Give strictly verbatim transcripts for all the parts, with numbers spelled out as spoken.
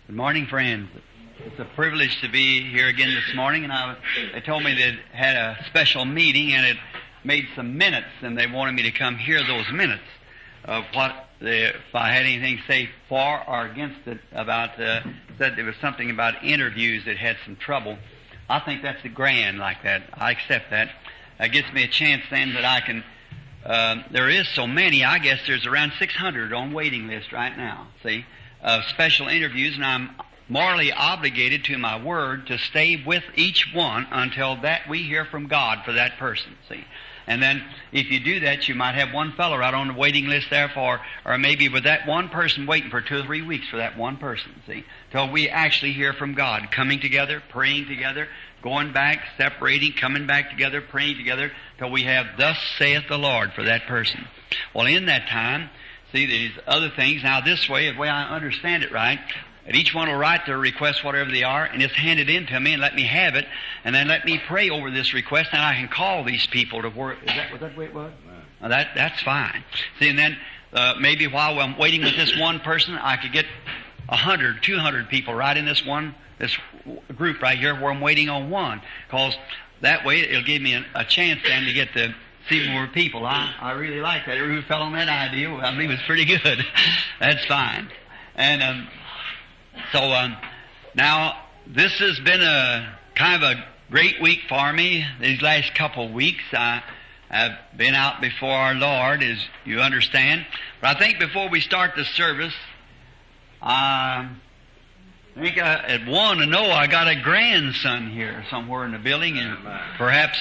Good morning, friends. It's a privilege to be here again this morning, and I, they told me they had a special meeting and it made some minutes, and they wanted me to come hear those minutes of what they, if I had anything to say for or against it about, uh, said there was something about interviews that had some trouble. I think that's a grand like that. I accept that. That gives me a chance then that I can, uh, there is so many, I guess there's around six hundred on waiting list right now, see, of special interviews, and I'm morally obligated to my word to stay with each one until that we hear from God for that person, see. And then if you do that, you might have one fellow right on the waiting list there for, or maybe with that one person waiting for two or three weeks for that one person, see, till we actually hear from God, coming together, praying together, going back, separating, coming back together, praying together, till we have thus saith the Lord for that person. Well, in that time, see, these other things, now this way, the way I understand it right, that each one will write their request, whatever they are, and just hand it in to me and let me have it, and then let me pray over this request, and I can call these people to work. Is that, was that the way it was? Now that, that's fine. See, and then uh, maybe while I'm waiting with this one person, I could get a hundred, two hundred people right in this one, this group right here where I'm waiting on one, because that way it'll give me a, a chance then to get to see more people. I, I really like that. Everyone fell on that idea. I believe it's pretty good. That's fine. And um, so um, now this has been a kind of a great week for me. These last couple of weeks, I have been out before our Lord, as you understand. But I think before we start the service, I think I want to know I got a grandson here somewhere in the building, and perhaps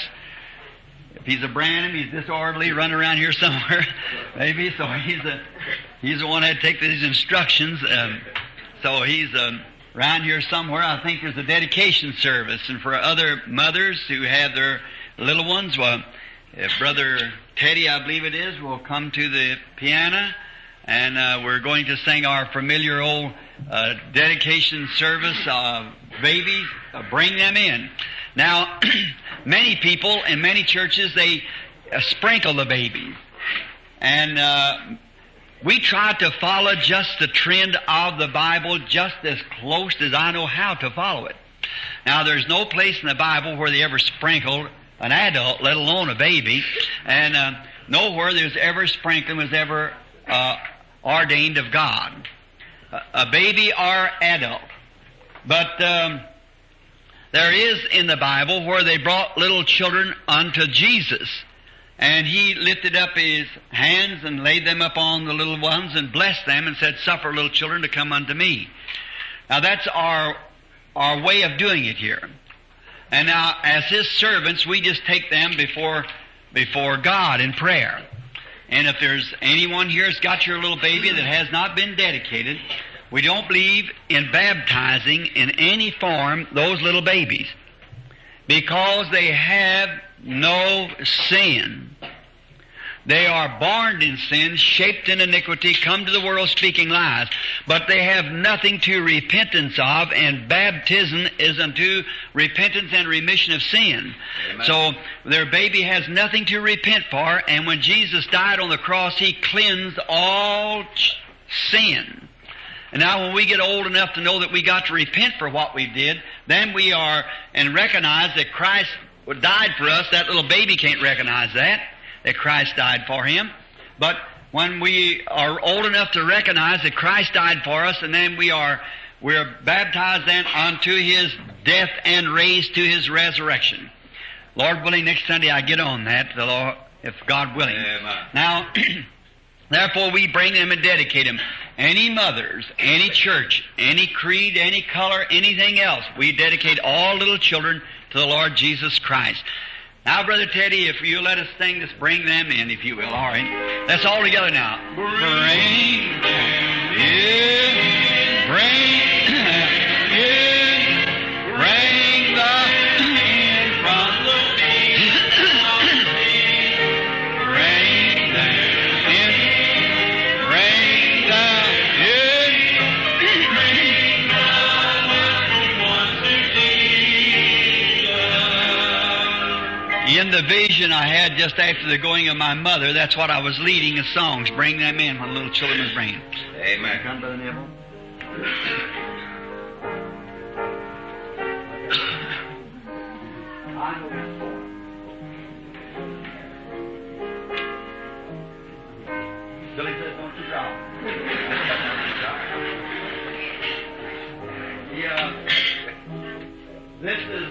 if he's a Branham, he's disorderly, running around here somewhere, maybe. So he's a he's the one that had to take these instructions. Um, so he's um, around here somewhere. I think there's a dedication service, and for other mothers who have their little ones, well, if Brother Teddy, I believe it is, will come to the piano, and uh, we're going to sing our familiar old uh, dedication service. Uh, babies, uh, bring them in. Now, many people in many churches, they uh, sprinkle the babies. And uh, we try to follow just the trend of the Bible just as close as I know how to follow it. Now, there's no place in the Bible where they ever sprinkled an adult, let alone a baby. And uh, nowhere there's ever sprinkling was ever uh, ordained of God. A, a baby or adult. But Um, there is in the Bible where they brought little children unto Jesus, and He lifted up His hands and laid them upon the little ones and blessed them and said, "Suffer little children to come unto me." Now that's our our way of doing it here. And now as His servants, we just take them before before God in prayer. And if there's anyone here that's got your little baby that has not been dedicated, we don't believe in baptizing in any form those little babies because they have no sin. They are born in sin, shaped in iniquity, come to the world speaking lies, but they have nothing to repentance of, and baptism is unto repentance and remission of sin. Amen. So their baby has nothing to repent for, and when Jesus died on the cross, He cleansed all sin. And now when we get old enough to know that we got to repent for what we did, then we are, and recognize that Christ died for us. That little baby can't recognize that, that Christ died for him. But when we are old enough to recognize that Christ died for us, and then we are, we're baptized then unto His death and raised to His resurrection. Lord willing, next Sunday I get on that, the Lord, if God willing. Amen. Now, therefore we bring them and dedicate them. Any mothers, any church, any creed, any color, anything else, we dedicate all little children to the Lord Jesus Christ. Now, Brother Teddy, if you let us sing this, bring them in, if you will. All right. Let's all together now. Bring them in. Bring them in. Bring them in from the Bring them in. Bring them in the vision I had just after the going of my mother, that's what I was leading as songs. Bring them in when little children was bringing. Amen. Come, Brother Neville.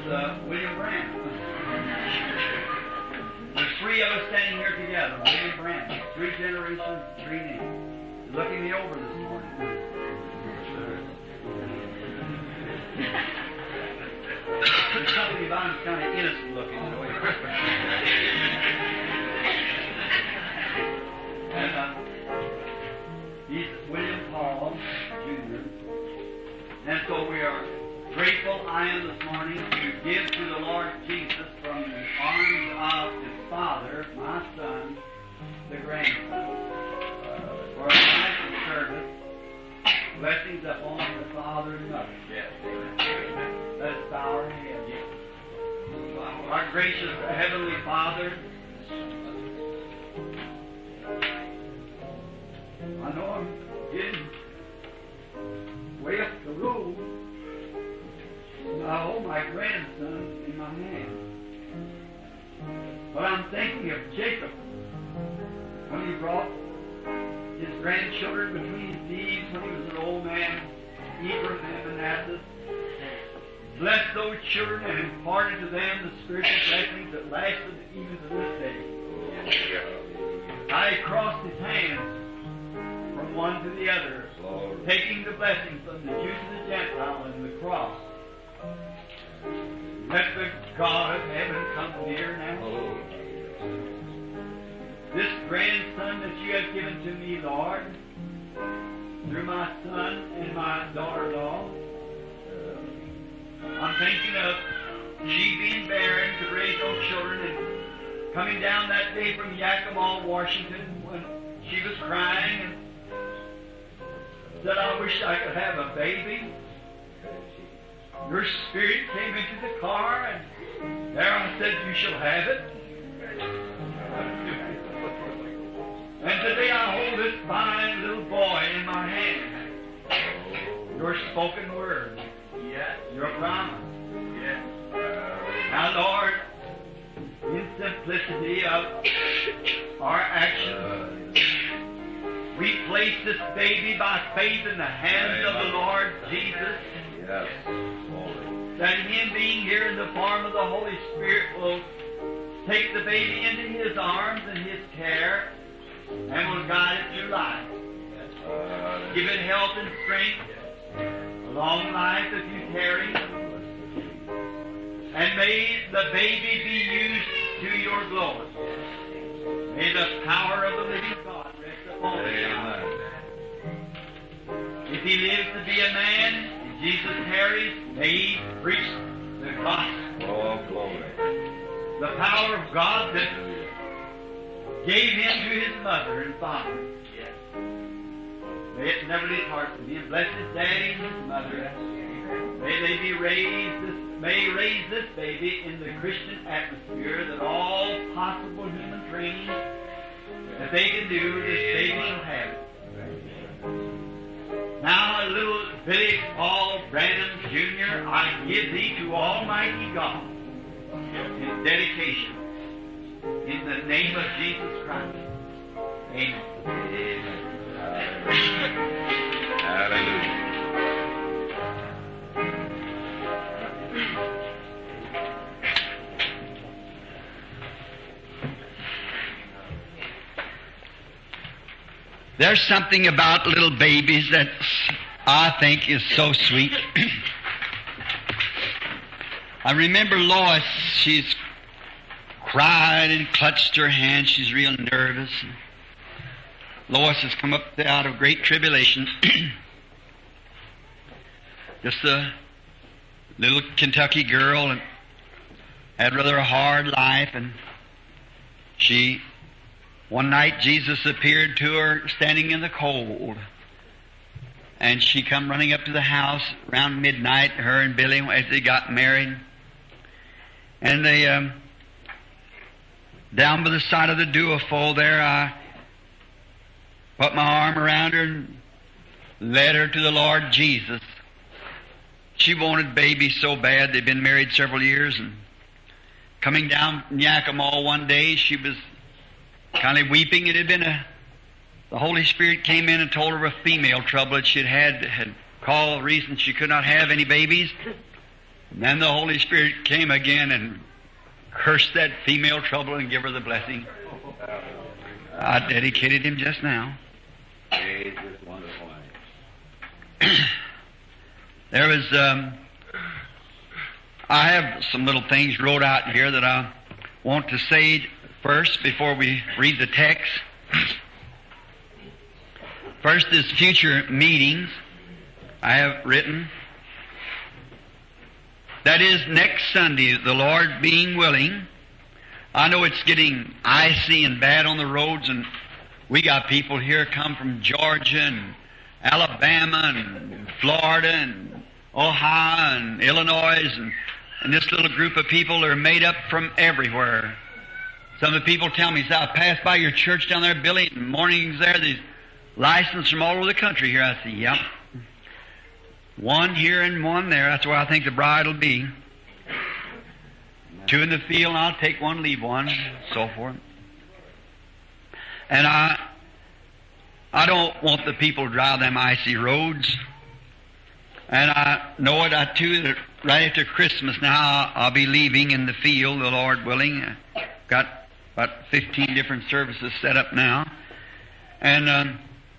is uh, William Branham. There's three of us standing here together. William Branham. Three generations, three names. He's looking me over this morning. There's something about him kind of innocent looking. So and uh, he's William Paul, Junior And so we are grateful I am this morning to give to the Lord Jesus from the arms of His Father, my Son, the grandson, for a life of service. Blessings upon the Father and Mother. Yes. Let's bow our heads. Our gracious Heavenly Father, I know I'm getting way up the road. I hold my grandson in my hand. But I'm thinking of Jacob when he brought his grandchildren between his knees when he was an old man, Ephraim and Manasseh. Blessed those children and imparted to them the spiritual blessings that lasted even to this day. I crossed his hands from one to the other, taking the blessings from the Jews and the Gentile and the cross. Let the God of heaven come near now. This grandson that you have given to me, Lord, through my son and my daughter-in-law, I'm thinking of she being barren to raise those children and coming down that day from Yakima, Washington, when she was crying and said, I wish I could have a baby. Your spirit came into the car, and there I said, you shall have it. And today I hold this fine little boy in my hand. Your spoken word. Yes. Your promise. Yes. Now, Lord, in simplicity of our actions, we place this baby by faith in the hands of the Lord Jesus. Yes. That Him being here in the form of the Holy Spirit will take the baby into His arms and His care and will guide it through life. Give it health and strength, a long life if you tarry, and may the baby be used to your glory. May the power of the living God rest upon him. If he lives to be a man, Jesus tarries, may he preach the gospel. Oh, glory. The power of God that gave him to his mother and father. Yes. May it never depart from him. Bless his daddy and his mother. May they be raised, this, may raise this baby in the Christian atmosphere that all possible human training that they can do, this baby shall have it. Now, little Billy Paul Branham Junior, I give thee to Almighty God in dedication in the name of Jesus Christ. Amen. Amen. Hallelujah. There's something about little babies that I think is so sweet. I remember Lois, she's cried and clutched her hand. She's real nervous. Lois has come up out of great tribulation. Just a little Kentucky girl and had rather a hard life, and she one night Jesus appeared to her standing in the cold, and she come running up to the house around midnight, her and Billy, as they got married. And they, um, down by the side of the duofold there, I put my arm around her and led her to the Lord Jesus. She wanted baby so bad. They'd been married several years, and coming down from Yakima one day, she was kind of weeping. It had been a, the Holy Spirit came in and told her of a female trouble that she had had, had called reason she could not have any babies. And then the Holy Spirit came again and cursed that female trouble and give her the blessing. I dedicated him just now. There was, um, I have some little things wrote out here that I want to say first before we read the text. First is future meetings I have written. That is next Sunday, the Lord being willing. I know it's getting icy and bad on the roads, and we got people here come from Georgia and Alabama and Florida and Ohio and Illinois, and, and this little group of people are made up from everywhere. Some of the people tell me, say, I passed by your church down there, Billy, and mornings there, these licensed from all over the country here. I say, yep. One here and one there. That's where I think the bride will be. Two in the field, and I'll take one, leave one, so forth. And I, I don't want the people to drive them icy roads. And I know it, I too, that right after Christmas now, I'll be leaving in the field, the Lord willing. I've got about fifteen different services set up now. And um,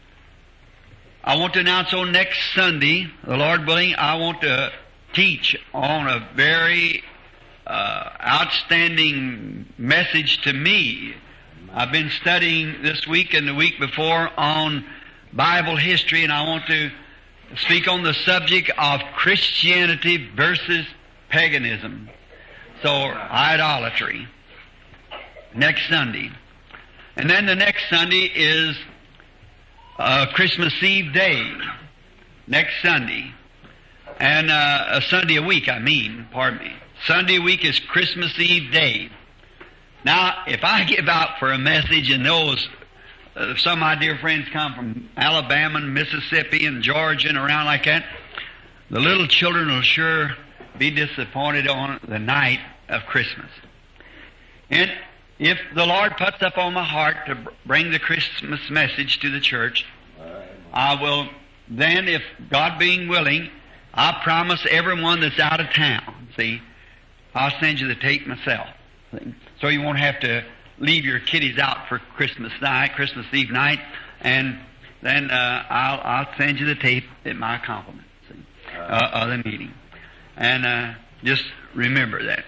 I want to announce on next Sunday, the Lord willing, I want to teach on a very uh, outstanding message to me. I've been studying this week and the week before on Bible history, and I want to speak on the subject of Christianity versus paganism. So, idolatry. Next Sunday. And then the next Sunday is uh, Christmas Eve Day. Next Sunday. And uh, a Sunday a week, I mean, pardon me. Sunday a week is Christmas Eve Day. Now, if I give out for a message and those, uh, some of my dear friends come from Alabama and Mississippi and Georgia and around like that, the little children will sure be disappointed on the night of Christmas. And if the Lord puts up on my heart to bring the Christmas message to the church, I will then, if God being willing, I promise everyone that's out of town, see, I'll send you the tape myself. See? So you won't have to leave your kiddies out for Christmas night, Christmas Eve night, and then uh, I'll, I'll send you the tape at my compliment, see, uh, of the meeting. And uh, just remember that.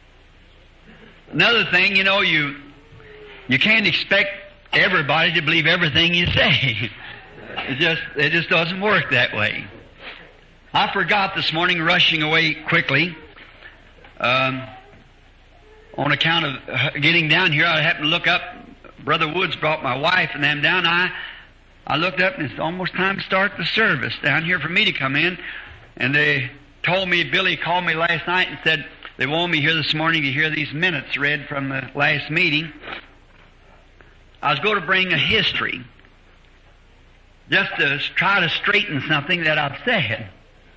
Another thing, you know, you you can't expect everybody to believe everything you say. It just it just doesn't work that way. I forgot this morning, rushing away quickly, um, on account of getting down here. I happened to look up. Brother Woods brought my wife and them down. I I looked up, and it's almost time to start the service down here for me to come in. And they told me, Billy called me last night and said, they wanted me here this morning to hear these minutes read from the last meeting. I was going to bring a history, just to try to straighten something that I've said.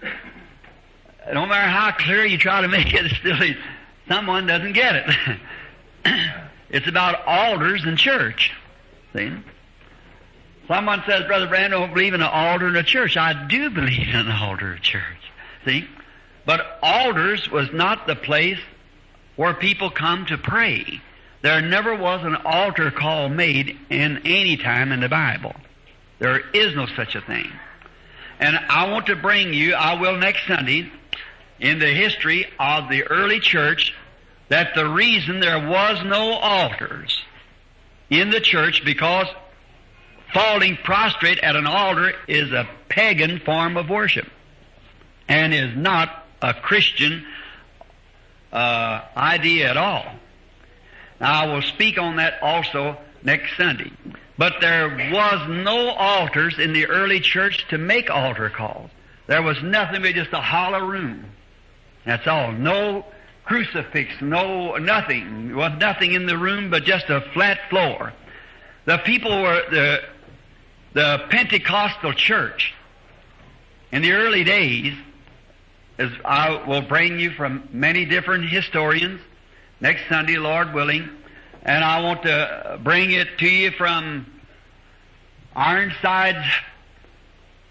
No matter how clear you try to make it, still someone doesn't get it. It's about altars and church. See? Someone says, Brother Brand, I don't believe in an altar and a church. I do believe in an altar and church. See? But altars was not the place where people come to pray. There never was an altar call made in any time in the Bible. There is no such a thing. And I want to bring you, I will next Sunday, in the history of the early church, that the reason there was no altars in the church, because falling prostrate at an altar is a pagan form of worship and is not a Christian uh, idea at all. Now, I will speak on that also next Sunday. But there was no altars in the early church to make altar calls. There was nothing but just a hollow room. That's all. No crucifix, no nothing. There was nothing in the room but just a flat floor. The people were, the, the Pentecostal church in the early days, as I will bring you from many different historians next Sunday, Lord willing, and I want to bring it to you from Ironside's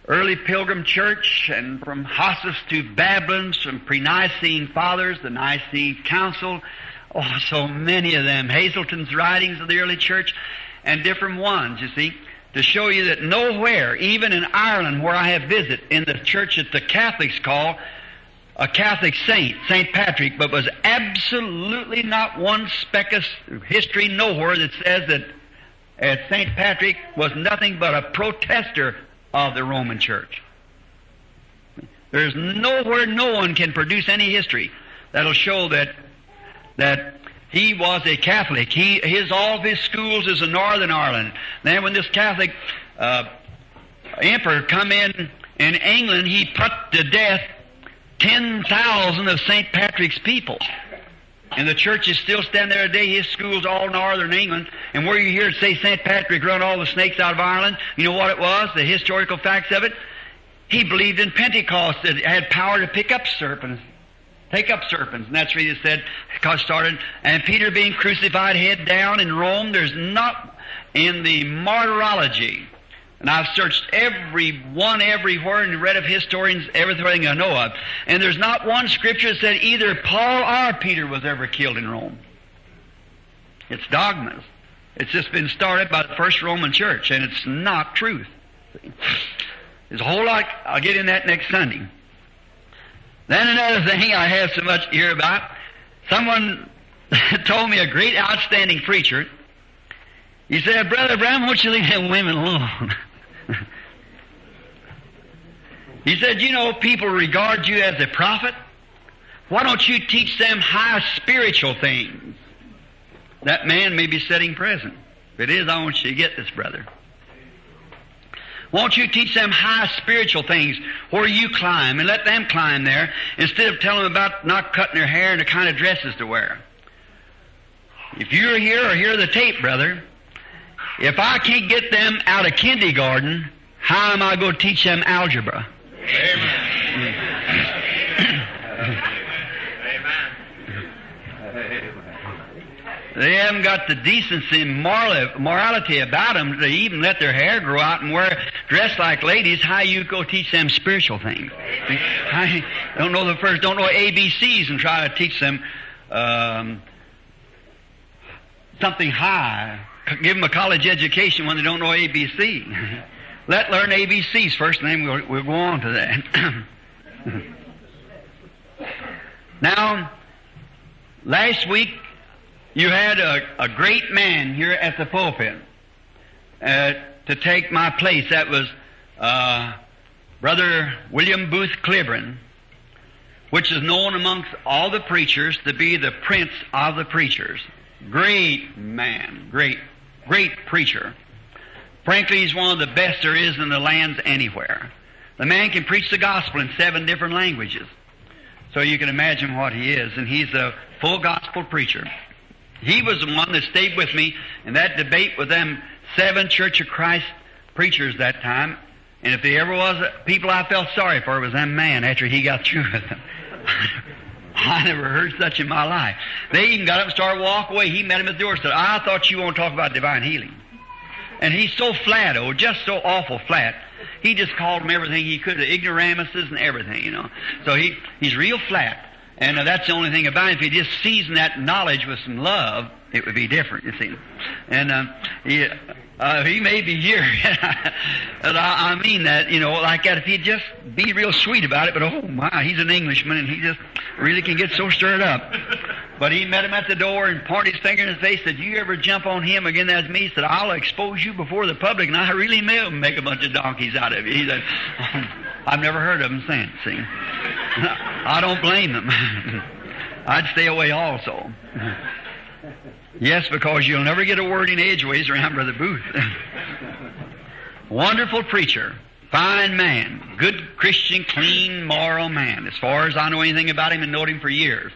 early Pilgrim Church, and from Hossus to Babylon's, from pre-Nicene Fathers, the Nicene Council, oh, so many of them, Hazelton's writings of the early church, and different ones, you see, to show you that nowhere, even in Ireland where I have visited, in the church that the Catholics call a Catholic saint, Saint Patrick, but was absolutely not one speck of history nowhere that says that uh, Saint Patrick was nothing but a protester of the Roman Church. There's nowhere no one can produce any history that'll show that that he was a Catholic. He his all of his schools is in Northern Ireland. Then when this Catholic uh, emperor come in in England, he put to death ten thousand of Saint Patrick's people. And the church is still standing there today. His school's all Northern England. And where you hear it say Saint Patrick run all the snakes out of Ireland, you know what it was? The historical facts of it? He believed in Pentecost. It had power to pick up serpents, take up serpents. And that's where he said, because started, and Peter being crucified head down in Rome, there's not in the martyrology. And I've searched every one everywhere and read of historians, everything I know of. And there's not one scripture that said either Paul or Peter was ever killed in Rome. It's dogmas. It's just been started by the first Roman church, and it's not truth. There's a whole lot. I'll get in that next Sunday. Then another thing I have so much to hear about. Someone told me, a great outstanding preacher, he said, Brother Branham, why don't you leave them women alone? He said, you know, people regard you as a prophet. Why don't you teach them high spiritual things? That man may be sitting present. If it is, I want you to get this, brother. Won't you teach them high spiritual things where you climb, and let them climb there, instead of telling them about not cutting their hair and the kind of dresses to wear? If you're here or hear the tape, brother, if I can't get them out of kindergarten, how am I going to teach them algebra? Amen. They haven't got the decency and morality about them to even let their hair grow out and wear dress like ladies. How you go teach them spiritual things? I don't know the first, don't know A B Cs and try to teach them um, something high. Give them a college education when they don't know A B C. Let learn A B Cs first, and then we'll, we'll go on to that. Now, last week you had a, a great man here at the pulpit uh, to take my place. That was uh, Brother William Booth Cliburn, which is known amongst all the preachers to be the prince of the preachers. Great man, great, great preacher. Frankly, he's one of the best there is in the lands anywhere. The man can preach the gospel in seven different languages. So you can imagine what he is. And he's a full gospel preacher. He was the one that stayed with me in that debate with them seven Church of Christ preachers that time. And if there ever was a, people I felt sorry for, it was them man after he got through with them. I never heard such in my life. They even got up and started to walk away. He met him at the door and said, I thought you want to talk about divine healing. And he's so flat, oh, just so awful flat. He just called them everything he could, the ignoramuses and everything, you know. So he he's real flat. And uh, that's the only thing about him. If he just seasoned that knowledge with some love, it would be different, you see. And uh, he, uh, he may be here. And I, I mean that, you know, like that. If he'd just be real sweet about it, but oh my, he's an Englishman and he just really can get so stirred up. But he met him at the door and pointed his finger in his face, said, you ever jump on him again, that's me. He said, I'll expose you before the public, and I really may make a bunch of donkeys out of you. He said, I've never heard of him since, see. I don't blame him. I'd stay away also. Yes, because you'll never get a word in edgeways around Brother Booth. Wonderful preacher. Fine man. Good Christian, clean, moral man. As far as I know anything about him and known him for years.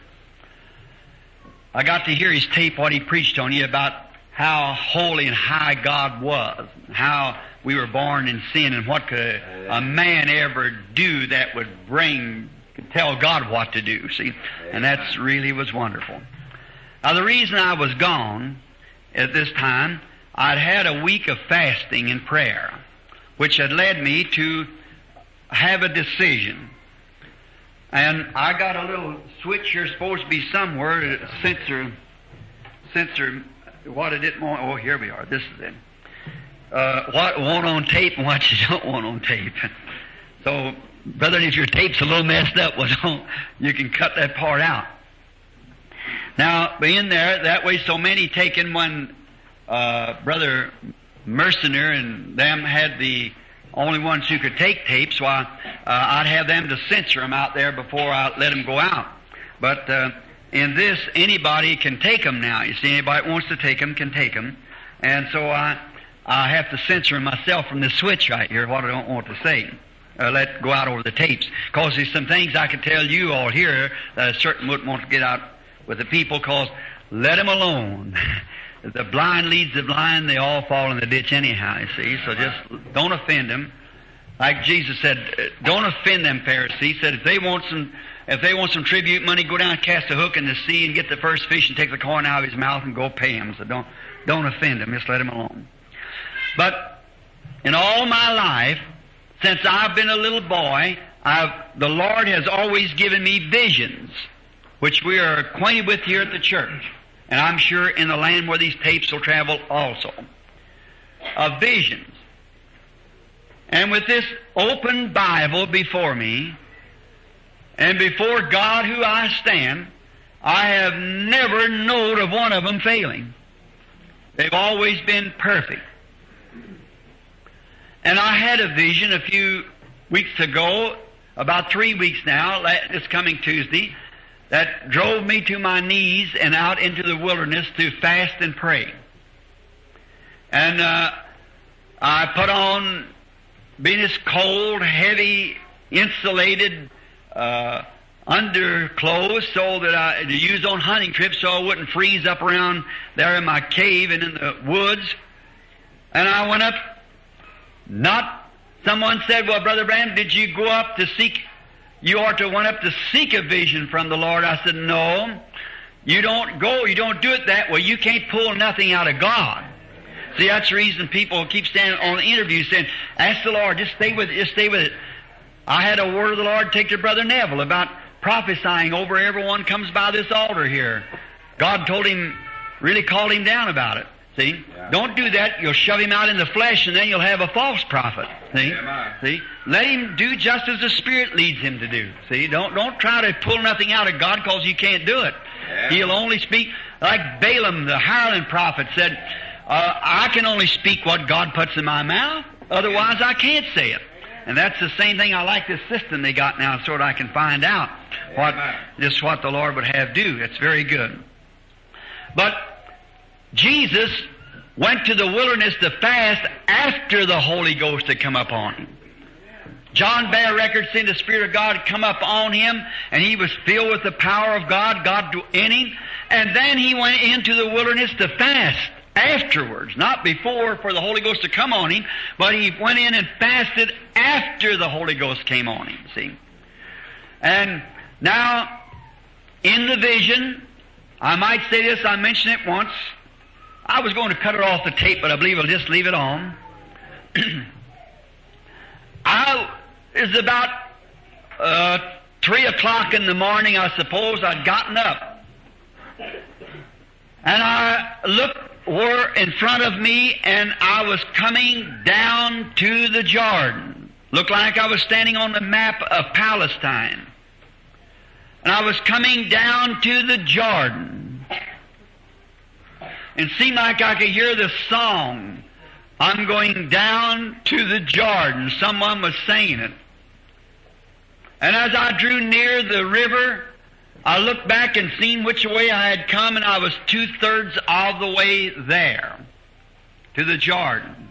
I got to hear his tape, what he preached on you about how holy and high God was, how we were born in sin, and what could a man ever do that would bring, could tell God what to do, see? And that's really was wonderful. Now, the reason I was gone at this time, I'd had a week of fasting and prayer, which had led me to have a decision. And I got a little switch here, supposed to be somewhere, a sensor, sensor, what I didn't want. Oh, here we are. This is it. Uh, what I want on tape and what you don't want on tape. So, brother, if your tape's a little messed up, well, don't, you can cut that part out. Now, being there, that way so many taken when uh, Brother Mercener and them had the only ones who could take tapes, why, uh, I'd have them to censor them out there before I let them go out. But uh, in this, anybody can take them now. You see, anybody that wants to take them can take them. And so I, I have to censor myself from this switch right here, what I don't want to say. Uh, let go out over the tapes. Because there's some things I could tell you all here that I certainly wouldn't want to get out with the people, because let them alone. The blind leads the blind, they all fall in the ditch anyhow, you see. So just don't offend them. Like Jesus said, don't offend them Pharisees. He said if they want some if they want some tribute money, go down and cast a hook in the sea and get the first fish and take the coin out of his mouth and go pay him. So don't don't offend them, just let them alone. But in all my life, since I've been a little boy, I've the Lord has always given me visions, which we are acquainted with here at the church. And I'm sure in the land where these tapes will travel also, of visions. And with this open Bible before me, and before God who I stand, I have never known of one of them failing. They've always been perfect. And I had a vision a few weeks ago, about three weeks now, this coming Tuesday, that drove me to my knees and out into the wilderness to fast and pray. And uh, I put on, being this cold, heavy, insulated uh, underclothes so that I to use on hunting trips so I wouldn't freeze up around there in my cave and in the woods. And I went up, not, someone said, well, Brother Branham, did you go up to seek You ought to went up to seek a vision from the Lord. I said, no, you don't go, you don't do it that way. You can't pull nothing out of God. See, that's the reason people keep standing on the interview saying, ask the Lord, just stay with it, just stay with it. I had a word of the Lord take to Brother Neville about prophesying over everyone comes by this altar here. God told him, really called him down about it. See? Yeah. Don't do that. You'll shove him out in the flesh and then you'll have a false prophet. See? Yeah, See? Let him do just as the Spirit leads him to do. See? Don't, don't try to pull nothing out of God because you can't do it. Yeah. He'll only speak, like Balaam, the hireling prophet said, uh, I can only speak what God puts in my mouth. Otherwise I can't say it. And that's the same thing. I like this system they got now so that I can find out what, just what the Lord would have do. It's very good. But Jesus went to the wilderness to fast after the Holy Ghost had come upon him. John bare record saying the Spirit of God had come up on him, and he was filled with the power of God, God in him, and then he went into the wilderness to fast afterwards, not before for the Holy Ghost to come on him, but he went in and fasted after the Holy Ghost came on him, see. And now, in the vision, I might say this, I mentioned it once, I was going to cut it off the tape, but I believe I'll just leave it on. I it was about uh, three o'clock in the morning, I suppose. I'd gotten up, and I looked were in front of me, and I was coming down to the Jordan. Looked like I was standing on the map of Palestine, and I was coming down to the Jordan. And it seemed like I could hear the song, I'm going down to the Jordan. Someone was singing it. And as I drew near the river, I looked back and seen which way I had come, and I was two-thirds of the way there, to the Jordan.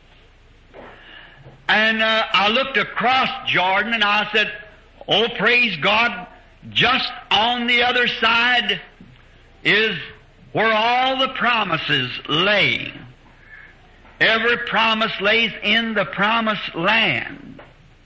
And uh, I looked across Jordan, and I said, oh, praise God, just on the other side is where all the promises lay. Every promise lays in the promised land.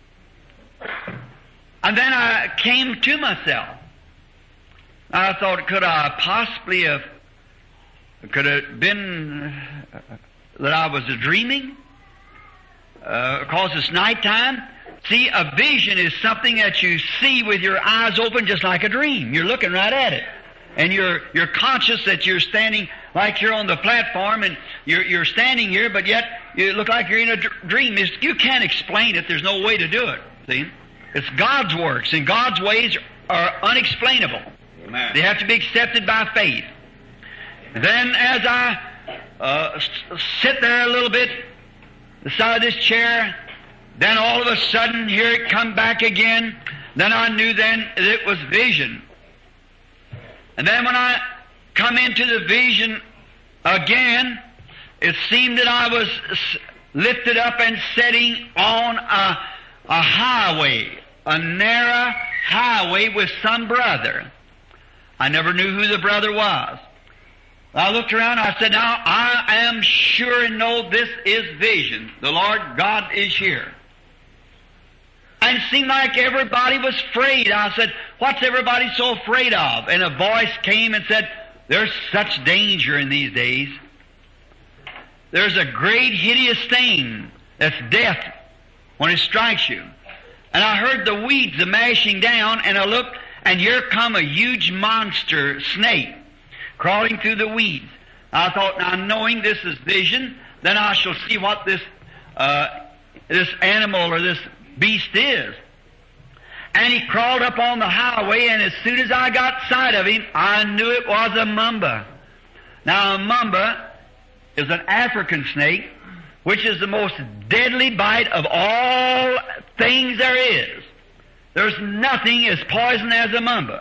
And then I came to myself. I thought, could I possibly have, could it have been that I was dreaming? uh, because it's nighttime. See, a vision is something that you see with your eyes open just like a dream. You're looking right at it. And you're, you're conscious that you're standing like you're on the platform and you're, you're standing here, but yet you look like you're in a dr- dream. It's, you can't explain it. There's no way to do it. See? It's God's works, and God's ways are unexplainable. Amen. They have to be accepted by faith. And then as I uh, s- sit there a little bit, the side of this chair, then all of a sudden, here it come back again. Then I knew then that it was vision. And then when I come into the vision again, it seemed that I was lifted up and sitting on a, a highway, a narrow highway with some brother. I never knew who the brother was. I looked around, I said, now I am sure and know this is vision. The Lord God is here. And it seemed like everybody was afraid. I said, what's everybody so afraid of? And a voice came and said, there's such danger in these days. There's a great hideous thing that's death when it strikes you. And I heard the weeds a-mashing down, and I looked, and here come a huge monster snake crawling through the weeds. I thought, now knowing this is vision, then I shall see what this uh, this animal or this beast is. And he crawled up on the highway, and as soon as I got sight of him, I knew it was a mamba. Now a mamba is an African snake, which is the most deadly bite of all things there is. There's nothing as poison as a mamba.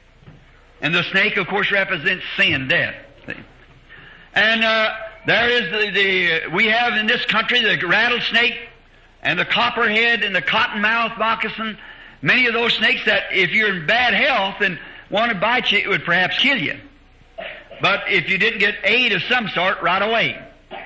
And the snake, of course, represents sin, death. See? And uh, there is the, the, we have in this country the rattlesnake and the copperhead and the cottonmouth moccasin, many of those snakes that if you're in bad health and want to bite you, it would perhaps kill you. But if you didn't get aid of some sort, right away.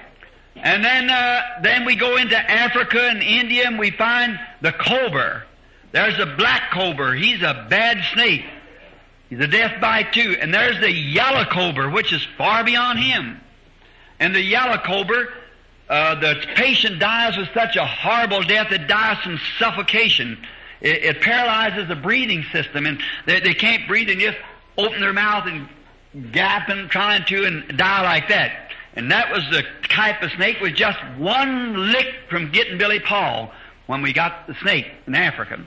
And then uh, then we go into Africa and India and we find the cobra. There's a black cobra. He's a bad snake. He's a death bite too. And there's the yellow cobra, which is far beyond him. And the yellow cobra, uh, the patient dies with such a horrible death, it dies from suffocation. It, it paralyzes the breathing system, and they, they can't breathe and just open their mouth and gapping, trying to, and die like that. And that was the type of snake, with just one lick from getting Billy Paul when we got the snake in Africa.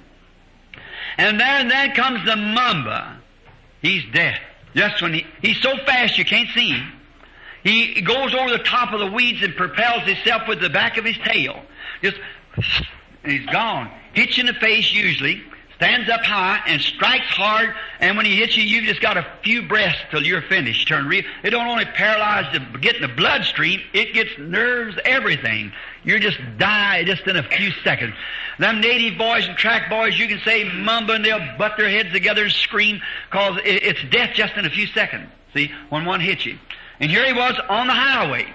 And then, then comes the mamba. He's death. Just when he, he's so fast you can't see him. He goes over the top of the weeds and propels himself with the back of his tail. Just, and he's gone. Hits you in the face usually, stands up high and strikes hard, and when he hits you, you've just got a few breaths till you're finished. Turn real. It don't only paralyze the getting the bloodstream, it gets nerves, everything. You just die just in a few seconds. Them native boys and track boys, you can say mamba and they'll butt their heads together and scream, because it's death just in a few seconds. See, when one hits you. And here he was on the highway.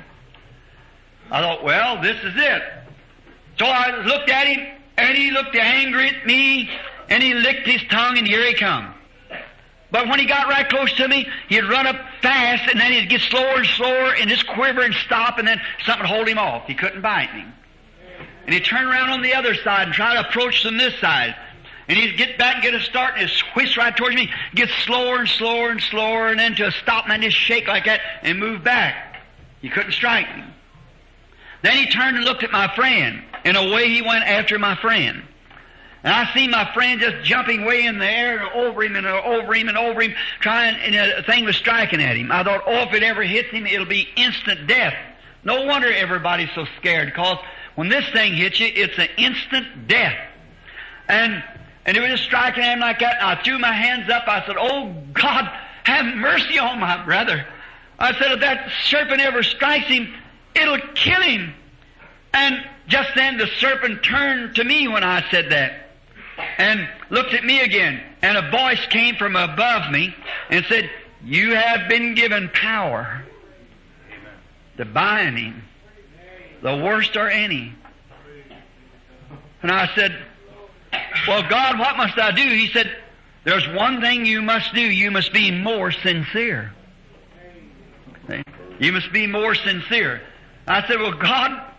I thought, well, this is it. So I looked at him, and he looked angry at me, and he licked his tongue, and here he come. But when he got right close to me, he'd run up fast, and then he'd get slower and slower, and just quiver and stop, and then something would hold him off. He couldn't bite me. And he'd turn around on the other side and try to approach from this side. And he'd get back and get a start, and he'd whisk right towards me, get slower and slower and slower, and then to a stop, and then just shake like that, and move back. He couldn't strike me. Then he turned and looked at my friend, and away he went after my friend. And I see my friend just jumping way in the air and over him and over him and over him, trying, and the thing was striking at him. I thought, oh, if it ever hits him, it'll be instant death. No wonder everybody's so scared, because when this thing hits you, it's an instant death. And and it was just striking at him like that, and I threw my hands up. I said, oh, God, have mercy on my brother. I said, if that serpent ever strikes him, it'll kill him. And just then the serpent turned to me when I said that, and looked at me again, and a voice came from above me and said, you have been given power to bind him, the worst or any. And I said, well, God, what must I do? He said, there's one thing you must do. You must be more sincere. See? You must be more sincere. I said, well, God,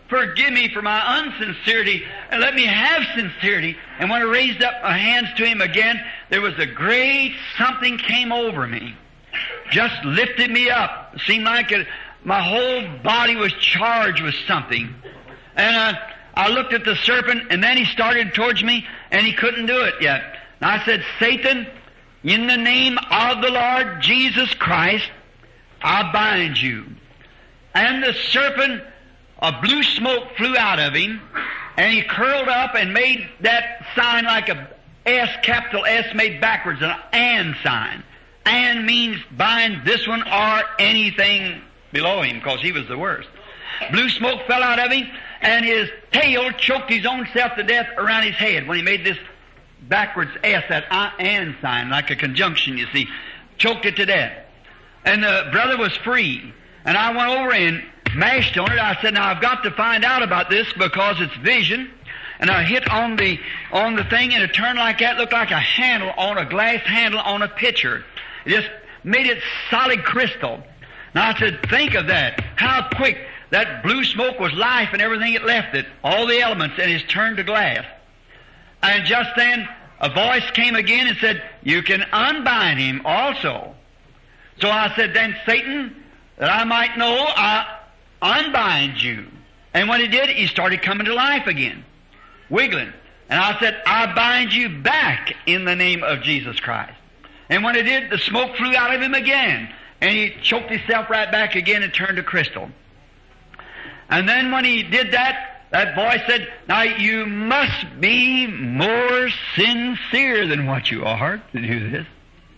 forgive me for my unsincerity and let me have sincerity. And when I raised up my hands to Him again, there was a great something came over me. Just lifted me up. It seemed like it, my whole body was charged with something. And uh, I looked at the serpent, and then he started towards me, and he couldn't do it yet. And I said, Satan, in the name of the Lord Jesus Christ, I bind you. And the serpent, a blue smoke flew out of him, and he curled up and made that sign like a S, capital S made backwards, an and sign. And means bind this one or anything below him, because he was the worst. Blue smoke fell out of him, and his tail choked his own self to death around his head when he made this backwards S, that I and sign, like a conjunction, you see. Choked it to death. And the brother was free. And I went over and mashed on it. I said, now I've got to find out about this because it's vision. And I hit on the on the thing, and it turned like that, looked like a handle on a glass handle on a pitcher. It just made it solid crystal. Now I said, think of that. How quick that blue smoke was life and everything it left it. All the elements, and it's turned to glass. And just then, a voice came again and said, you can unbind him also. So I said, then Satan, that I might know, I unbind you. And when he did, he started coming to life again, wiggling. And I said, I bind you back in the name of Jesus Christ. And when he did, the smoke flew out of him again. And he choked himself right back again and turned to crystal. And then when he did that, that voice said, now you must be more sincere than what you are to do this.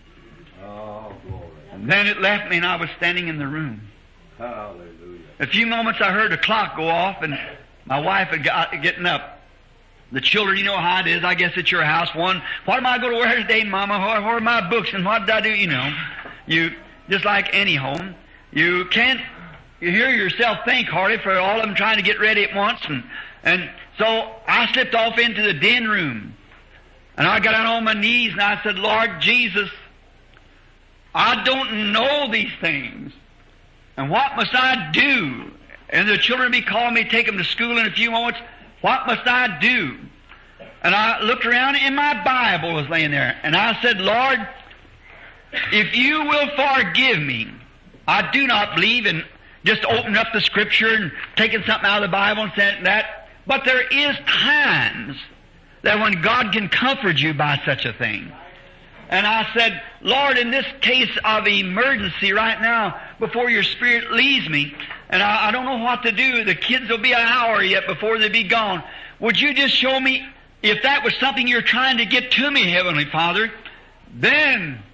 Oh, glory. And then it left me, and I was standing in the room. Hallelujah. A few moments I heard a clock go off, and my wife had got getting up. The children, you know how it is, I guess at your house. One, what am I going to wear today, Mama? What, what are my books, and what did I do? You know, you, just like any home, you can't you hear yourself think hardly for all of them trying to get ready at once. And, and so I slipped off into the den room, and I got down on my knees, and I said, Lord Jesus, I don't know these things, and what must I do? And the children be calling me, take them to school in a few moments. What must I do? And I looked around, and my Bible was laying there. And I said, Lord, if you will forgive me, I do not believe in just opening up the Scripture and taking something out of the Bible and saying that. But there is times that when God can comfort you by such a thing. And I said, Lord, in this case of emergency right now, before your Spirit leaves me, and I, I don't know what to do, the kids will be an hour yet before they be gone. Would you just show me if that was something you're trying to get to me, Heavenly Father? Then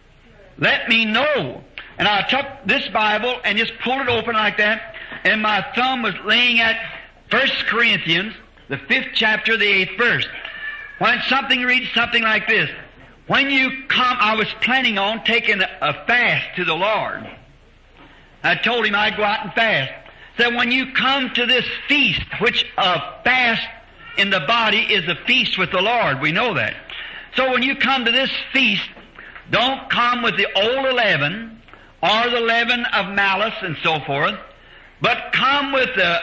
let me know. And I took this Bible and just pulled it open like that, and my thumb was laying at First Corinthians, the fifth chapter, the eighth verse. When something reads something like this, when you come, I was planning on taking a fast to the Lord. I told him I'd go out and fast. Said, when you come to this feast, which a fast in the body is a feast with the Lord. We know that. So when you come to this feast, don't come with the old leaven or the leaven of malice and so forth, but come with the,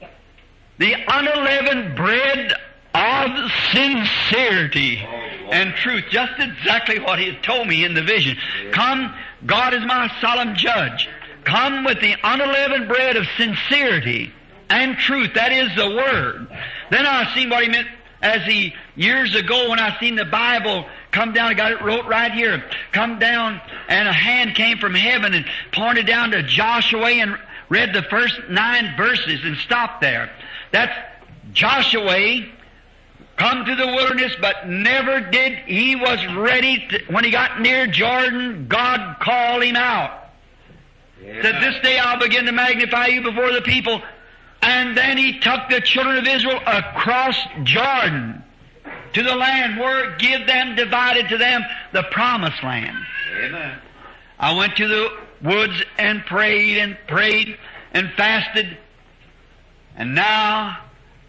the unleavened bread of sincerity and truth. Just exactly what he had told me in the vision. Come, God is my solemn judge. Come with the unleavened bread of sincerity and truth. That is the Word. Then I seen what he meant as he, years ago when I seen the Bible come down, I got it wrote right here, come down, and a hand came from heaven and pointed down to Joshua and read the first nine verses and stopped there. That's Joshua come to the wilderness, but never did, he was ready to, when he got near Jordan, God called him out. Yeah. Said, this day I'll begin to magnify you before the people. And then he took the children of Israel across Jordan to the land where give them, divided to them, the promised land. Amen. I went to the woods and prayed and prayed and fasted. And now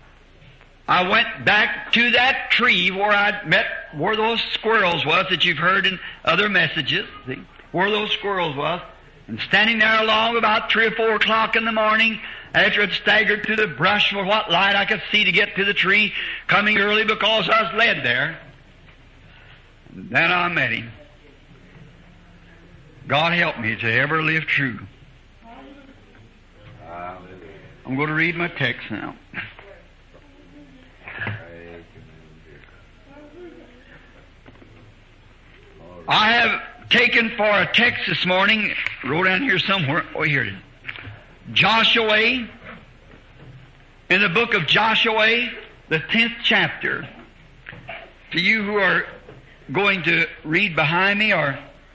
I went back to that tree where I'd met, where those squirrels was that you've heard in other messages, see, where those squirrels was. And standing there along about three or four o'clock in the morning, after I'd staggered through the brush for what light I could see to get to the tree, coming early because I was led there. And then I met him. God help me to ever live true. I'm going to read my text now. I have taken for a text this morning, wrote down here somewhere. Oh, here it is. Joshua, in the book of Joshua, the tenth chapter. To you who are going to read behind me, or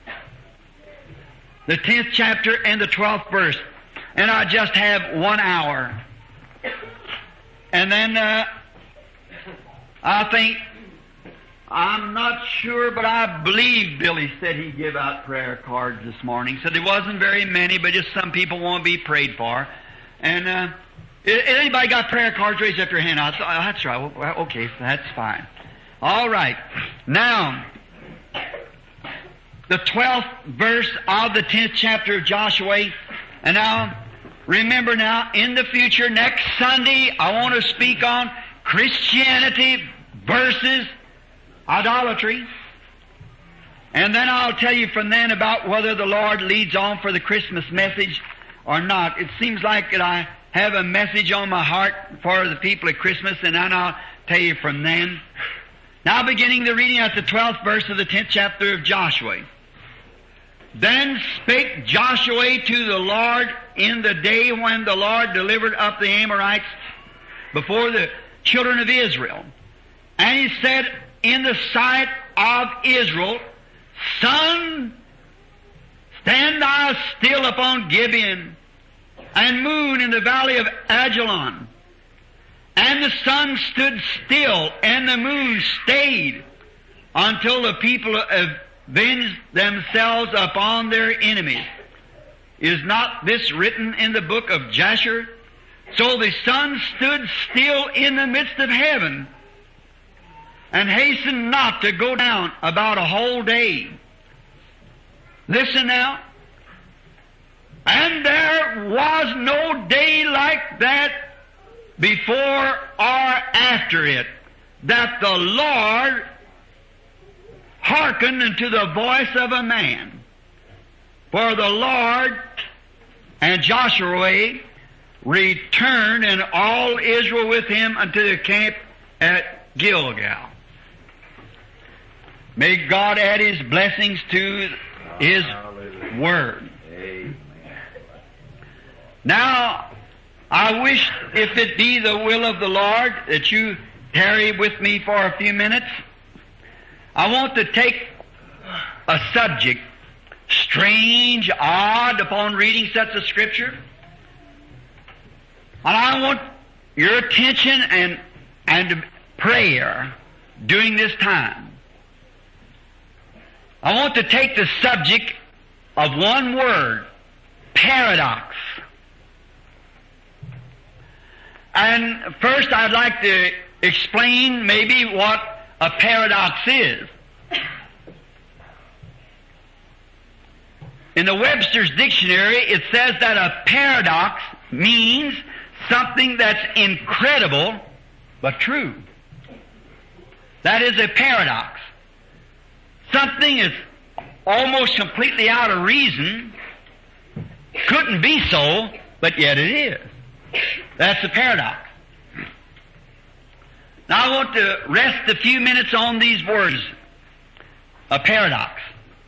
the tenth chapter and the twelfth verse. And I just have one hour. And then uh, I think, I'm not sure, but I believe Billy said he'd give out prayer cards this morning. Said there wasn't very many, but just some people want to be prayed for. And uh, anybody got prayer cards? Raise up your hand. I thought, oh, that's right. Well, okay, that's fine. All right. Now, the twelfth verse of the tenth chapter of Joshua. And now, remember now, in the future, next Sunday, I want to speak on Christianity versus idolatry. And then I'll tell you from then about whether the Lord leads on for the Christmas message or not. It seems like that I have a message on my heart for the people at Christmas, and then I'll tell you from then. Now beginning the reading at the twelfth verse of the tenth chapter of Joshua. Then spake Joshua to the Lord in the day when the Lord delivered up the Amorites before the children of Israel. And he said in the sight of Israel, Sun, stand thou still upon Gibeon, and moon in the valley of Ajalon. And the sun stood still, and the moon stayed, until the people avenged themselves upon their enemies. Is not this written in the book of Jasher? So the sun stood still in the midst of heaven, and hastened not to go down about a whole day. Listen now. And there was no day like that before or after it, that the Lord hearkened unto the voice of a man. For the Lord and Joshua returned, and all Israel with him unto the camp at Gilgal. May God add His blessings to His Word. Amen. Now, I wish, if it be the will of the Lord, that you tarry with me for a few minutes. I want to take a subject, strange, odd, upon reading sets of Scripture. And I want your attention and, and prayer during this time. I want to take the subject of one word, paradox. And first I'd like to explain maybe what a paradox is. In the Webster's Dictionary, it says that a paradox means something that's incredible but true. That is a paradox. Something is almost completely out of reason, couldn't be so, but yet it is. That's a paradox. Now I want to rest a few minutes on these words, a paradox.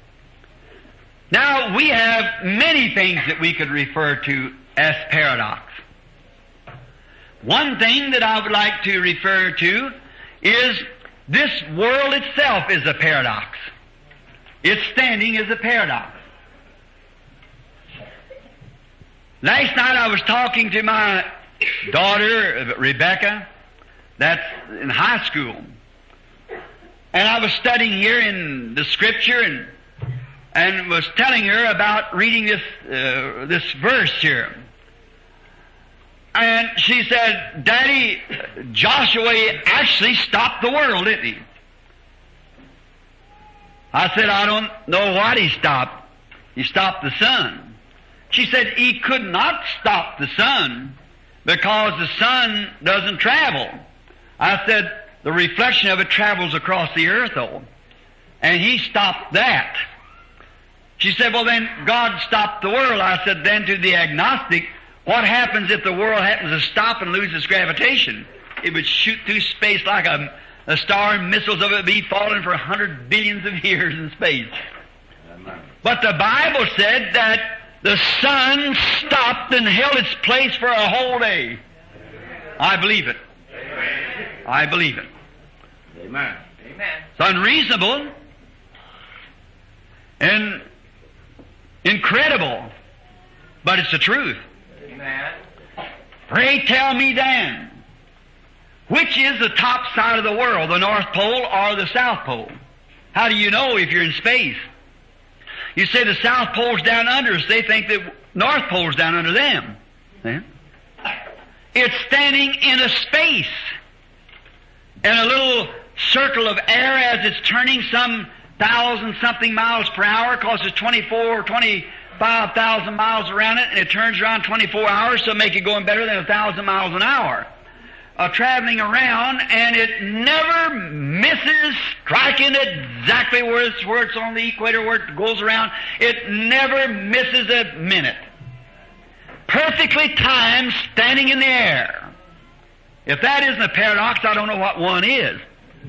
Now we have many things that we could refer to as paradox. One thing that I would like to refer to is this world itself is a paradox. Its standing is a paradox. Last night I was talking to my daughter, Rebecca, that's in high school. And I was studying here in the Scripture and and was telling her about reading this uh, this verse here. And she said, Daddy, Joshua actually stopped the world, didn't he? I said, I don't know what he stopped. He stopped the sun. She said, he could not stop the sun because the sun doesn't travel. I said, the reflection of it travels across the earth, though. And he stopped that. She said, well, then God stopped the world. I said, then to the agnostic, what happens if the world happens to stop and lose its gravitation? It would shoot through space like a, a star, and missiles of it would be falling for a hundred billions of years in space. Amen. But the Bible said that the sun stopped and held its place for a whole day. I believe it. Amen. I believe it. Amen. Amen. It's unreasonable and incredible, but it's the truth. Amen. Pray tell me then, which is the top side of the world, the North Pole or the South Pole? How do you know if you're in space? You say the South Pole's down under us. They think that North Pole's down under them. See? It's standing in a space, in a little circle of air as it's turning some thousand something miles per hour, because it's twenty-four or twenty-five thousand miles around it, and it turns around twenty-four hours, so make it going better than a thousand miles an hour. Uh, traveling around, and it never misses striking exactly where it's, where it's on the equator, where it goes around. It never misses a minute. Perfectly timed, standing in the air. If that isn't a paradox, I don't know what one is.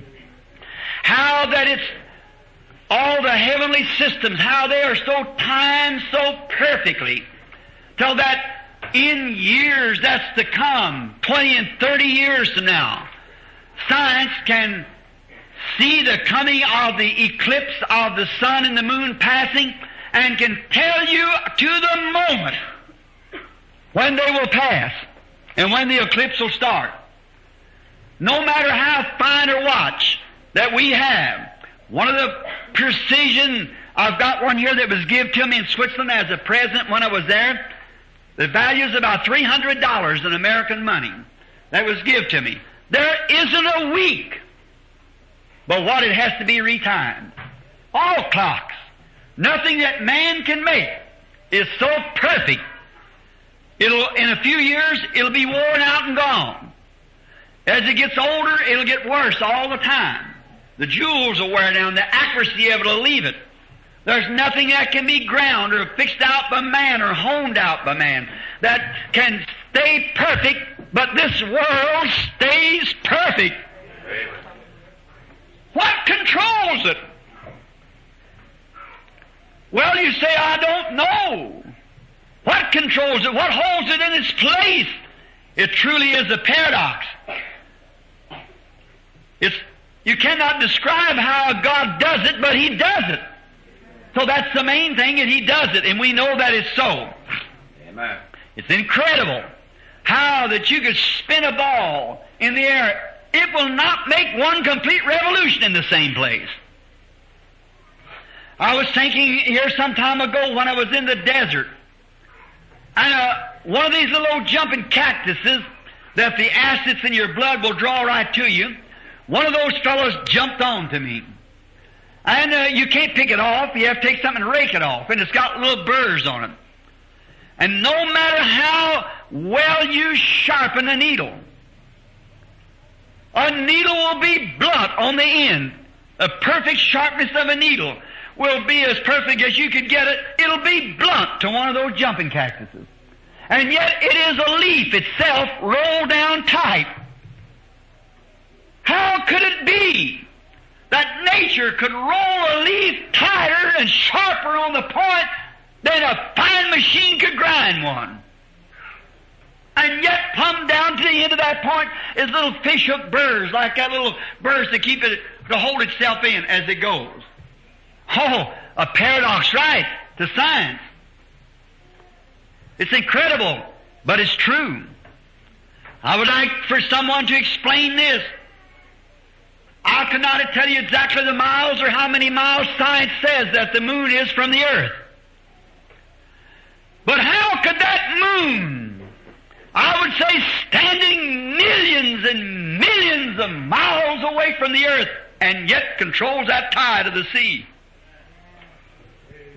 How that it's all the heavenly systems, how they are so timed so perfectly, till that in years that's to come, twenty and thirty years from now, science can see the coming of the eclipse of the sun and the moon passing, and can tell you to the moment when they will pass and when the eclipse will start. No matter how fine a watch that we have, one of the precision, I've got one here that was given to me in Switzerland as a present when I was there. The value is about three hundred dollars in American money. That was given to me. There isn't a week but what it has to be retimed. All clocks. Nothing that man can make is so perfect. It'll, in a few years, it'll be worn out and gone. As it gets older, it'll get worse all the time. The jewels will wear down, the accuracy of it will leave it. There's nothing that can be ground or fixed out by man or honed out by man that can stay perfect, but this world stays perfect. What controls it? Well, you say, I don't know. What controls it? What holds it in its place? It truly is a paradox. It's, you cannot describe how God does it, but He does it. So that's the main thing, and He does it, and we know that it's so. Amen. It's incredible how that you could spin a ball in the air. It will not make one complete revolution in the same place. I was thinking here some time ago when I was in the desert, and uh, one of these little jumping cactuses that the acids in your blood will draw right to you, one of those fellows jumped on to me. And uh, you can't pick it off. You have to take something and rake it off. And it's got little burrs on it. And no matter how well you sharpen a needle, a needle will be blunt on the end. The perfect sharpness of a needle will be as perfect as you could get it. It'll be blunt to one of those jumping cactuses. And yet it is a leaf itself rolled down tight. How could it be that nature could roll a leaf tighter and sharper on the point than a fine machine could grind one? And yet, plumb down to the end of that point is little fishhook burrs, like that little burrs to keep it, to hold itself in as it goes. Oh, a paradox, right, to science. It's incredible, but it's true. I would like for someone to explain this. I cannot tell you exactly the miles or how many miles science says that the moon is from the earth. But how could that moon, I would say standing millions and millions of miles away from the earth, and yet controls that tide of the sea?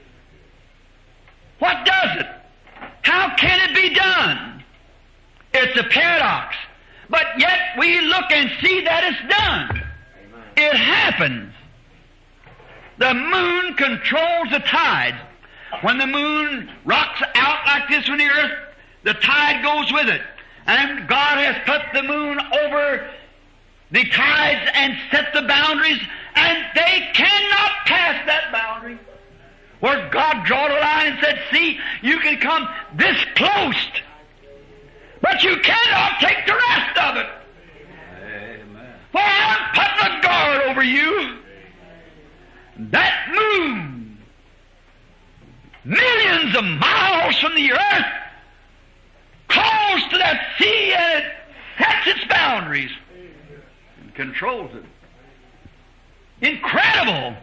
What does it? How can it be done? It's It's a paradox. But yet we look and see that it's done. Amen. It happens. The moon controls the tides. When the moon rocks out like this on the earth, the tide goes with it. And God has put the moon over the tides and set the boundaries, and they cannot pass that boundary. Where God drew a line and said, see, you can come this close, but you cannot take the rest of it. Amen. For I'm putting a guard over you. That moon, millions of miles from the earth, calls to that sea and it sets its boundaries and controls it. Incredible!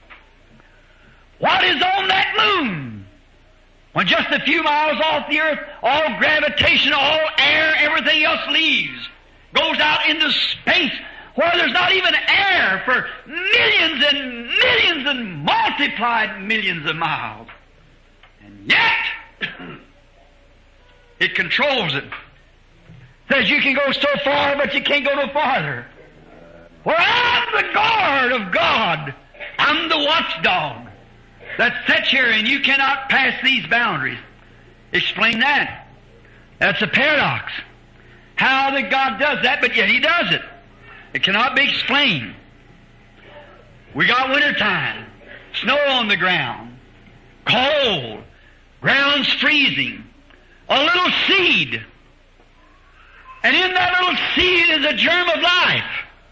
What is on that moon? When just a few miles off the earth, all gravitation, all air, everything else leaves, goes out into space where there's not even air for millions and millions and multiplied millions of miles. And yet, it controls it. Says you can go so far, but you can't go no farther. Well, I'm the guard of God. I'm the watchdog that sits here, and you cannot pass these boundaries. Explain that. That's a paradox. How that God does that, but yet He does it. It cannot be explained. We got wintertime, snow on the ground, cold, ground's freezing, a little seed. And in that little seed is a germ of life.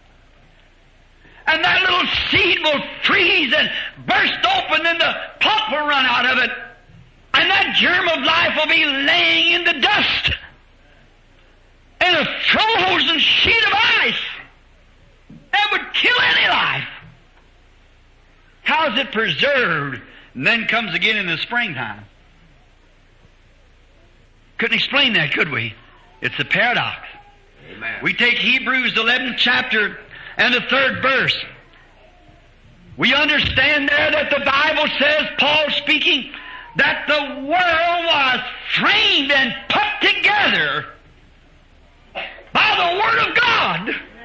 And that little seed will freeze and burst open, and the pulp will run out of it. And that germ of life will be laying in the dust in a frozen sheet of ice. That would kill any life. How is it preserved and then comes again in the springtime? Couldn't explain that, could we? It's a paradox. Amen. We take Hebrews eleventh chapter and the third verse. We understand there that the Bible says, Paul speaking, that the world was framed and put together by the Word of God.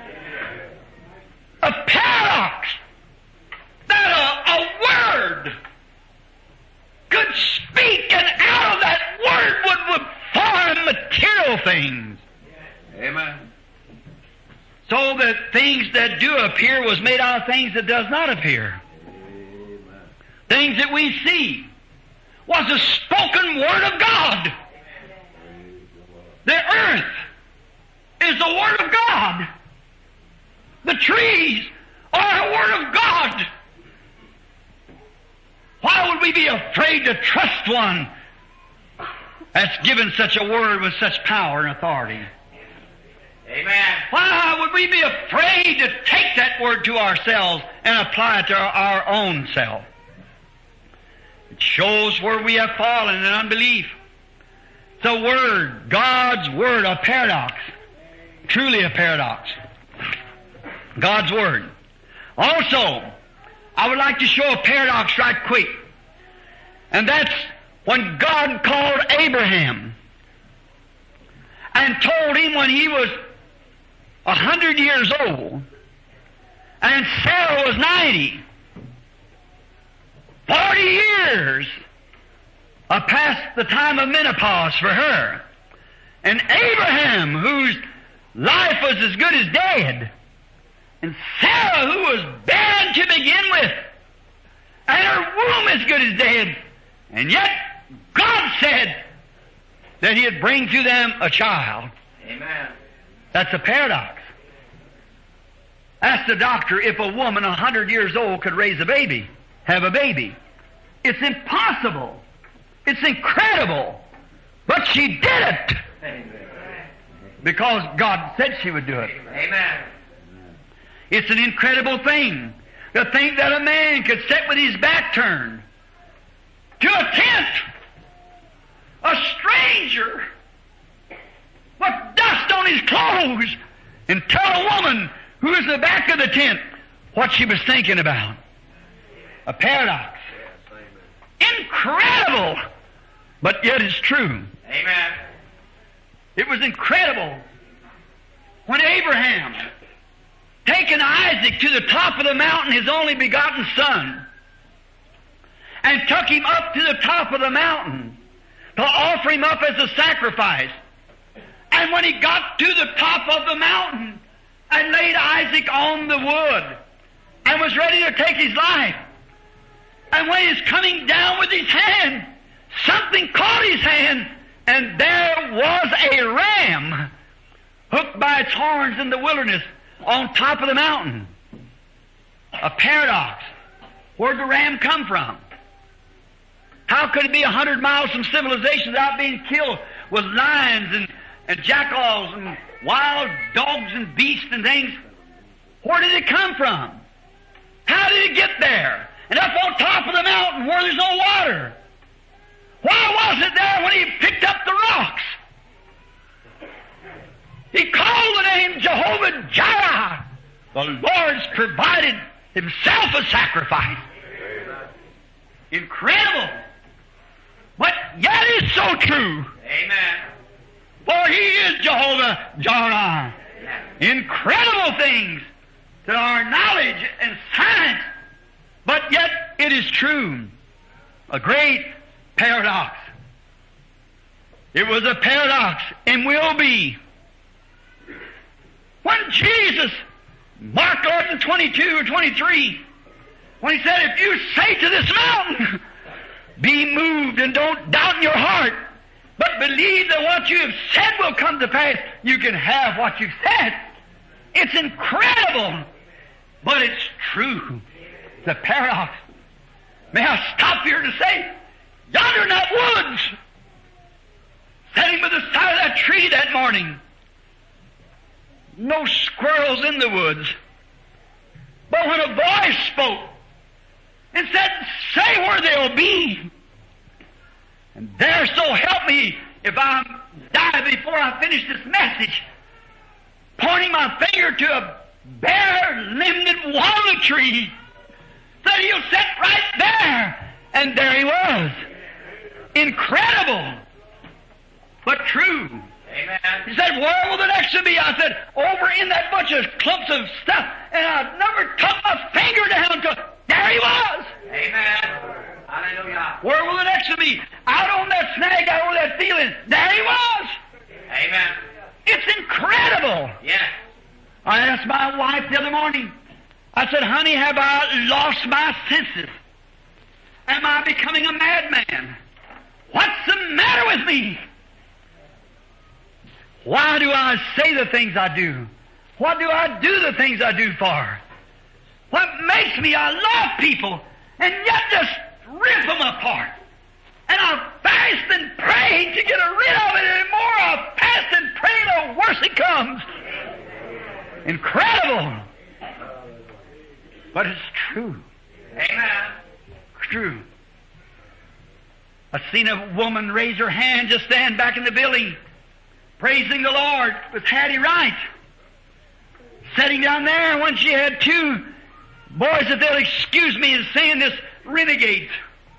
A paradox. That a, a word could speak, and out of that word would, would form material things. Amen. So that things that do appear was made out of things that does not appear. Amen. Things that we see was a spoken Word of God. The earth is the Word of God. The trees are the Word of God. Why would we be afraid to trust one that's given such a Word with such power and authority? Amen. Why would we be afraid to take that Word to ourselves and apply it to our, our own self? It shows where we have fallen in unbelief. It's a Word, God's Word, a paradox. Truly a paradox. God's Word. Also, I would like to show a paradox right quick. And that's when God called Abraham and told him when he was a hundred years old and Sarah was ninety. Forty years are past the time of menopause for her. And Abraham, whose life was as good as dead, and Sarah, who was barren to begin with, and her womb as good as dead, and yet God said that He'd bring to them a child. Amen. That's a paradox. Ask the doctor if a woman a hundred years old could raise a baby, have a baby. It's impossible. It's incredible. But she did it. Amen. Because God said she would do it. Amen. It's an incredible thing to think that a man could sit with his back turned to a tent, a stranger, with dust on his clothes, and tell a woman who is in the back of the tent what she was thinking about. A paradox. Incredible, but yet it's true. Amen. It was incredible. When Abraham, taken Isaac to the top of the mountain, his only begotten son, and took him up to the top of the mountain to offer him up as a sacrifice. And when he got to the top of the mountain and laid Isaac on the wood and was ready to take his life, and when he was coming down with his hand, something caught his hand, and there was a ram hooked by its horns in the wilderness on top of the mountain. A paradox. Where'd the ram come from? How could it be a hundred miles from civilization without being killed with lions and, and jackals and wild dogs and beasts and things? Where did it come from? How did it get there? And up on top of the mountain where there's no water. Why was it there when he picked up the rocks? He called the name Jehovah Jireh. The Lord's provided Himself a sacrifice. Incredible. But yet it's so true. Amen. For He is Jehovah Jireh. Incredible things to our knowledge and science. But yet it is true. A great paradox. It was a paradox and will be. When Jesus, Mark eleven twenty-two or twenty-three, when He said, if you say to this mountain, be moved and don't doubt in your heart, but believe that what you have said will come to pass, you can have what you've said. It's incredible, but it's true. It's a paradox. May I stop here to say, yonder in that woods, sitting by the side of that tree that morning, no squirrels in the woods, but when a voice spoke and said, say where they'll be. And there, so help me, if I die before I finish this message, pointing my finger to a bare-limbed walnut tree, said he'll sit right there. And there he was. Incredible, but true. Amen. He said, where will the next one be? I said, over in that bunch of clumps of stuff. And I never took my finger down until there he was. Amen. Hallelujah. Where will the next one be? Out on that snag, out over that field. There he was. Amen. It's incredible. Yes. I asked my wife the other morning, I said, honey, have I lost my senses? Am I becoming a madman? What's the matter with me? Why do I say the things I do? What do I do the things I do for? What makes me? I love people and yet just rip them apart. And I fast and pray to get rid of it, and the more I fast and pray, the worse it comes. Incredible. But it's true. Amen. True. I've seen a woman raise her hand just stand back in the building, praising the Lord with Hattie Wright. Sitting down there when she had two boys that they'll excuse me in saying this, renegades.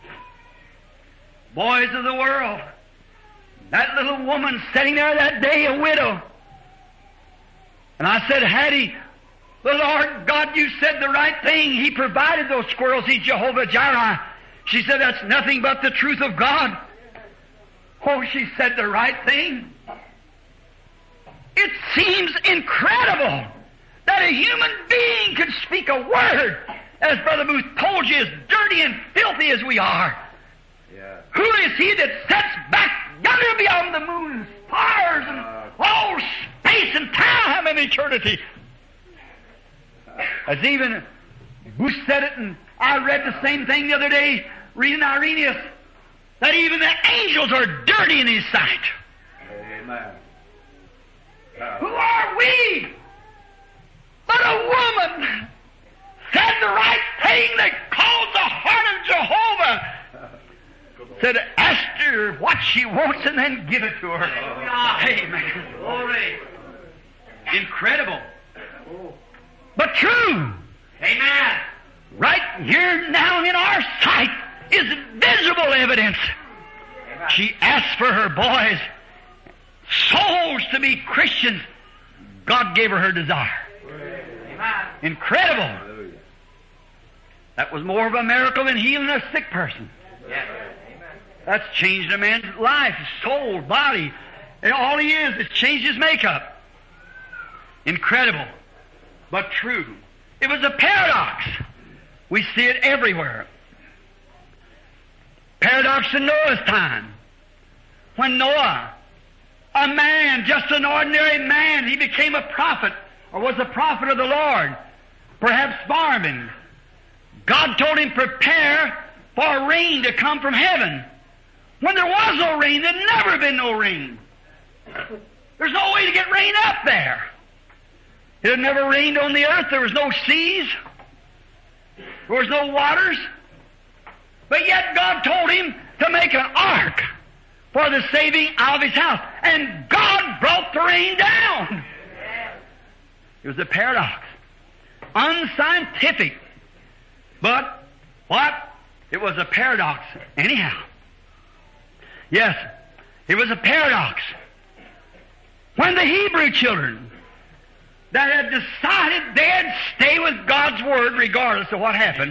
Boys of the world. That little woman sitting there that day, a widow. And I said, Hattie, the Lord God, you said the right thing. He provided those squirrels. He's Jehovah Jireh. She said, that's nothing but the truth of God. Oh, she said the right thing. It seems incredible that a human being could speak a word, as Brother Booth told you, as dirty and filthy as we are. Yeah. Who is He that sits back yonder beyond the moon and stars and all space and time and eternity? As even Booth said it, and I read the same thing the other day, reading Irenaeus, that even the angels are dirty in His sight. Amen. Uh, Who are we? But a woman said the right thing that calls the heart of Jehovah. Said, ask her what she wants and then give it to her. Amen. Glory. Incredible. But true. Amen. Right here now in our sight is visible evidence. Amen. She asked for her boys, souls to be Christians, God gave her her desire. Incredible. Hallelujah. That was more of a miracle than healing a sick person. Yes. That's changed a man's life, his soul, body. And all he is, it's changed his makeup. Incredible, but true. It was a paradox. We see it everywhere. Paradox in Noah's time. When Noah, a man, just an ordinary man, he became a prophet, or was a prophet of the Lord, perhaps farming. God told him, prepare for rain to come from heaven. When there was no rain, there'd never been no rain. There's no way to get rain up there. It had never rained on the earth. There was no seas. There was no waters. But yet God told him to make an ark for the saving of his house. And God brought the rain down. It was a paradox. Unscientific. But what? It was a paradox anyhow. Yes, it was a paradox. When the Hebrew children that had decided they'd stay with God's Word regardless of what happened,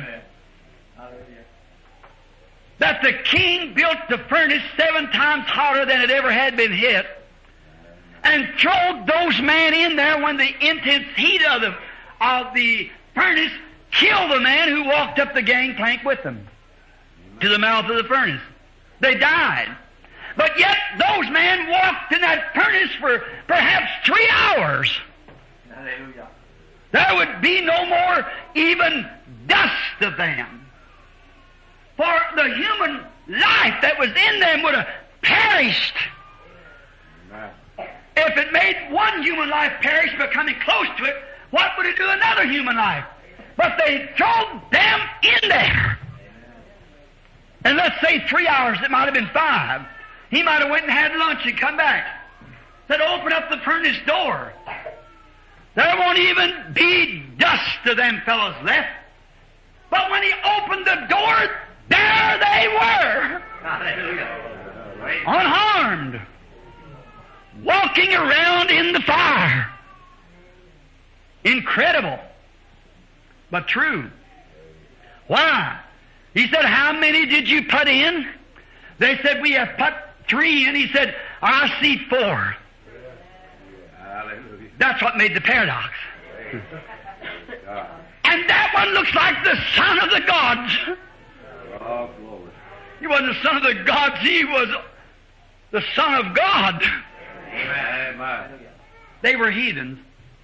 that the king built the furnace seven times hotter than it ever had been hit, and throwed those men in there when the intense heat of the, of the furnace killed the man who walked up the gangplank with them to the mouth of the furnace. They died. But yet those men walked in that furnace for perhaps three hours. Hallelujah. There would be no more even dust of them. For the human life that was in them would have perished. Amen. If it made one human life perish by coming close to it, what would it do another human life? But they threw them in there. And let's say three hours, it might have been five. He might have went and had lunch and come back. Said, open up the furnace door. There won't even be dust of them fellows left. But when he opened the door, there they were. Hallelujah. Unharmed. Walking around in the fire. Incredible. But true. Why? He said, how many did you put in? They said, we have put three. And he said, I see four. Hallelujah. That's what made the paradox. God. And that one looks like the son of the gods. Oh, glory. He wasn't the son of the gods. He was the son of God. Amen. They were heathens.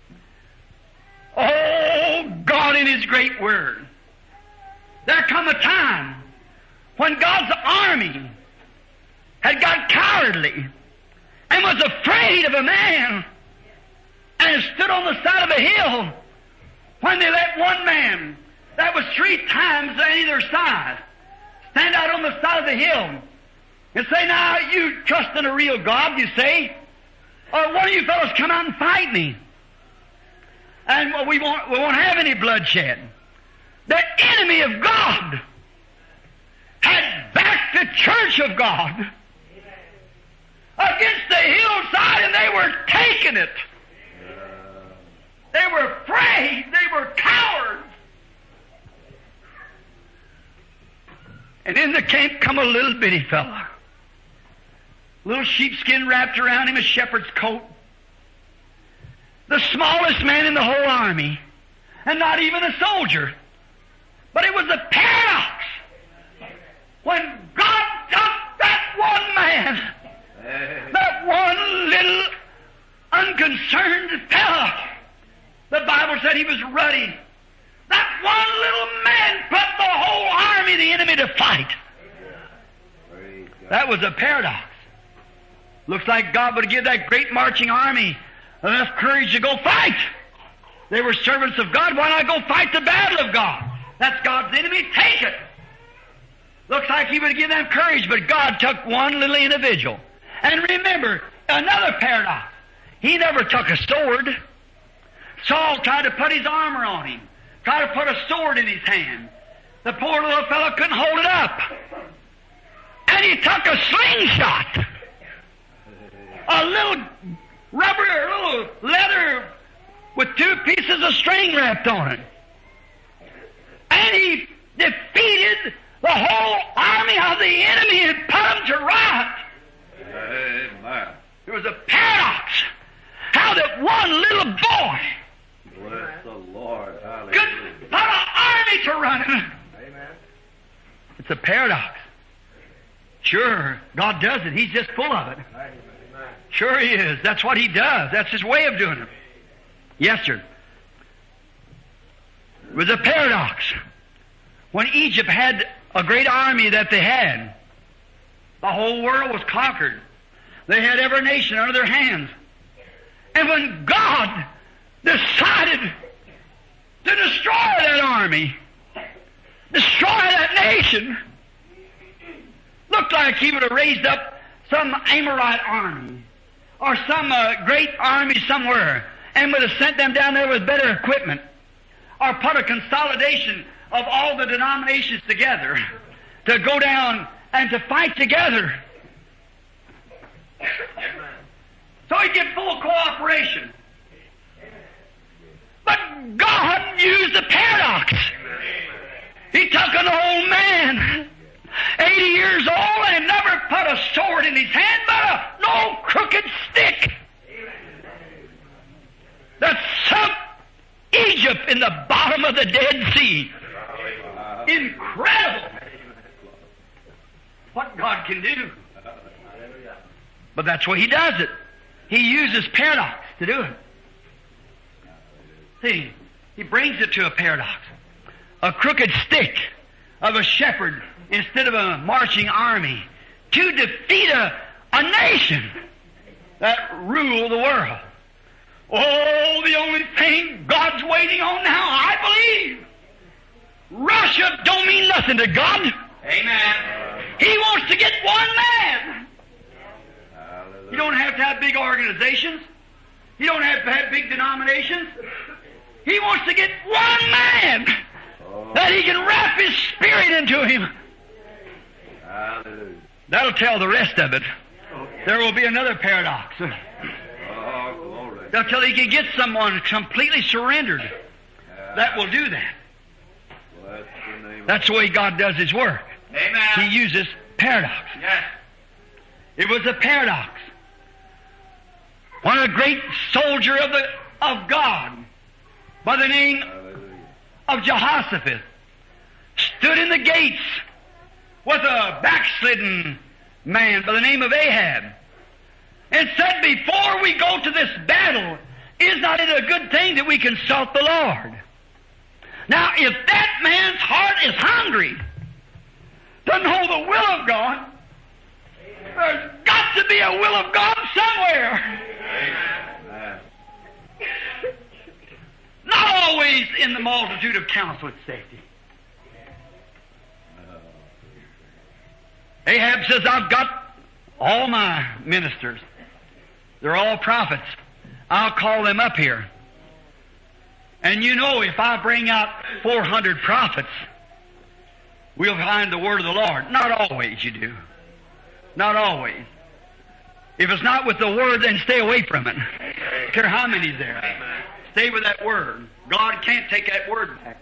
Oh, God in His great word. There come a time when God's army had got cowardly and was afraid of a man and stood on the side of a hill when they let one man that was three times on either side stand out on the side of the hill and say, now you trust in a real God, you say, or one of you fellows come out and fight me. And well, we won't, we won't have any bloodshed. The enemy of God had backed the church of God against the hillside, and they were taking it. They were afraid. They were cowards. And in the camp come a little bitty fella. Little sheepskin wrapped around him, a shepherd's coat. The smallest man in the whole army, and not even a soldier. But it was a paradox. When God took that one man, that one little unconcerned fellow, the Bible said he was ruddy. That one little man put the whole army, the enemy, to fight. That was a paradox. Looks like God would give that great marching army enough courage to go fight. They were servants of God. Why not go fight the battle of God? That's God's enemy. Take it. Looks like He would give them courage, but God took one little individual. And remember, another paradox. He never took a sword. Saul tried to put his armor on him, tried to put a sword in his hand. The poor little fellow couldn't hold it up. And he took a slingshot. a little rubber, a little leather with two pieces of string wrapped on it. And he defeated the whole army of the enemy and put them to rout. Amen. There was a paradox. How that one little boy Bless the Lord. could Hallelujah. put an army to running. Amen. It's a paradox. Sure, God does it. He's just full of it. Amen. Sure He is. That's what He does. That's His way of doing it. Yes, sir. It was a paradox. When Egypt had a great army that they had, the whole world was conquered. They had every nation under their hands. And when God decided to destroy that army, destroy that nation, looked like He would have raised up some Amorite army or some uh, great army somewhere and would have sent them down there with better equipment, or put a consolidation of all the denominations together to go down and to fight together. So he'd get full cooperation. But God used the paradox. He took an old man, eighty years old, and never put a sword in his hand, but a no crooked stick that sunk Egypt in the bottom of the Dead Sea. Incredible what God can do. But that's why He does it. He uses paradox to do it. See, He brings it to a paradox. A crooked stick of a shepherd instead of a marching army to defeat a, a nation that rule the world. Oh, the only thing God's waiting on now, I believe. Russia don't mean nothing to God. Amen. He wants to get one man. Hallelujah. You don't have to have big organizations. You don't have to have big denominations. He wants to get one man Oh, that He can wrap His Spirit into him. hallelujah. That'll tell the rest of it. There will be another paradox. Oh, glory. They'll tell He can get someone completely surrendered that will do that. Bless the name That's the way God does His work. Amen. He uses paradox. Yes. It was a paradox. When a great soldier of the of God by the name Hallelujah. of Jehoshaphat stood in the gates with a backslidden man by the name of Ahab and said, before we go to this battle, is not it a good thing that we consult the Lord? Now, if that man's heart is hungry to know the will of God, there's got to be a will of God somewhere. Amen. Not always in the multitude of counsel it's safety. Ahab says, I've got all my ministers. They're all prophets. I'll call them up here. And you know, if I bring out four hundred prophets, we'll find the word of the Lord. Not always, you do. Not always. If it's not with the word, then stay away from it. I don't care how many's there. Stay with that word. God can't take that word back.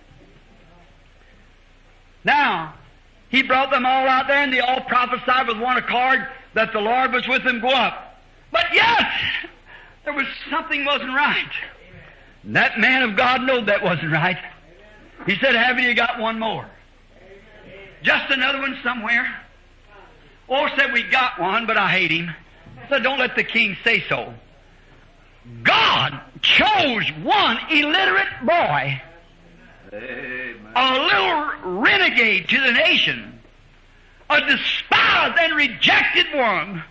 Now, He brought them all out there, and they all prophesied with one accord that the Lord was with them. Go up. But yet, there was something wasn't right. And that man of God knew that wasn't right. He said, haven't you got one more? Just another one somewhere? Or said, we got one, but I hate him. Said, don't let the king say so. God chose one illiterate boy, Amen. a little renegade to the nation, a despised and rejected one,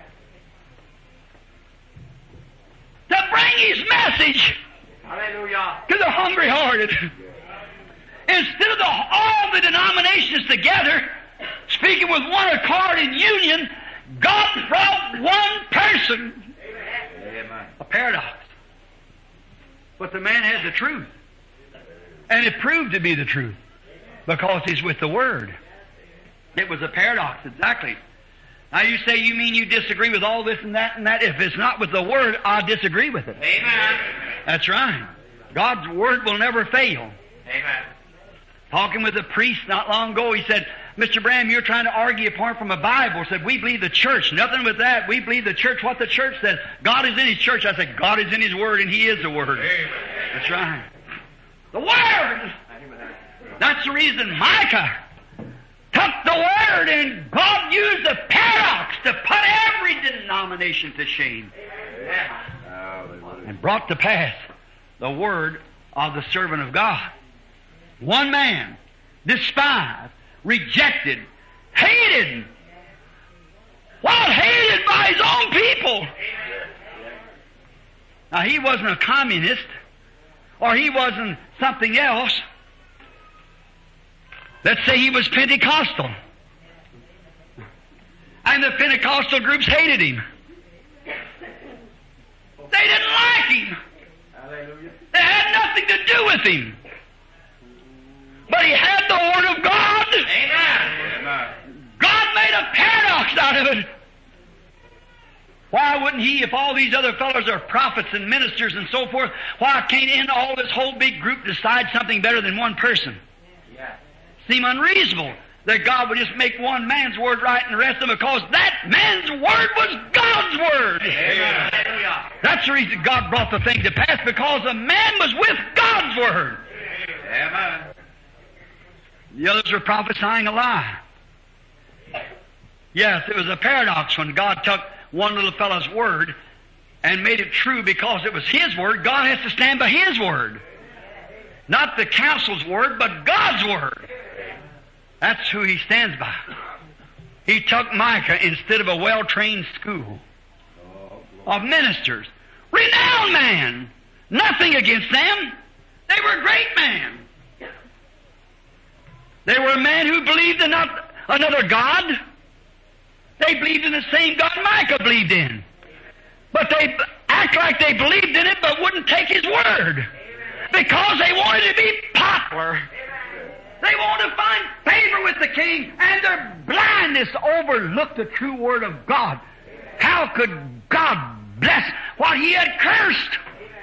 to bring His message Hallelujah. to the hungry-hearted. Instead of the, all the denominations together, speaking with one accord in union, God brought one person. Amen. A paradox. But the man had the truth. And it proved to be the truth. Because he's with the Word. It was a paradox, exactly. Now you say, you mean you disagree with all this and that and that? If it's not with the Word, I disagree with it. Amen. That's right. God's Word will never fail. Amen. Talking with a priest not long ago, he said, Mister Branham, you're trying to argue apart from a Bible. Said, we believe the church. Nothing with that. We believe the church, what the church says. God is in His church. I said, God is in His Word, and He is the Word. Amen. That's right. The Word! That's the reason Micah took the Word, and God used the paradox to put every denomination to shame. And brought to pass the Word of the servant of God. One man, despised, rejected, hated. Well, hated by his own people. Now, he wasn't a communist, or he wasn't something else. Let's say he was Pentecostal. And the Pentecostal groups hated him. They didn't like him. They had nothing to do with him. But he had the Word of God. Amen. God made a paradox out of it. Why wouldn't He, if all these other fellows are prophets and ministers and so forth, why can't in all this whole big group decide something better than one person? Yeah. Seem unreasonable that God would just make one man's word right and the rest of them, because that man's word was God's word. Amen. That's the reason God brought the thing to pass, because the man was with God's word. Amen. The others were prophesying a lie. Yes, it was a paradox when God took one little fellow's word and made it true because it was His word. God has to stand by His word. Not the council's word, but God's word. That's who He stands by. He took Micah instead of a well-trained school of ministers. Renowned man. Nothing against them. They were great men. They were a man who believed in not another God. They believed in the same God Micah believed in. But they act like they believed in it, but wouldn't take His word. Because they wanted to be popular. They wanted to find favor with the king, and their blindness overlooked the true word of God. How could God bless what He had cursed?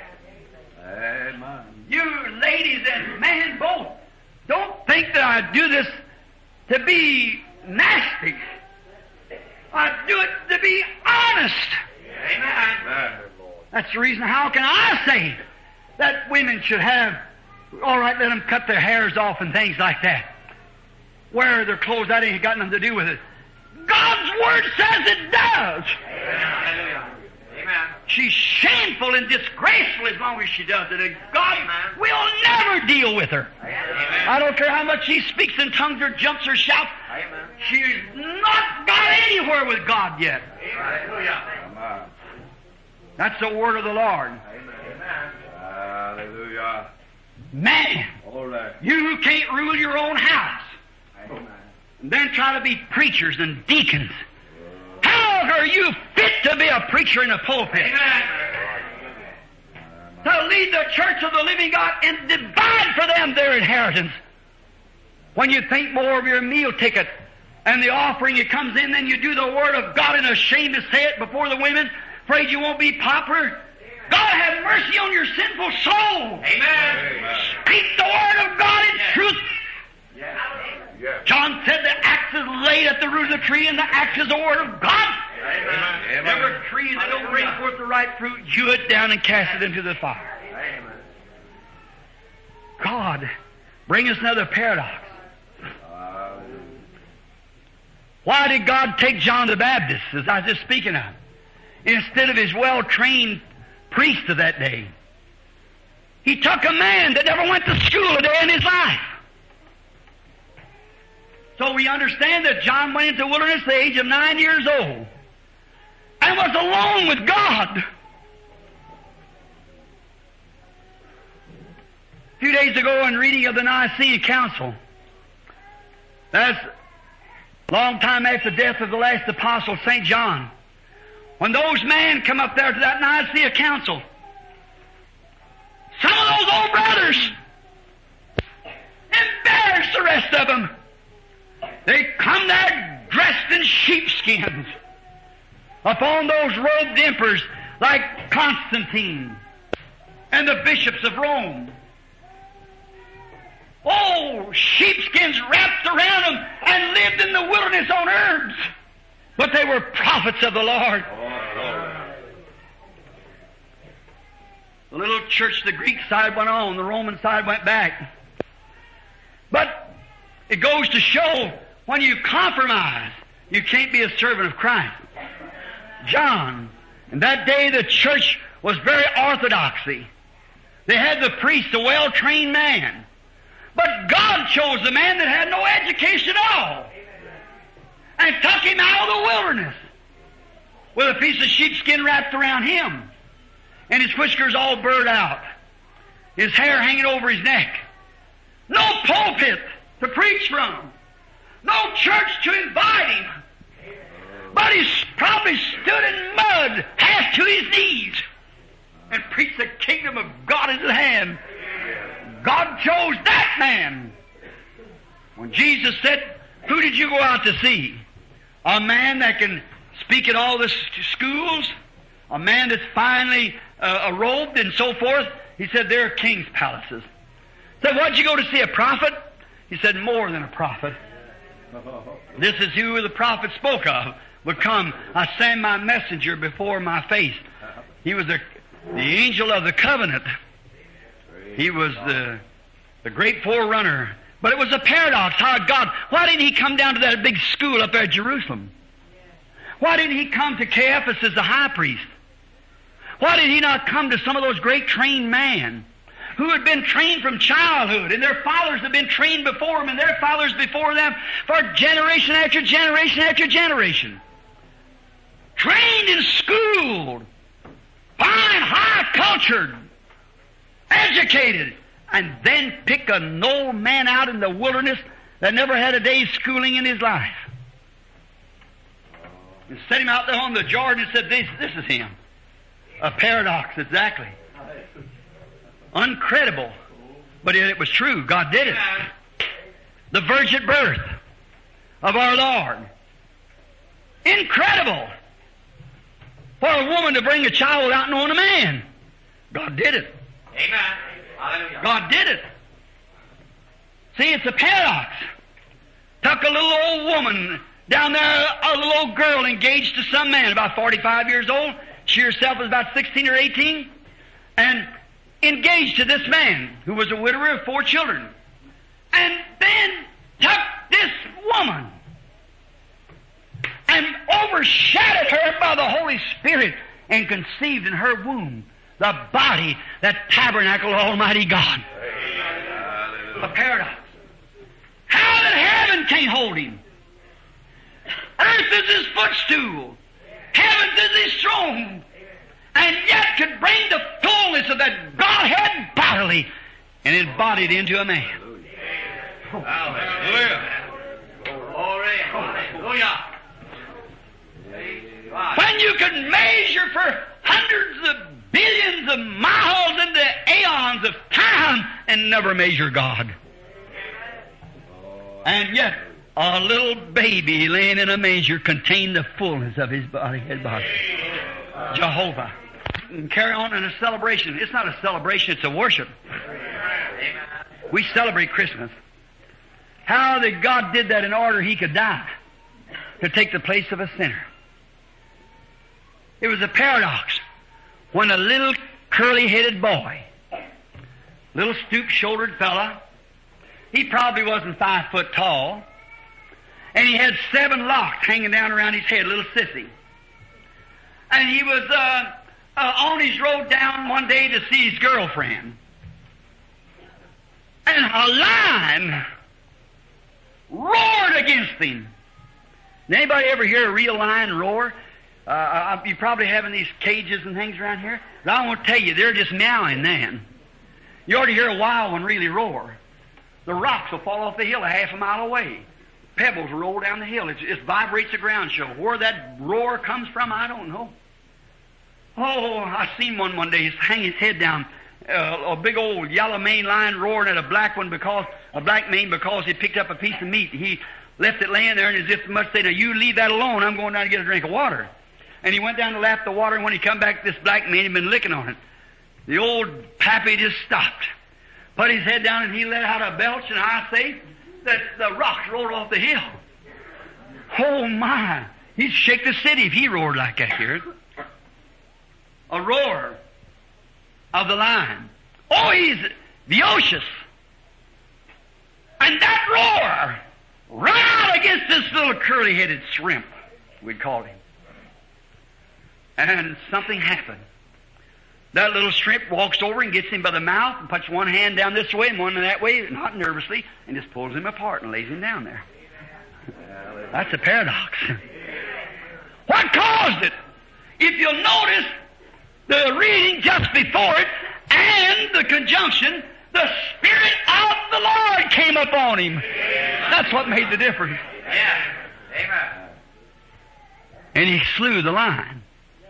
Amen. You ladies and men both, don't think that I do this to be nasty. I do it to be honest. Amen. That's the reason. How can I say that women should have, all right, let them cut their hairs off and things like that, wear their clothes? That ain't got nothing to do with it. God's Word says it does. Amen. She's shameful and disgraceful as long as she does it. And God will never deal with her. Amen. I don't care how much she speaks in tongues or jumps or shouts. Amen. She's not got anywhere with God yet. Amen. That's the word of the Lord. Amen. Hallelujah. Man, All right. you who can't rule your own house, Amen. and then try to be preachers and deacons. How are you fit to be a preacher in a pulpit? Amen. To lead the church of the living God and divide for them their inheritance. When you think more of your meal ticket and the offering that comes in, then you do the Word of God and ashamed to say it before the women, afraid you won't be popular. God have mercy on your sinful soul. Amen. Speak the Word of God in truth. Yeah. Yeah. John said the axe is laid at the root of the tree, and the axe is the Word of God. Amen. Every tree that don't bring forth the right fruit, hew it down and cast it into the fire. Amen. God, bring us another paradox. Hallelujah. Why did God take John the Baptist, as I was just speaking of, instead of his well-trained priest of that day? He took a man that never went to school a day in his life. So we understand that John went into the wilderness at the age of nine years old and was alone with God. A few days ago in reading of the Nicene Council, that's a long time after the death of the last apostle, Saint John, when those men come up there to that Nicene Council, some of those old brothers embarrassed the rest of them. They come there dressed in sheepskins. upon those robed emperors like Constantine and the bishops of Rome. Oh, sheepskins wrapped around them and lived in the wilderness on herbs. But they were prophets of the Lord. The little church, the Greek side went on, the Roman side went back. But it goes to show when you compromise, you can't be a servant of Christ. John, in that day the church was very orthodoxy. They had the priest, a well-trained man. But God chose a man that had no education at all and took him out of the wilderness with a piece of sheepskin wrapped around him and his whiskers all burred out, his hair hanging over his neck. No pulpit to preach from. No church to invite him. But he probably stood in mud half to his knees and preached the kingdom of God is at hand. God chose that man. When Jesus said, who did you go out to see? A man that can speak at all the schools? A man that's finely uh, robed and so forth? He said, there are king's palaces. He said, what'd you go to see, a prophet? He said, more than a prophet. This is who the prophet spoke of. Would come, I send my messenger before my face. He was the, the angel of the covenant. He was the, the great forerunner. But it was a paradox how God, why didn't he come down to that big school up there at Jerusalem? Why didn't he come to Caiaphas as the high priest? Why did he not come to some of those great trained men who had been trained from childhood, and their fathers had been trained before them, and their fathers before them for generation after generation after generation? Trained and schooled, fine, high-cultured, educated, and then pick an old man out in the wilderness that never had a day's schooling in his life. And set him out there on the Jordan and said, this, this is him. A paradox, exactly. Uncredible. But it was true. God did it. The virgin birth of our Lord. Incredible. For a woman to bring a child without knowing a man. God did it. Amen. God did it. See, it's a paradox. Took a little old woman down there, a little old girl engaged to some man, about forty-five years old. She herself was about sixteen or eighteen. And engaged to this man, who was a widower of four children. And then took this woman and overshadowed her by the Holy Spirit and conceived in her womb the body, that tabernacle of Almighty God. A paradox. How that heaven can't hold him? Earth is his footstool. Heaven is his throne. And yet could bring the fullness of that Godhead bodily and embodied into a man. Hallelujah. Glory. Hallelujah. When you can measure for hundreds of billions of miles into aeons of time and never measure God. And yet, a little baby laying in a manger contained the fullness of his body, his body. Jehovah. And carry on in a celebration. It's not a celebration, it's a worship. We celebrate Christmas. How that God did that in order he could die to take the place of a sinner. It was a paradox. When a little curly-headed boy, little stoop-shouldered fella, he probably wasn't five foot tall, and he had seven locks hanging down around his head, little sissy. And he was uh, uh, on his road down one day to see his girlfriend. And a lion roared against him. Did anybody ever hear a real lion roar? Uh, you probably have in these cages and things around here. But I won't tell you, they're just meowing then. You ought to hear a wild one really roar. The rocks will fall off the hill a half a mile away. Pebbles roll down the hill. It just vibrates the ground show. Where that roar comes from, I don't know. Oh, I seen one one day. He's hanging his head down. Uh, a big old yellow maned lion roaring at a black one because a black mane because he picked up a piece of meat. He left it laying there, and as if much say, "Now you leave that alone. I'm going down to get a drink of water." And he went down to lap the water, and when he come back, this black man had been licking on it. The old pappy just stopped, put his head down, and he let out a belch, and I say that the rocks rolled off the hill. Oh my! He'd shake the city if he roared like that here. A roar of the lion. Oh, he's vicious. And that roar ran out against this little curly-headed shrimp, we'd call him. And something happened. That little shrimp walks over and gets him by the mouth and puts one hand down this way and one that way, not nervously, and just pulls him apart and lays him down there. That's a paradox. What caused it? If you'll notice the reading just before it and the conjunction, the Spirit of the Lord came upon him. That's what made the difference. Yeah. Amen. And he slew the lion.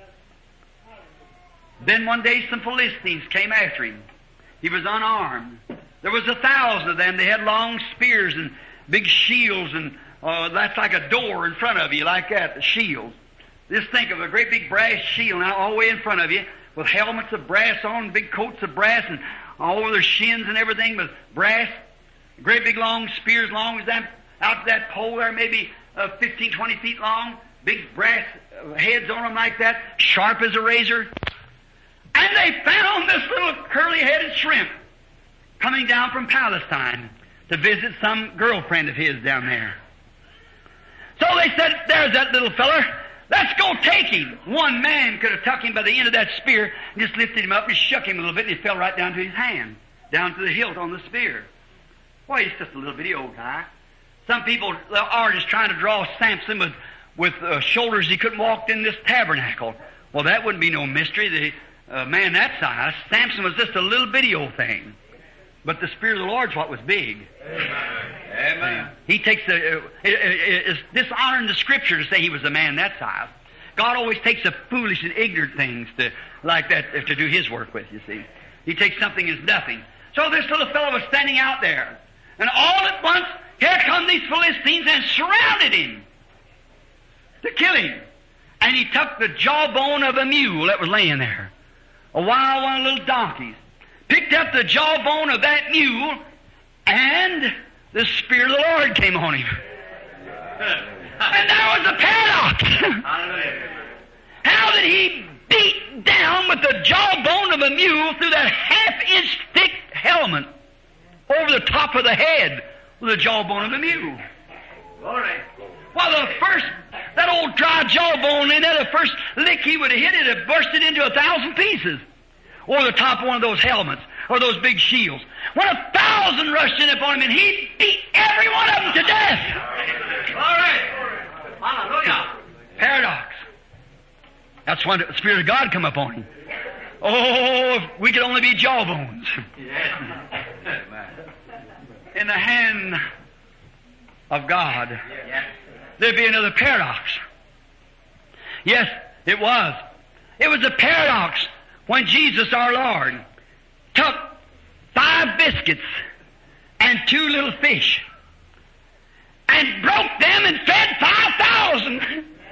Then one day some Philistines came after him. He was unarmed. There was a thousand of them. They had long spears and big shields, and uh, that's like a door in front of you, like that, the shield. Just think of a great big brass shield now all the way in front of you, with helmets of brass on, big coats of brass, and all over their shins and everything with brass. Great big long spears, long as that, out to that pole there, maybe uh, fifteen, twenty feet long. Big brass heads on them like that, sharp as a razor. And they found this little curly-headed shrimp coming down from Palestine to visit some girlfriend of his down there. So they said, there's that little feller. Let's go take him. One man could have tucked him by the end of that spear and just lifted him up and shook him a little bit, and he fell right down to his hand, down to the hilt on the spear. Why, he's just a little bitty old guy. Some people are just trying to draw Samson with, with uh, shoulders he couldn't walk in this tabernacle. Well, that wouldn't be no mystery. The A man that size, Samson was just a little bitty old thing. But the Spirit of the Lord's what was big. Amen. Amen. He takes the, uh, it, it, it's dishonoring the Scripture to say he was a man that size. God always takes the foolish and ignorant things to, like that, to do His work with, you see. He takes something as nothing. So this little fellow was standing out there. And all at once, here come these Philistines and surrounded him to kill him. And he took the jawbone of a mule that was laying there. A wild one of little donkeys, picked up the jawbone of that mule, and the Spirit of the Lord came on him. And there was a paradox. How did he beat down with the jawbone of a mule through that half-inch thick helmet over the top of the head with the jawbone of a mule? Well, the first, that old dry jawbone in there, the first lick he would have hit, it had bursted into a thousand pieces. Or the top of one of those helmets, or those big shields. When a thousand rushed in upon him, and he beat every one of them to death. All right. Hallelujah. Paradox. That's when the Spirit of God come upon him. Oh, if we could only be jawbones. Yes. In the hand of God. Yes. There'd be another paradox. Yes, it was. It was a paradox when Jesus our Lord took five biscuits and two little fish and broke them and fed five thousand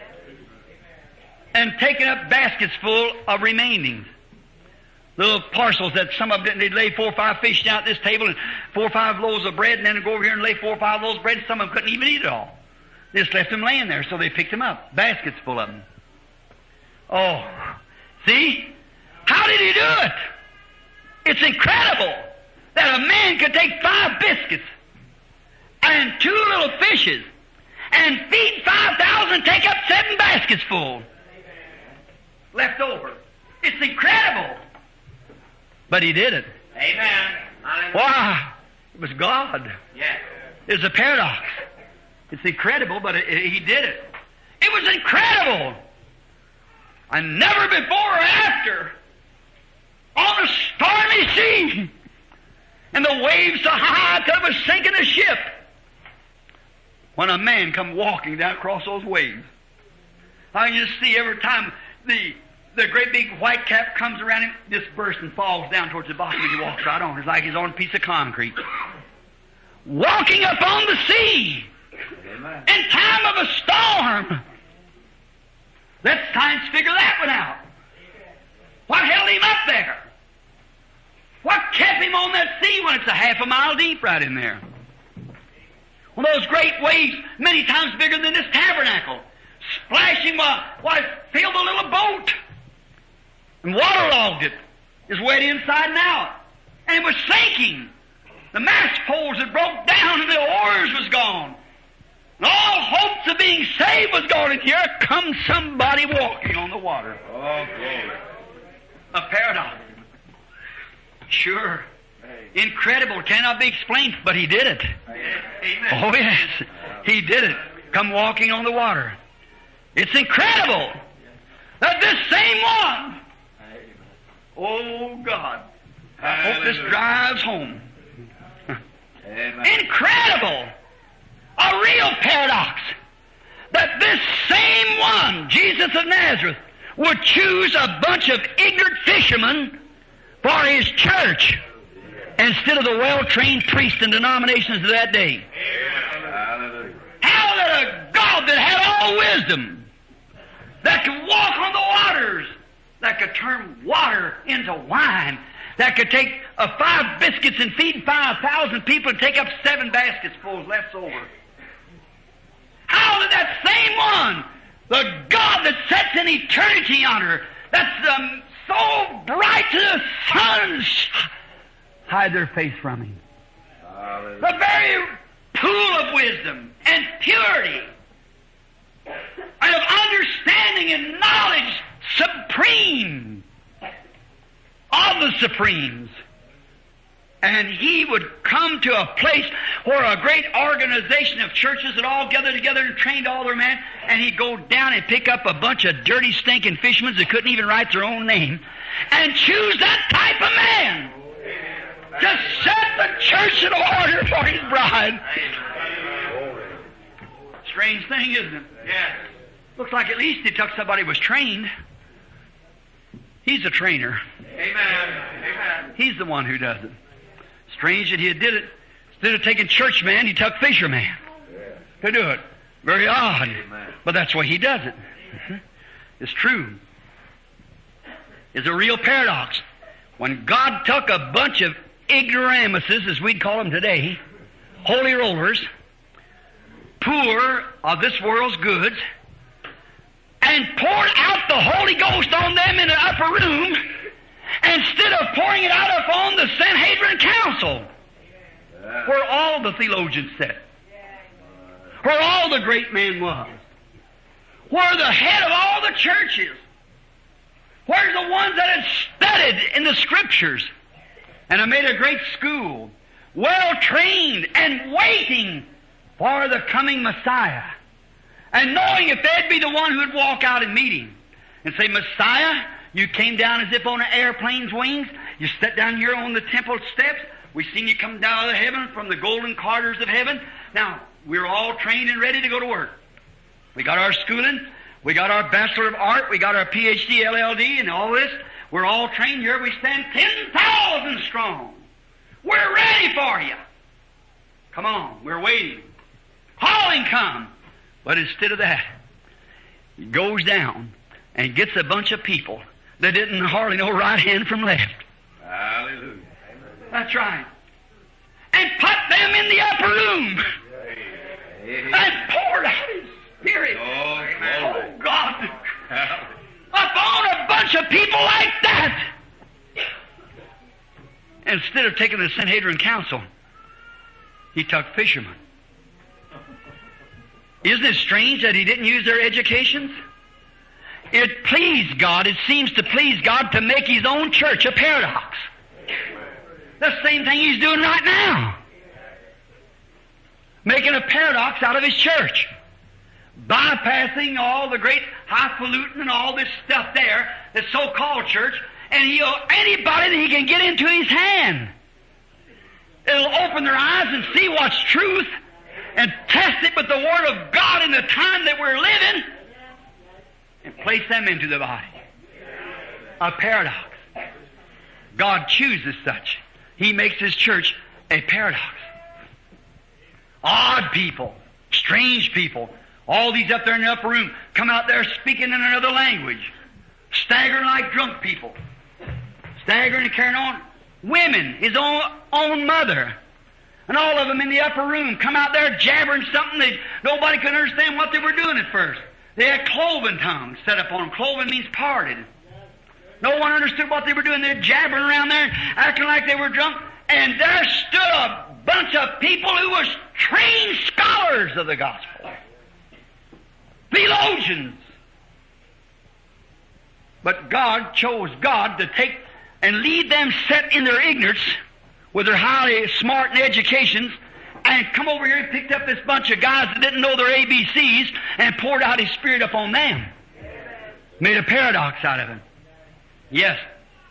and taken up baskets full of remainings. Little parcels that some of them, they'd lay four or five fish down at this table and four or five loaves of bread, and then they'd go over here and lay four or five loaves of bread, and some of them couldn't even eat it all. They just left them laying there, so they picked them up. Baskets full of them. Oh, see? How did he do it? It's incredible that a man could take five biscuits and two little fishes and feed five thousand, take up seven baskets full. Left over. It's incredible. But he did it. Amen. Wow. It was God. Yes. It's a paradox. It's incredible, but it, it, he did it. It was incredible. And never before or after, on a stormy sea, and the waves so high that it was sinking a ship, when a man come walking down across those waves, I can just see every time the the great big white cap comes around him, just bursts and falls down towards the bottom, and he walks right on. It's like he's on a piece of concrete. Walking up on the sea in time of a storm. That's science sleep right in there. Well, those great waves, many times bigger than this tabernacle, splashing while, while it filled the little boat and waterlogged it. It's wet inside and out. And it was sinking. The mast poles had broke down and the oars was gone. And all hopes of being saved was gone. And here comes somebody walking on the water. Oh, glory. A paradox. Sure. Incredible. Cannot be explained, but he did it. Amen. Oh, yes. He did it. Come walking on the water. It's incredible that this same one, oh God, I hope this drives home. Amen. Incredible! A real paradox that this same one, Jesus of Nazareth, would choose a bunch of ignorant fishermen for his church instead of the well-trained priests and denominations of that day. Hallelujah. How that a God that had all wisdom, that could walk on the waters, that could turn water into wine, that could take uh, five biscuits and feed five thousand people and take up seven baskets full left over. How did that same one, the God that sits in eternity yonder, that's um, so bright to the sun, hide their face from him? Hallelujah. The very pool of wisdom and purity and of understanding and knowledge supreme of the supremes. And he would come to a place where a great organization of churches had all gathered together and trained all their men, and he'd go down and pick up a bunch of dirty, stinking fishermen that couldn't even write their own name, and choose that type of man to set the church in order for his bride. Strange thing, isn't it? Yes. Looks like at least he took somebody who was trained. He's a trainer. Amen. Amen. He's the one who does it. Strange that he did it. Instead of taking churchmen, he took fishermen to do it. Very odd. But that's why he does it. It's true. It's a real paradox. When God took a bunch of ignoramuses, as we'd call them today, holy rollers, poor of this world's goods, and poured out the Holy Ghost on them in an upper room, instead of pouring it out upon the Sanhedrin Council, where all the theologians sat, where all the great men was, where the head of all the churches, where's the ones that had studied in the Scriptures, and have made a great school, well trained and waiting for the coming Messiah, and knowing if they'd be the one who'd walk out and meet him and say, Messiah, you came down as if on an airplane's wings. You sat down here on the temple steps. We've seen you come down out of heaven from the golden corridors of heaven. Now, we're all trained and ready to go to work. We got our schooling. We got our Bachelor of Art. We got our P H D, L L D, and all this. We're all trained here. We stand ten thousand strong. We're ready for you. Come on. We're waiting. Calling come. But instead of that, he goes down and gets a bunch of people that didn't hardly know right hand from left. Hallelujah. That's right. And put them in the upper room. And poured out his Spirit. Oh, Oh, God. Upon a bunch of people like that. Instead of taking the Sanhedrin Council, he took fishermen. Isn't it strange that he didn't use their educations? It pleased God, it seems to please God to make his own church a paradox. The same thing he's doing right now. Making a paradox out of his church. Bypassing all the great highfalutin and all this stuff there, the so-called church, and he'll, anybody that he can get into his hand. It'll open their eyes and see what's truth, and test it with the Word of God in the time that we're living, and place them into the body. A paradox. God chooses such. He makes His church a paradox. Odd people, strange people, all these up there in the upper room, come out there speaking in another language, staggering like drunk people, staggering and carrying on. Women, His own, own mother, And all of them in the upper room come out there jabbering something that nobody could understand what they were doing at first. They had cloven tongues set up on them. Cloven means parted. No one understood what they were doing. They were jabbering around there, acting like they were drunk. And there stood a bunch of people who was trained scholars of the gospel. Theologians. But God chose God to take and lead them set in their ignorance with their highly smart and educations, and come over here and picked up this bunch of guys that didn't know their A B Cs and poured out His Spirit upon them. Made a paradox out of it. Yes.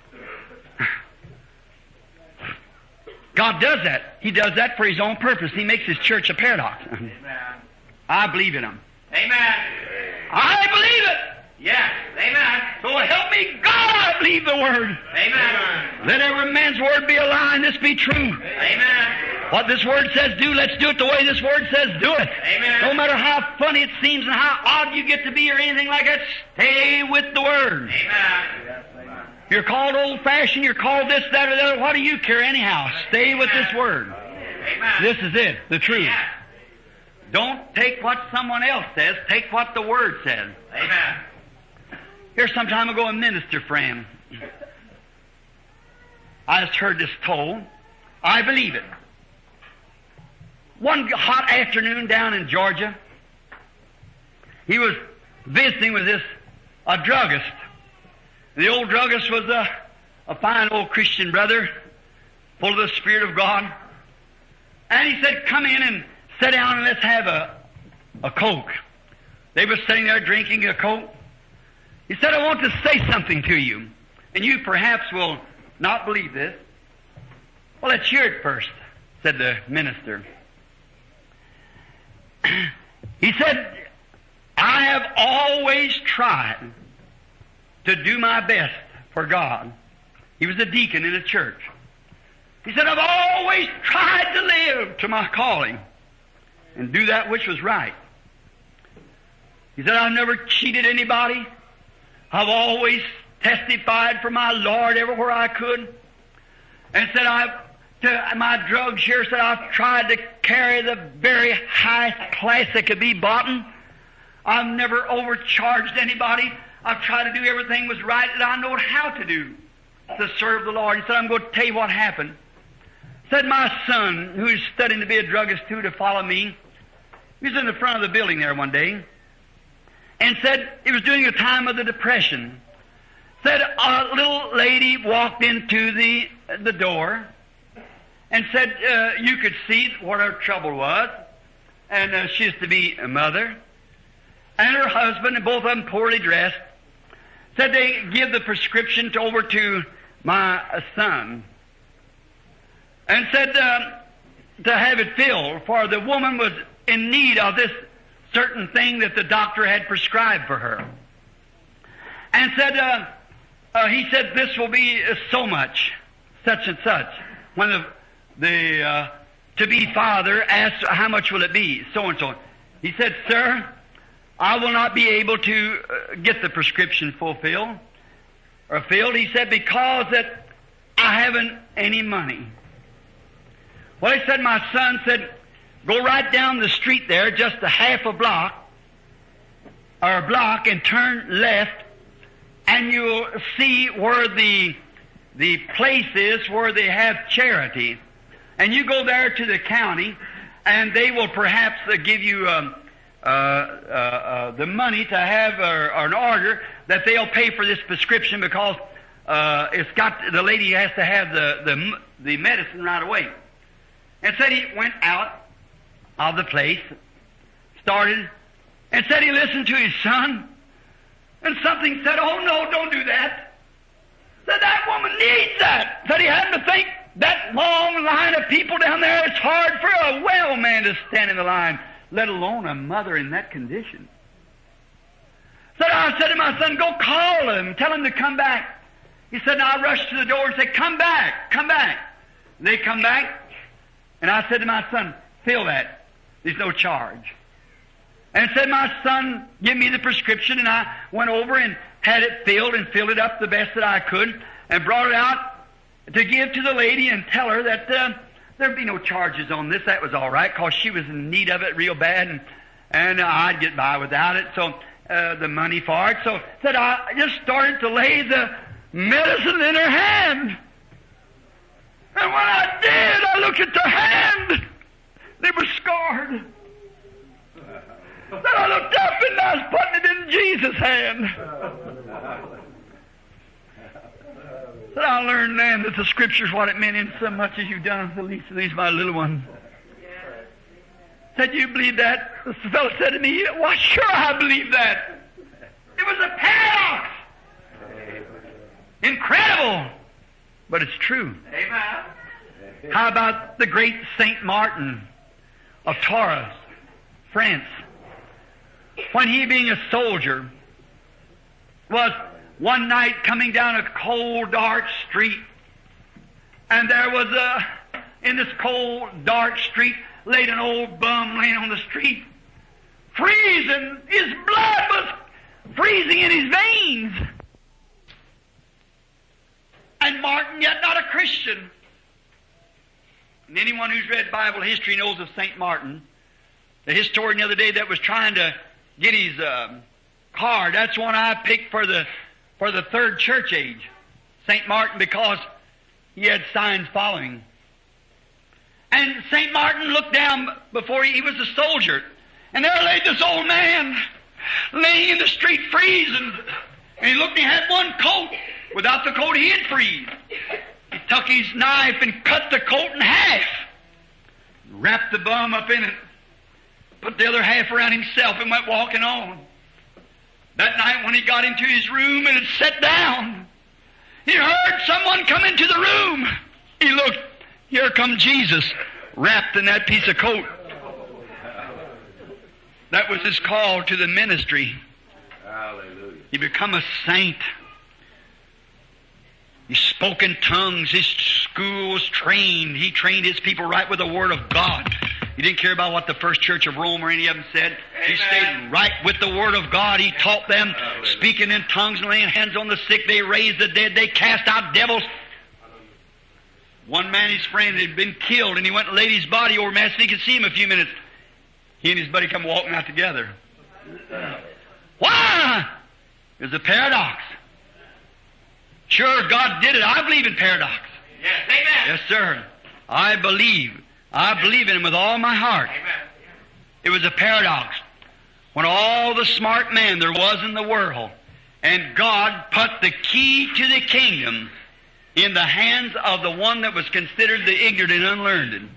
God does that. He does that for His own purpose. He makes His church a paradox. Amen. I believe in Him. Amen. I believe it. Yes. Amen. So help me God, I believe the Word. Amen. Let every man's word be a lie and this be true. Amen. What this Word says do, let's do it the way this Word says do it. Amen. No matter how funny it seems and how odd you get to be or anything like that, stay with the Word. Amen. You're called old-fashioned, you're called this, that, or the other. What do you care anyhow? Stay with this Word. Amen. This is it, the truth. Yes. Don't take what someone else says. Take what the Word says. Amen. Here some time ago, a minister friend. I just heard this told. I believe it. One hot afternoon down in Georgia, he was visiting with this, a druggist. The old druggist was a, a fine old Christian brother, full of the Spirit of God. And he said, come in and sit down and let's have a, a Coke. They were sitting there drinking a Coke. He said, I want to say something to you, and you perhaps will not believe this. Well, let's hear it first, said the minister. He said, I have always tried to do my best for God. He was a deacon in a church. He said, I've always tried to live to my calling and do that which was right. He said, I've never cheated anybody. I've always testified for my Lord everywhere I could. And said, I've, to my drugs here, said, I've tried to carry the very highest class that could be bought. I've never overcharged anybody. I've tried to do everything was right that I know how to do to serve the Lord. He said, I'm going to tell you what happened. Said, my son, who's studying to be a druggist too, to follow me, he was in the front of the building there one day, and said it was during a time of the Depression. Said a little lady walked into the the door and said uh, you could see what her trouble was, and uh, she used to be a mother, and her husband, and both of them poorly dressed. Said they give the prescription to, over to my uh, son, and said uh, to have it filled, for the woman was in need of this certain thing that the doctor had prescribed for her. And said, uh, uh, he said, this will be uh, so much, such and such. When the, the uh, to-be father asked, how much will it be? So and so. He said, sir, I will not be able to uh, get the prescription fulfilled or filled. He said, because that I haven't any money. Well, he said, my son said, go right down the street there, just a half a block, or a block, and turn left, and you'll see where the the place is where they have charity. And you go there to the county, and they will perhaps uh, give you um, uh, uh, uh, the money to have, or, or an order that they'll pay for this prescription, because uh, it's got the lady has to have the the the medicine right away. And said he went out of the place, started, and said he listened to his son, and something said, oh no, don't do that. Said that woman needs that. Said he had to think, that long line of people down there, it's hard for a well man to stand in the line, let alone a mother in that condition. Said, I said to my son, go call him, tell him to come back. He said, and I rushed to the door and said, come back, come back. They come back, and I said to my son, fill that. There's no charge. And said, my son, give me the prescription, and I went over and had it filled and filled it up the best that I could and brought it out to give to the lady and tell her that uh, there'd be no charges on this. That was all right, because she was in need of it real bad, and, and uh, I'd get by without it, so uh, the money for it. So said I just started to lay the medicine in her hand. And when I did, I looked at the hand. They were scarred. Then I looked up and I was putting it in Jesus' hand. Then I learned then that the Scripture's what it meant in so much as you've done the least of these, my little ones. Said, you believe that? The fellow said to me, why, sure I believe that. It was a paradox. Incredible. But it's true. Amen. How about the great Saint Martin of Tours, France? When he, being a soldier, was one night coming down a cold, dark street, and there was a, in this cold, dark street, laid an old bum laying on the street, freezing. His blood was freezing in his veins. And Martin, yet not a Christian. And anyone who's read Bible history knows of Saint Martin, the historian the other day that was trying to get his uh, card. That's one I picked for the for the third church age, Saint Martin, because he had signs following. And Saint Martin looked down before he, he was a soldier, and there lay this old man laying in the street freezing. And he looked and he had one coat. Without the coat he'd freeze. He took his knife and cut the coat in half, wrapped the bum up in it, put the other half around himself, and went walking on. That night when he got into his room and had sat down, he heard someone come into the room. He looked, here come Jesus, wrapped in that piece of coat. That was his call to the ministry. Hallelujah. He become a saint. He spoke in tongues. His school was trained. He trained his people right with the Word of God. He didn't care about what the First Church of Rome or any of them said. He stayed right with the Word of God. He taught them, speaking in tongues and laying hands on the sick. They raised the dead. They cast out devils. One man, his friend, had been killed, and he went and laid his body over Mass so he could see him a few minutes. He and his buddy come walking out together. Why? It was a paradox. Sure, God did it. I believe in paradox. Yes, amen. Yes, sir. I believe. I believe in Him with all my heart. Amen. It was a paradox. When all the smart men there was in the world, and God put the key to the kingdom in the hands of the one that was considered the ignorant and unlearned.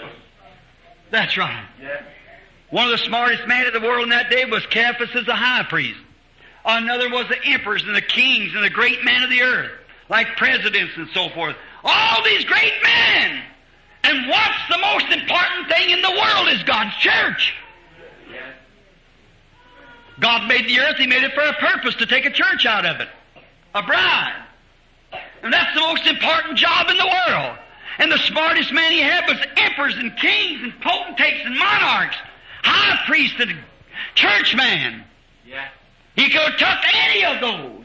That's right. Yes. One of the smartest men of the world in that day was Caiaphas as the high priest. Another was the emperors and the kings and the great men of the earth, like presidents and so forth. All these great men. And what's the most important thing in the world is God's church. Yes. God made the earth. He made it for a purpose, to take a church out of it. A bride. And that's the most important job in the world. And the smartest man he had was emperors and kings and potentates and monarchs, high priests and churchmen. Yes. He could have took any of those.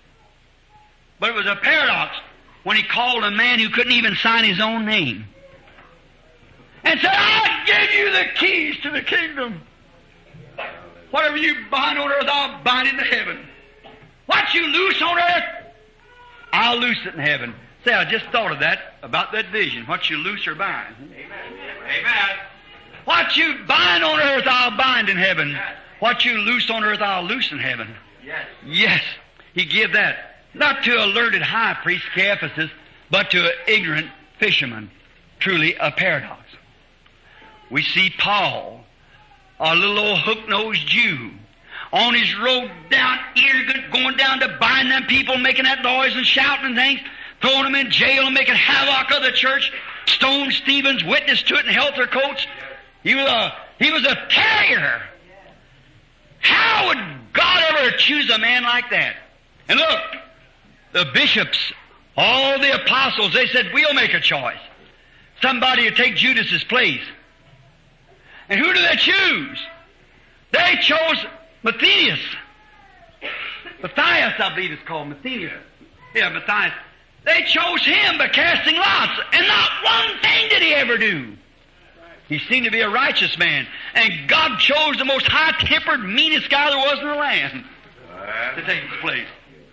But it was a paradox when he called a man who couldn't even sign his own name and said, I'll give you the keys to the kingdom. Whatever you bind on earth, I'll bind in heaven. What you loose on earth, I'll loose it in heaven. Say, I just thought of that, about that vision. What you loose or bind. Amen. Amen. What you bind on earth, I'll bind in heaven. What you loose on earth, I'll loose in heaven. Yes. Yes, he gave that. Not to a learned high priest, Caiaphas, but to an ignorant fisherman. Truly a paradox. We see Paul, a little old hook-nosed Jew, on his road down, eager, going down to bind them people, making that noise and shouting and things, throwing them in jail and making havoc of the church, stoned Stephen's witness to it and held their coats. He was a, he was a terrier. How would God ever choose a man like that? And look, the bishops, all the apostles, they said, we'll make a choice. Somebody to take Judas's place. And who do they choose? They chose Matthias. Matthias, I believe it's called. Matthias. Yeah, Matthias. They chose him by casting lots, and not one thing did he ever do. He seemed to be a righteous man, and God chose the most high-tempered, meanest guy there was in the land to take his place.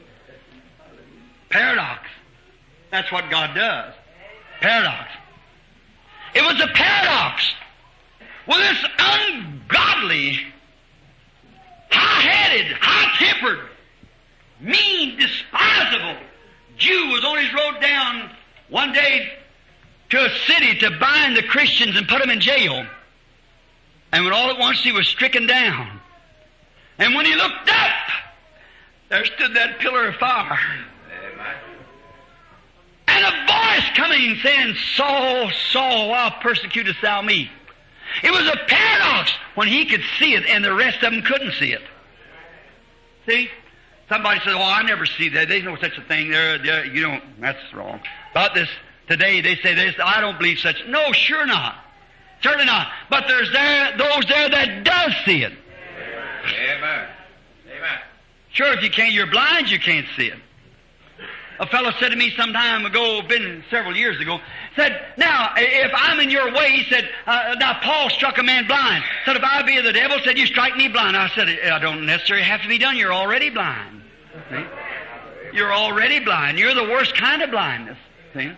Paradox. That's what God does. Paradox. It was a paradox. Well, this ungodly, high-headed, high-tempered, mean, despisable Jew was on his road down one day to a city to bind the Christians and put them in jail. And when all at once he was stricken down. And when he looked up, there stood that pillar of fire. And a voice coming saying, Saul, Saul, why persecutest thou me? It was a paradox when he could see it and the rest of them couldn't see it. See? Somebody says, oh, I never see that. There's no such a thing there. there you don't, that's wrong. About this today, they say this, I don't believe such. No, sure not. Certainly not. But there's there those there that does see it. Amen. Amen. Sure, if you can't, you're blind, you can't see it. A fellow said to me some time ago, been several years ago, said, now, if I'm in your way, he said, uh, now Paul struck a man blind. Said, if I be the devil, said, you strike me blind. I said, I don't necessarily have to be done. You're already blind. See? You're already blind. You're the worst kind of blindness. See?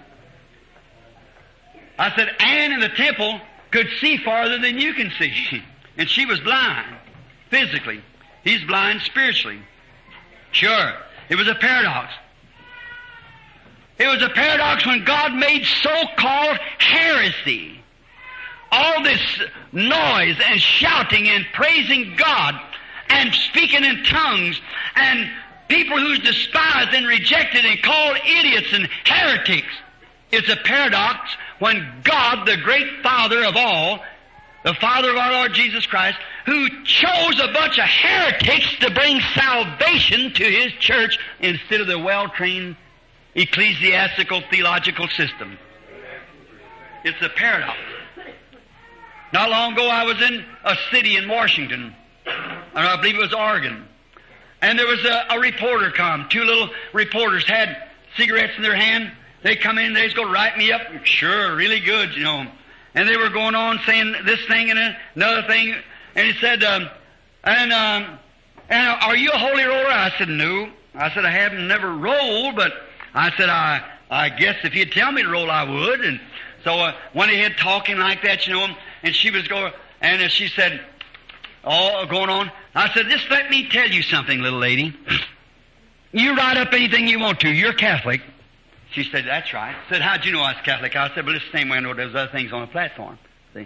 I said, Anne in the temple could see farther than you can see. And she was blind, physically. He's blind spiritually. Sure, it was a paradox. It was a paradox when God made so-called heresy. All this noise and shouting and praising God and speaking in tongues and people who's despised and rejected and called idiots and heretics. It's a paradox when God, the great Father of all, the Father of our Lord Jesus Christ, who chose a bunch of heretics to bring salvation to His church instead of the well-trained ecclesiastical theological system. It's a paradox. Not long ago I was in a city in Washington, or I believe it was Oregon, and there was a, a reporter come. Two little reporters had cigarettes in their hand. They come in, they was going to write me up. Sure, really good, you know. And they were going on saying this thing and another thing. And he said, um, and, um, and are you a holy roller? I said, no. I said, I haven't never rolled, but I said, I, I guess if you'd tell me to roll, I would. And so uh, went ahead talking like that, you know, and she was going, and uh, she said, all going on. I said, just let me tell you something, little lady. You write up anything you want to. You're Catholic. She said, that's right. I said, how'd you know I was Catholic? I said, well, it's the same way I know there's other things on the platform. See?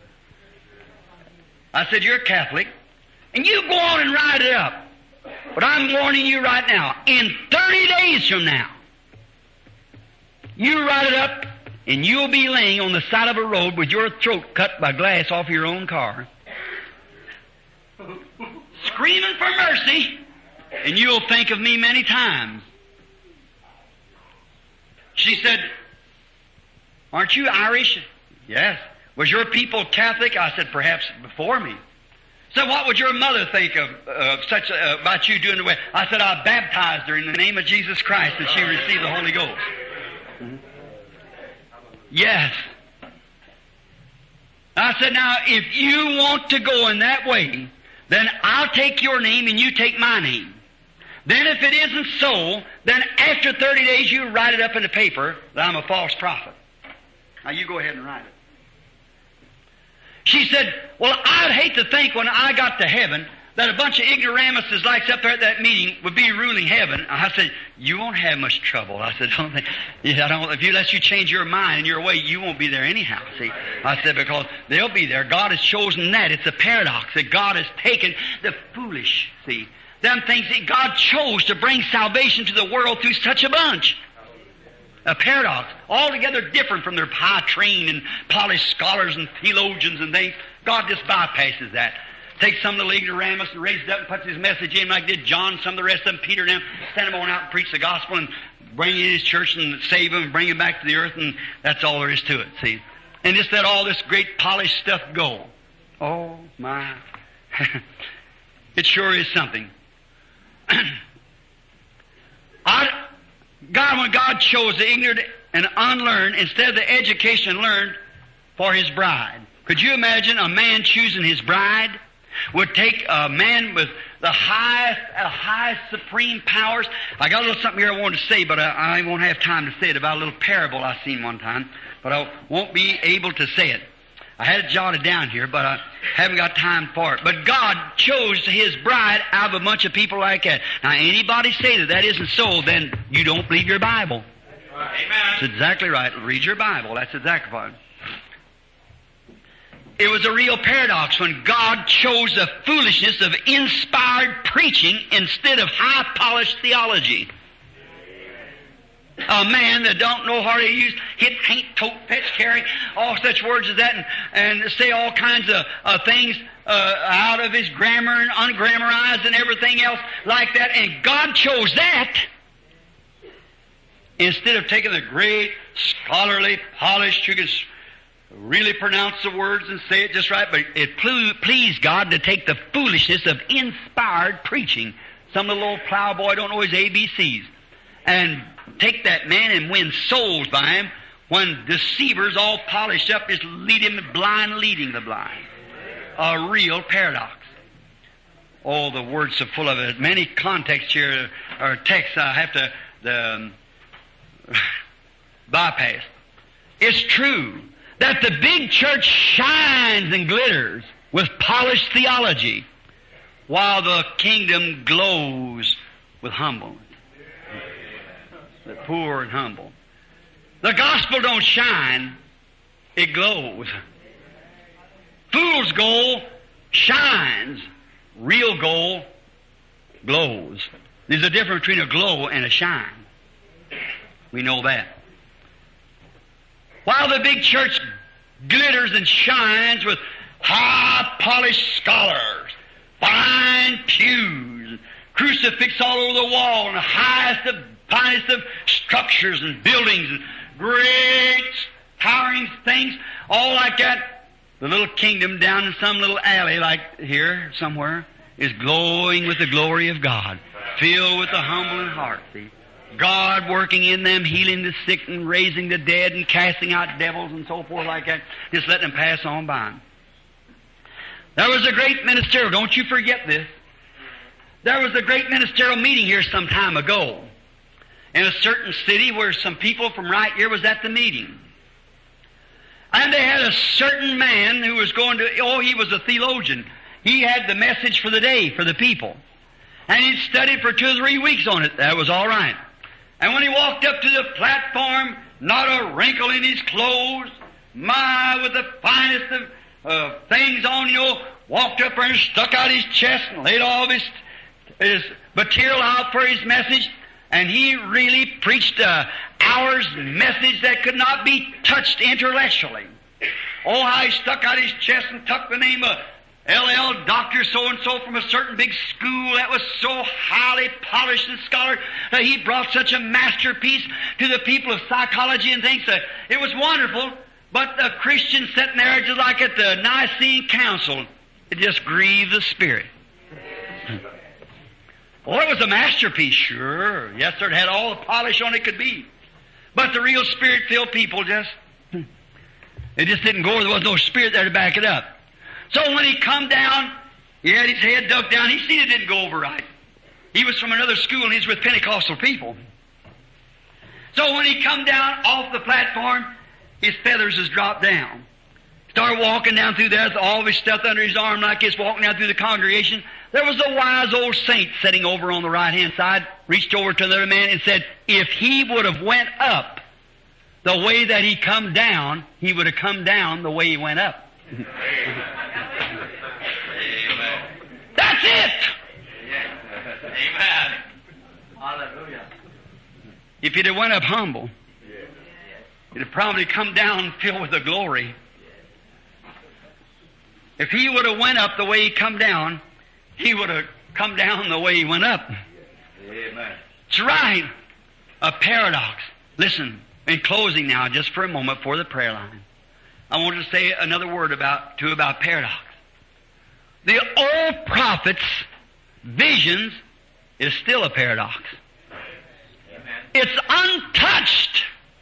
I said, you're Catholic, and you go on and write it up. But I'm warning you right now, in thirty days from now, you write it up, and you'll be laying on the side of a road with your throat cut by glass off your own car, screaming for mercy, and you'll think of me many times. She said, aren't you Irish? Yes. Was your people Catholic? I said, perhaps before me. So what would your mother think of uh, such uh, about you doing the way? I said, I baptized her in the name of Jesus Christ and she received the Holy Ghost. Mm-hmm. Yes. I said, now, if you want to go in that way, then I'll take your name and you take my name. Then if it isn't so, then after thirty days you write it up in the paper that I'm a false prophet. Now you go ahead and write it. She said, well, I'd hate to think when I got to heaven that a bunch of ignoramuses like up there at that meeting would be ruling heaven. I said, you won't have much trouble. I said, don't think, yeah, I don't, if you let you change your mind and your way, you won't be there anyhow. See, I said, because they'll be there. God has chosen that. It's a paradox that God has taken the foolish, see, them things that God chose to bring salvation to the world through such a bunch. A paradox, altogether different from their high-trained and polished scholars and theologians and things. God just bypasses that. Takes some of the ignoramus and raises it up and puts his message in like did John, some of the rest of them, Peter and them, send them on out and preach the gospel and bring in his church and save them and bring them back to the earth, and that's all there is to it, see. And just let all this great polished stuff go. Oh, my. It sure is something. I, God God, when God chose the ignorant and unlearned instead of the education learned for His bride. Could you imagine a man choosing his bride? Would take a man with the highest, uh, highest supreme powers. I got a little something here I wanted to say, but I, I won't have time to say it, about a little parable I seen one time, but I won't be able to say it. I had it jotted down here, but I haven't got time for it. But God chose His bride out of a bunch of people like that. Now, anybody say that that isn't so, then you don't believe your Bible. Amen. That's exactly right. Read your Bible. That's exactly right. It was a real paradox when God chose the foolishness of inspired preaching instead of high-polished theology. A man that don't know how to use hit, paint, tote, fetch, carry, all such words as that, and, and say all kinds of uh, things uh, out of his grammar and ungrammarized and everything else like that. And God chose that instead of taking the great, scholarly, polished, you can really pronounce the words and say it just right, but it pleased God to take the foolishness of inspired preaching. Some little old plowboy don't know his A B Cs. And take that man and win souls by him when deceivers all polished up just lead him blind leading the blind. A real paradox. Oh, the words are full of it. Many contexts here or texts I have to the, um, bypass. It's true that the big church shines and glitters with polished theology while the kingdom glows with humble. The poor and humble. The gospel don't shine, it glows. Fool's gold shines, real gold glows. There's a difference between a glow and a shine. We know that. While the big church glitters and shines with high-polished scholars, fine pews, crucifix all over the wall, and the highest of finest of structures and buildings and great towering things, all like that, the little kingdom down in some little alley like here somewhere is glowing with the glory of God, filled with the humble in heart. See? God working in them, healing the sick and raising the dead and casting out devils and so forth like that. Just let them pass on by. There was a great ministerial, don't you forget this. There was a great ministerial meeting here some time ago in a certain city where some people from right here was at the meeting. And they had a certain man who was going to, oh, he was a theologian. He had the message for the day for the people. And he'd studied for two or three weeks on it. That was all right. And when he walked up to the platform, not a wrinkle in his clothes, my, with the finest of uh, things on, you know, walked up there and stuck out his chest and laid all his, his material out for his message. And he really preached an hour's message that could not be touched intellectually. Oh, how he stuck out his chest and took the name of L L Doctor so-and-so from a certain big school that was so highly polished and scholar that he brought such a masterpiece to the people of psychology and things that it was wonderful. But the Christian sitting there just like at the Nicene Council, it just grieved the Spirit. Well, it was a masterpiece, sure. Yes, sir, it had all the polish on it could be. But the real Spirit-filled people just, it just didn't go. There was no Spirit there to back it up. So when he come down, he had his head dug down. He seen it didn't go over right. He was from another school and he's with Pentecostal people. So when he come down off the platform, his feathers has dropped down. Started walking down through there with all of his stuff under his arm like this, walking down through the congregation. There was a wise old saint sitting over on the right-hand side, reached over to another man and said, if he would have went up the way that he come down, he would have come down the way he went up. Amen. That's it! Amen. Hallelujah. If he'd have went up humble, he'd have probably come down filled with the glory. If he would have went up the way he come down, he would have come down the way he went up. Amen. It's right. A paradox. Listen, in closing now, just for a moment for the prayer line, I want to say another word about, too, about paradox. The old prophet's visions is still a paradox. Amen. It's untouched.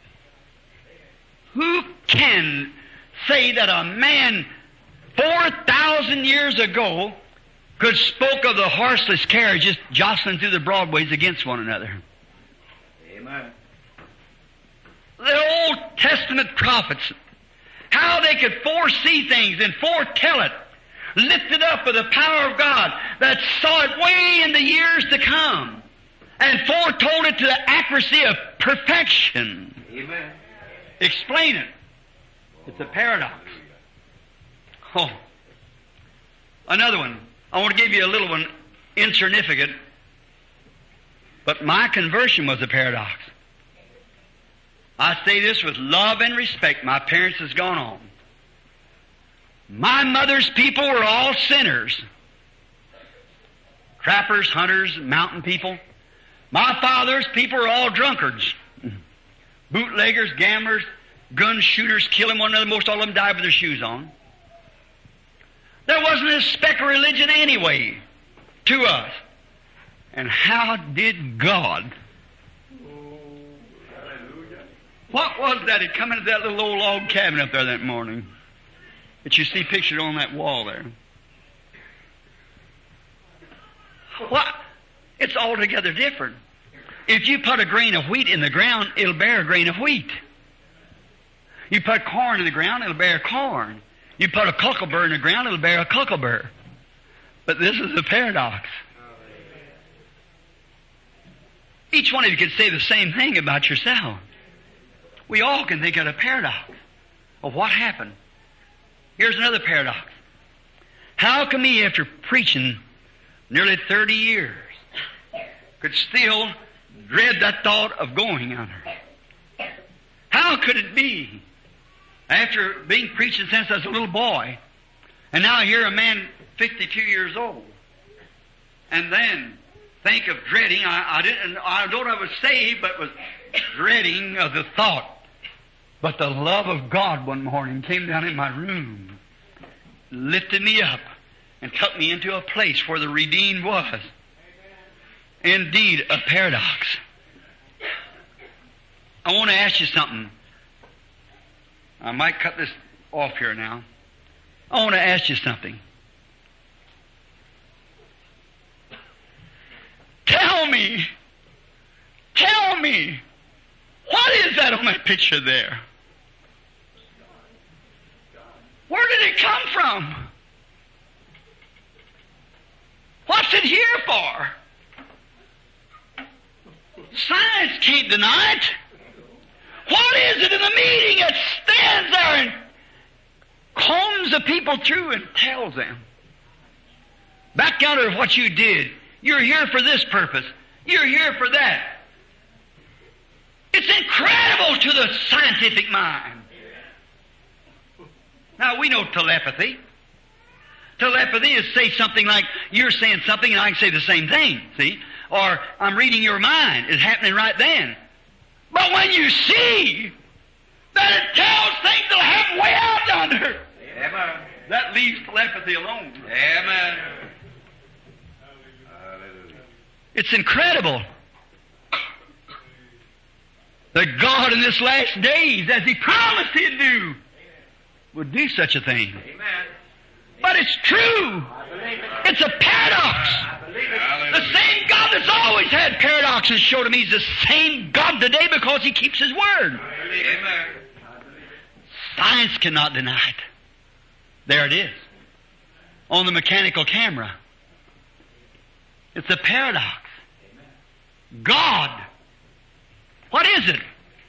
Who can say that a man four thousand years ago could spoke of the horseless carriages jostling through the broadways against one another? Amen. The Old Testament prophets, how they could foresee things and foretell it, lifted up with the power of God that saw it way in the years to come and foretold it to the accuracy of perfection. Amen. Explain it. It's a paradox. Oh. Another one. I want to give you a little one, insignificant, but my conversion was a paradox. I say this with love and respect. My parents has gone on. My mother's people were all sinners. Trappers, hunters, mountain people. My father's people were all drunkards. Bootleggers, gamblers, gun shooters, killing one another. Most all of them died with their shoes on. There wasn't a speck of religion anyway to us. And how did God? What was that had come into that little old log cabin up there that morning that you see pictured on that wall there? What? It's altogether different. If you put a grain of wheat in the ground, it'll bear a grain of wheat. You put corn in the ground, it'll bear corn. You put a cockleburr in the ground, it'll bear a cockleburr. But this is a paradox. Each one of you could say the same thing about yourself. We all can think of a paradox of what happened. Here's another paradox. How come he, after preaching nearly thirty years, could still dread that thought of going under? How could it be, after being preaching since I was a little boy, and now here a man fifty-two years old, and then think of dreading, I, I didn't, I don't know if I was saved, but was dreading of the thought. But the love of God one morning came down in my room, lifted me up, and took me into a place where the redeemed was. Indeed, a paradox. I want to ask you something. I might cut this off here now. I want to ask you something. Tell me, tell me, what is that on that picture there? Where did it come from? What's it here for? Science can't deny it. What is it in the meeting that stands there and combs the people through and tells them? Back counter of what you did. You're here for this purpose. You're here for that. It's incredible to the scientific mind. Now, we know telepathy. Telepathy is say something like, you're saying something and I can say the same thing, see? Or, I'm reading your mind. It's happening right then. But when you see that it tells things that'll happen way out yonder, Amen. that leaves telepathy alone. Amen. It's incredible that God in this last days, as He promised He'd do, would do such a thing. Amen. But it's true. It's a paradox. The same God that's always had paradoxes showed him He's the same God today because He keeps His word. Amen. Science cannot deny it. There it is. On the mechanical camera. It's a paradox. God. What is it?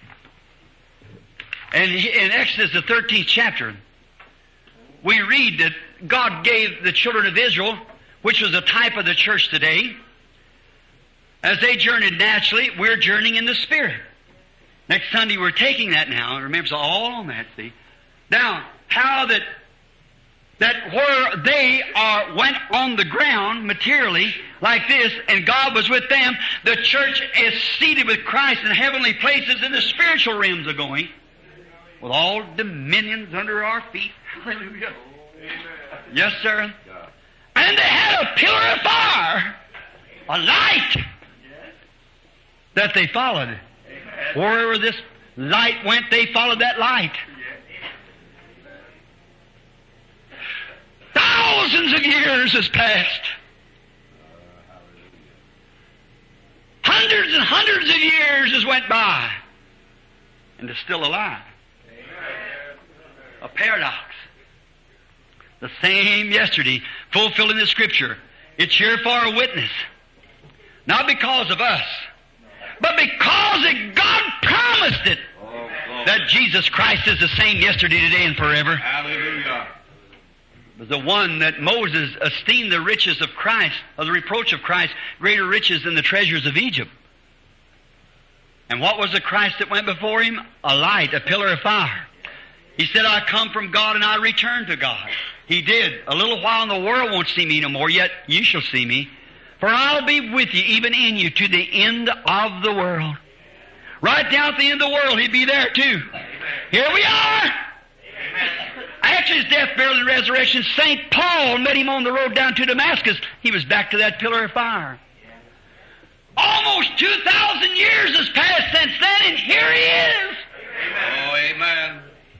And in Exodus, the thirteenth chapter, we read that God gave the children of Israel, which was a type of the church today, as they journeyed naturally, we're journeying in the Spirit. Next Sunday we're taking that now. Remember, it's all on that, see. Now, how that that where they are went on the ground materially like this, and God was with them, the church is seated with Christ in heavenly places, and the spiritual realms are going, with all dominions under our feet. Hallelujah. Yes, sir. And they had a pillar of fire, a light, that they followed. Wherever this light went, they followed that light. Thousands of years has passed. Hundreds and hundreds of years has went by. And they're still alive. A paradox. The same yesterday, fulfilling the Scripture. It's here for a witness. Not because of us, but because that God promised it. Oh, that Jesus Christ is the same yesterday, today, and forever. hallelujah. It was the one that Moses esteemed the riches of Christ, of the reproach of Christ, greater riches than the treasures of Egypt. And what was the Christ that went before him? A light, a pillar of fire. He said, I come from God and I return to God. He did. A little while and the world won't see me no more, yet you shall see me. For I'll be with you, even in you, to the end of the world. Right down at the end of the world, He'd be there too. Here we are. After His death, burial, and resurrection, Saint Paul met Him on the road down to Damascus. He was back to that pillar of fire. Almost two thousand years has passed since then, and here He is. Oh, amen.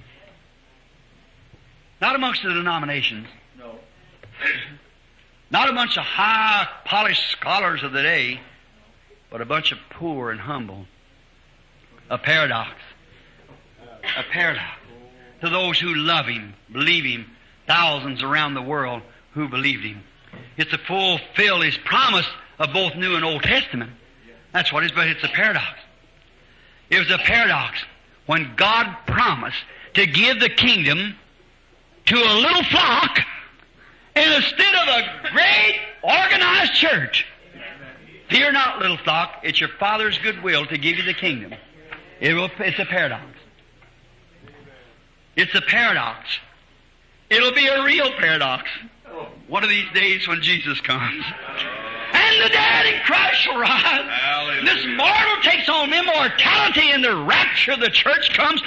Not amongst the denominations. No. Not a bunch of high, polished scholars of the day, but a bunch of poor and humble. A paradox. A paradox. To those who love Him, believe Him, thousands around the world who believed Him. It's to fulfill His promise of both New and Old Testament. That's what it is, but it's a paradox. It was a paradox when God promised to give the kingdom to a little flock, and instead of a great organized church. Fear not, little flock, it's your Father's good will to give you the kingdom. It will, it's a paradox. It's a paradox. It'll be a real paradox one of these days when Jesus comes. And the dead in Christ shall rise. Hallelujah. This mortal takes on immortality, and the rapture of the church comes.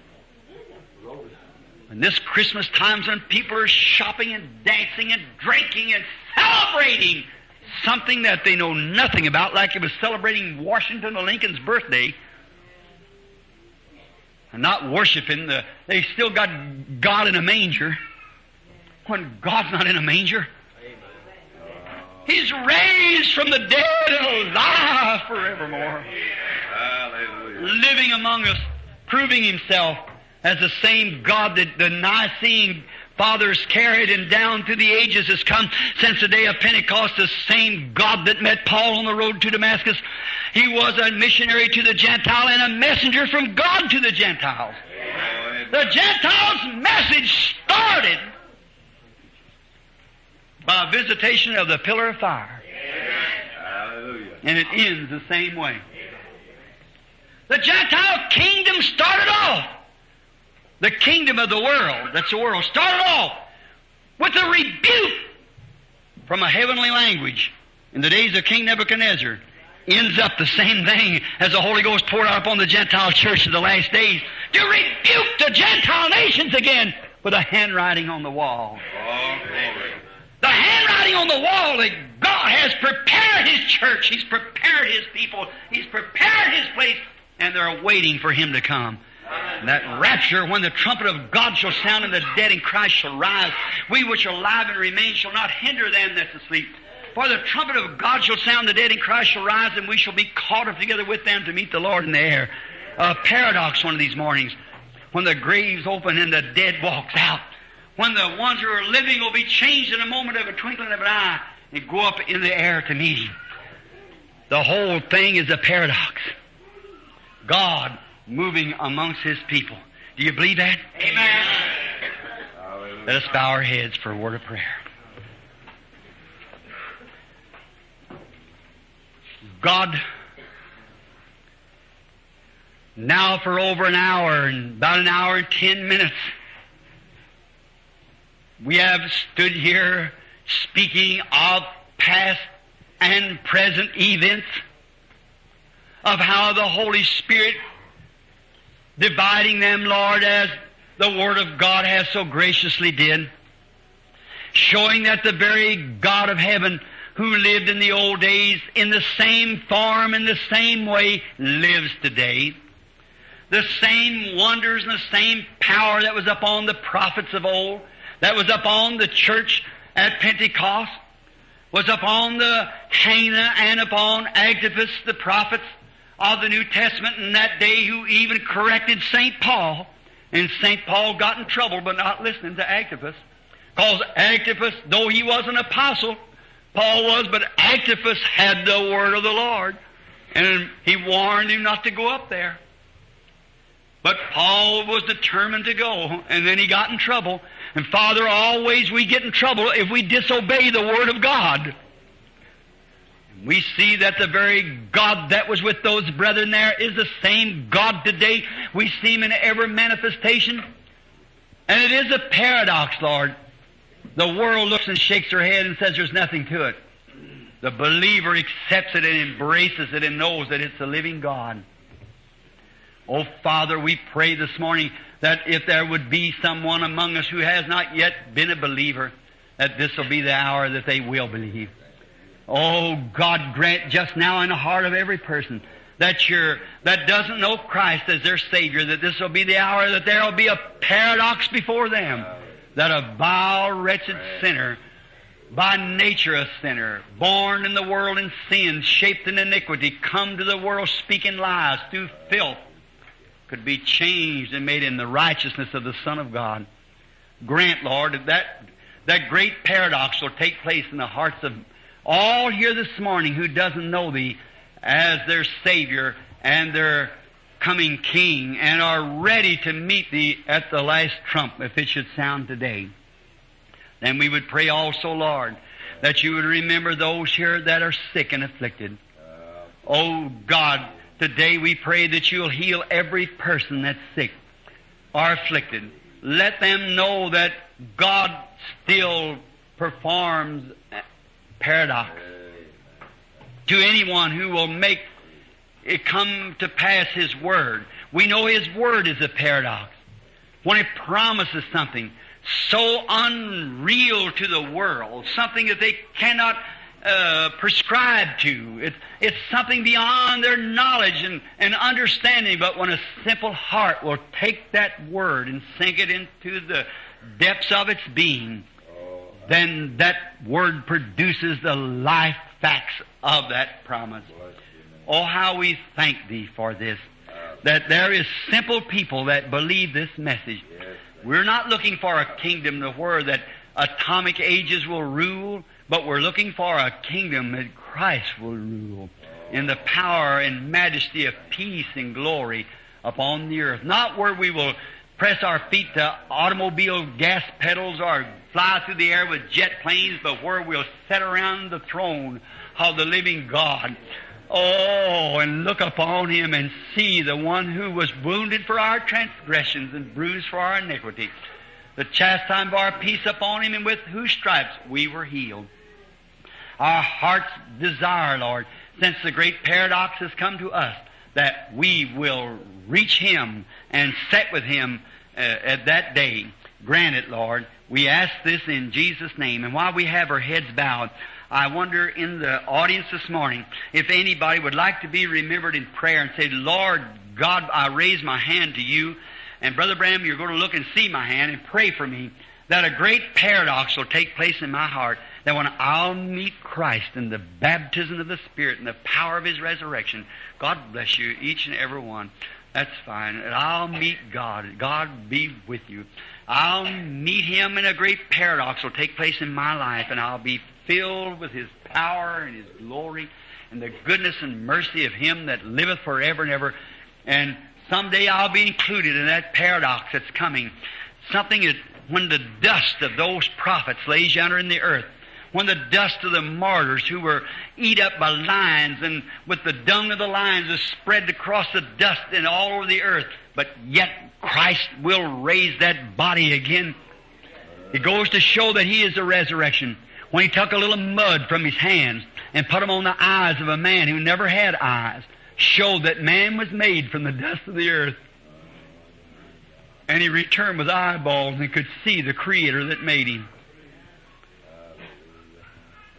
And this Christmas times when people are shopping and dancing and drinking and celebrating something that they know nothing about, like it was celebrating Washington or Lincoln's birthday, and not worshiping the, they still got God in a manger, when God's not in a manger. He's raised from the dead and alive forevermore. Hallelujah. Living among us, proving Himself as the same God that the Nicene fathers carried and down through the ages has come since the day of Pentecost. The same God that met Paul on the road to Damascus. He was a missionary to the Gentile and a messenger from God to the Gentiles. The Gentiles' message started by a visitation of the pillar of fire. Hallelujah. And it ends the same way. The Gentile kingdom started off. The kingdom of the world, that's the world, started off with a rebuke from a heavenly language in the days of King Nebuchadnezzar. Ends up the same thing as the Holy Ghost poured out upon the Gentile church in the last days to rebuke the Gentile nations again with a handwriting on the wall. Oh, glory. The handwriting on the wall that God has prepared His church. He's prepared His people. He's prepared His place, and they're waiting for Him to come. And that rapture, when the trumpet of God shall sound and the dead in Christ shall rise, we which are alive and remain shall not hinder them that's asleep. For the trumpet of God shall sound, the dead in Christ shall rise, and we shall be caught up together with them to meet the Lord in the air. A paradox one of these mornings, when the graves open and the dead walks out. When the ones who are living will be changed in a moment of a twinkling of an eye and go up in the air to meet Him. The whole thing is a paradox. God moving amongst His people. Do you believe that? Amen. Hallelujah. Let us bow our heads for a word of prayer. God, now for over an hour and about an hour and ten minutes, we have stood here speaking of past and present events, of how the Holy Spirit dividing them, Lord, as the Word of God has so graciously did, showing that the very God of heaven, who lived in the old days in the same form, in the same way, lives today. The same wonders and the same power that was upon the prophets of old, that was upon the church at Pentecost, was upon the Cana and upon Agabus, the prophets of the New Testament in that day, who even corrected Saint Paul. And Saint Paul got in trouble by not listening to Agabus. Because Agabus, though he was an apostle, Paul was, but Agabus had the word of the Lord. And he warned him not to go up there. But Paul was determined to go, and then he got in trouble. And Father, always we get in trouble if we disobey the Word of God. We see that the very God that was with those brethren there is the same God today. We see Him in every manifestation. And it is a paradox, Lord. The world looks and shakes her head and says there's nothing to it. The believer accepts it and embraces it and knows that it's a living God. Oh, Father, we pray this morning that if there would be someone among us who has not yet been a believer, that this will be the hour that they will believe. Oh, God, grant just now in the heart of every person that you're, that doesn't know Christ as their Savior, that this will be the hour that there will be a paradox before them, that a vile, wretched sinner, by nature a sinner, born in the world in sin, shaped in iniquity, come to the world speaking lies through filth, could be changed and made in the righteousness of the Son of God. Grant, Lord, that that great paradox will take place in the hearts of all here this morning who doesn't know Thee as their Savior and their coming King, and are ready to meet Thee at the last trump, if it should sound today. Then we would pray also, Lord, that You would remember those here that are sick and afflicted. Oh, God, today we pray that You'll heal every person that's sick or afflicted. Let them know that God still performs paradox. To anyone who will make it come to pass His Word. We know His Word is a paradox. When He promises something so unreal to the world, something that they cannot Uh, prescribed to. It's, it's something beyond their knowledge and, and understanding, but when a simple heart will take that Word and sink it into the depths of its being, then that Word produces the life facts of that promise. Oh, how we thank Thee for this, that there is simple people that believe this message. We're not looking for a kingdom where that atomic ages will rule, but we're looking for a kingdom that Christ will rule in the power and majesty of peace and glory upon the earth. Not where we will press our feet to automobile gas pedals or fly through the air with jet planes, but where we'll sit around the throne of the living God. Oh, and look upon Him and see the one who was wounded for our transgressions and bruised for our iniquity. The chastisement of our peace upon Him, and with whose stripes we were healed. Our heart's desire, Lord, since the great paradox has come to us, that we will reach Him and sit with Him uh, at that day. Grant it, Lord. We ask this in Jesus' name. And while we have our heads bowed, I wonder in the audience this morning if anybody would like to be remembered in prayer and say, Lord God, I raise my hand to You. And Brother Branham, you're going to look and see my hand and pray for me that a great paradox will take place in my heart, that when I'll meet Christ in the baptism of the Spirit and the power of His resurrection, God bless you, each and every one. That's fine. And I'll meet God. God be with you. I'll meet Him, and a great paradox will take place in my life, and I'll be filled with His power and His glory and the goodness and mercy of Him that liveth forever and ever. And someday I'll be included in that paradox that's coming. Something that when the dust of those prophets lays yonder in the earth, when the dust of the martyrs who were eat up by lions, and with the dung of the lions is spread across the dust and all over the earth, but yet Christ will raise that body again. It goes to show that He is the resurrection. When He took a little mud from His hands and put them on the eyes of a man who never had eyes, showed that man was made from the dust of the earth. And He returned with eyeballs and could see the Creator that made him.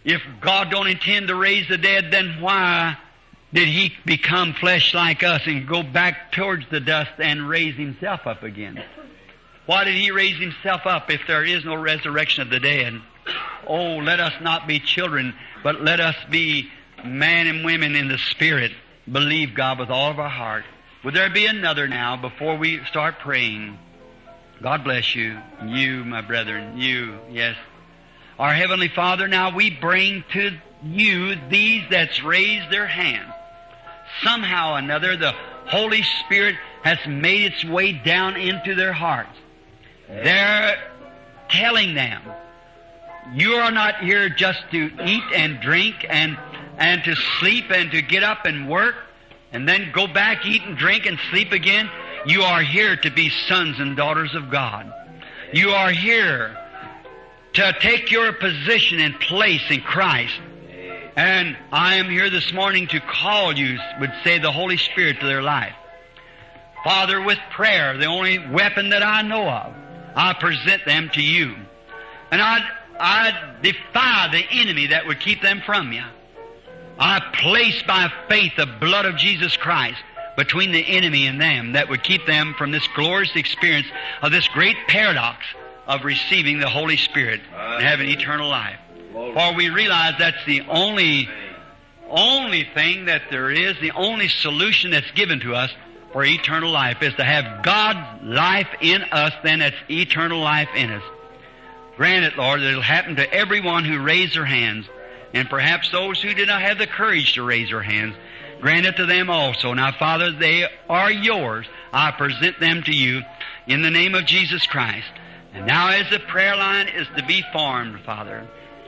If God don't intend to raise the dead, then why did He become flesh like us and go back towards the dust and raise Himself up again? Why did He raise Himself up if there is no resurrection of the dead? Oh, let us not be children, but let us be men and women in the Spirit. Believe God with all of our heart. Would there be another now before we start praying? God bless you. You, my brethren. You, yes. Our Heavenly Father, now we bring to you these that's raised their hand. Somehow or another, the Holy Spirit has made its way down into their hearts. They're telling them, you are not here just to eat and drink and, and to sleep and to get up and work and then go back, eat and drink and sleep again. You are here to be sons and daughters of God. You are here to take your position and place in Christ. And I am here this morning to call you, would say the Holy Spirit, to their life. Father, with prayer, the only weapon that I know of, I present them to you. And I, I defy the enemy that would keep them from you. I place by faith the blood of Jesus Christ between the enemy and them that would keep them from this glorious experience of this great paradox of receiving the Holy Spirit and having eternal life. For we realize that's the only, only thing that there is, the only solution that's given to us for eternal life is to have God's life in us, then that's eternal life in us. Grant it, Lord, that it'll happen to everyone who raised their hands, and perhaps those who did not have the courage to raise their hands. Grant it to them also. Now, Father, they are yours. I present them to you in the name of Jesus Christ. And now as the prayer line is to be formed, Father,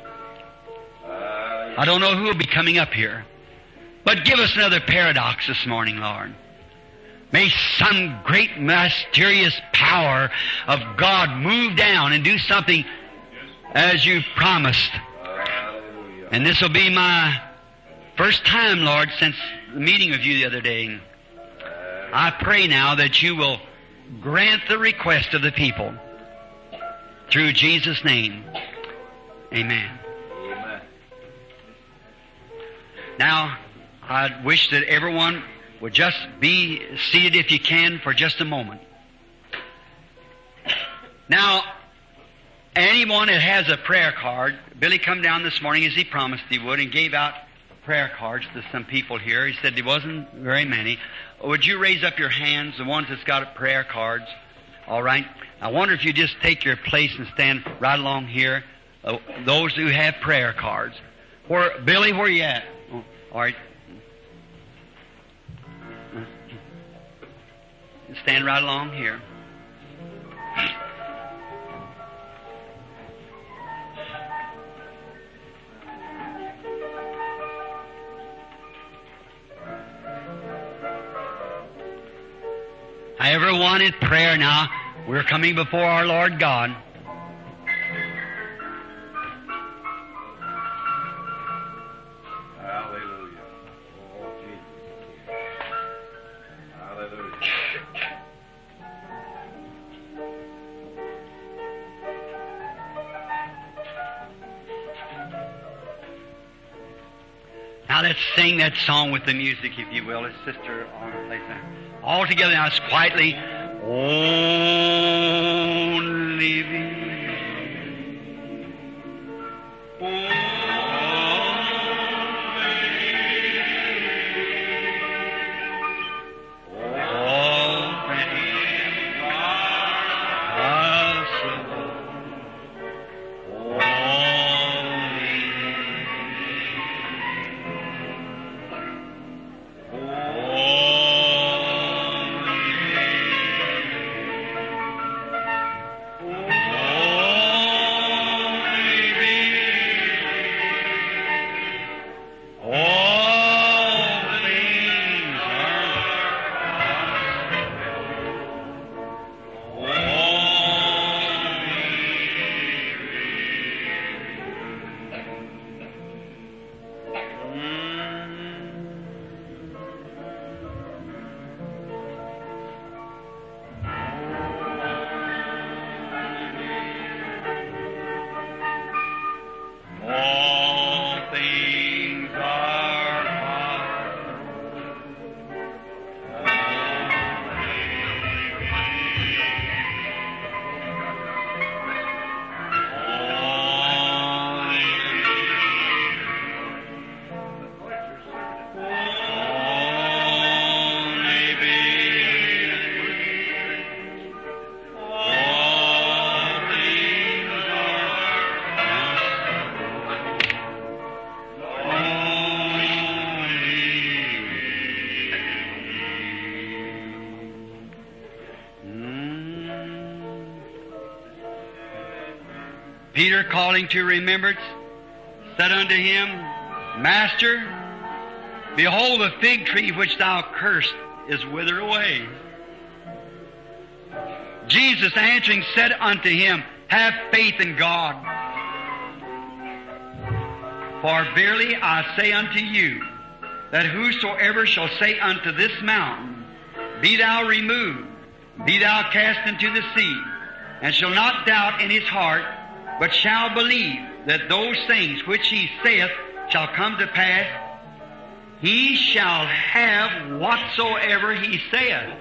I don't know who will be coming up here, but give us another paradox this morning, Lord. May some great mysterious power of God move down and do something as you promised. And this will be my first time, Lord, since the meeting with you the other day. I pray now that you will grant the request of the people. Through Jesus' name. Amen. Amen. Now, I wish that everyone would just be seated if you can for just a moment. Now, anyone that has a prayer card, Billy come down this morning as he promised he would and gave out prayer cards to some people here. He said there wasn't very many. Would you raise up your hands, the ones that's got prayer cards? All right. I wonder if you just take your place and stand right along here. Uh, those who have prayer cards. Where, Billy, where you at? Oh, all right. Stand right along here. I ever wanted prayer now. We're coming before our Lord God. Hallelujah. Oh, Jesus. Hallelujah. Now let's sing that song with the music, if you will. It's Sister Arnold plays that. All together now, it's quietly. Only thee. All things are possible. Peter, calling to remembrance, said unto him, Master, behold, the fig tree which thou cursed is withered away. Jesus answering said unto him, Have faith in God. For verily I say unto you, that whosoever shall say unto this mountain, Be thou removed, be thou cast into the sea, and shall not doubt in his heart, but shall believe that those things which he saith shall come to pass, he shall have whatsoever he saith.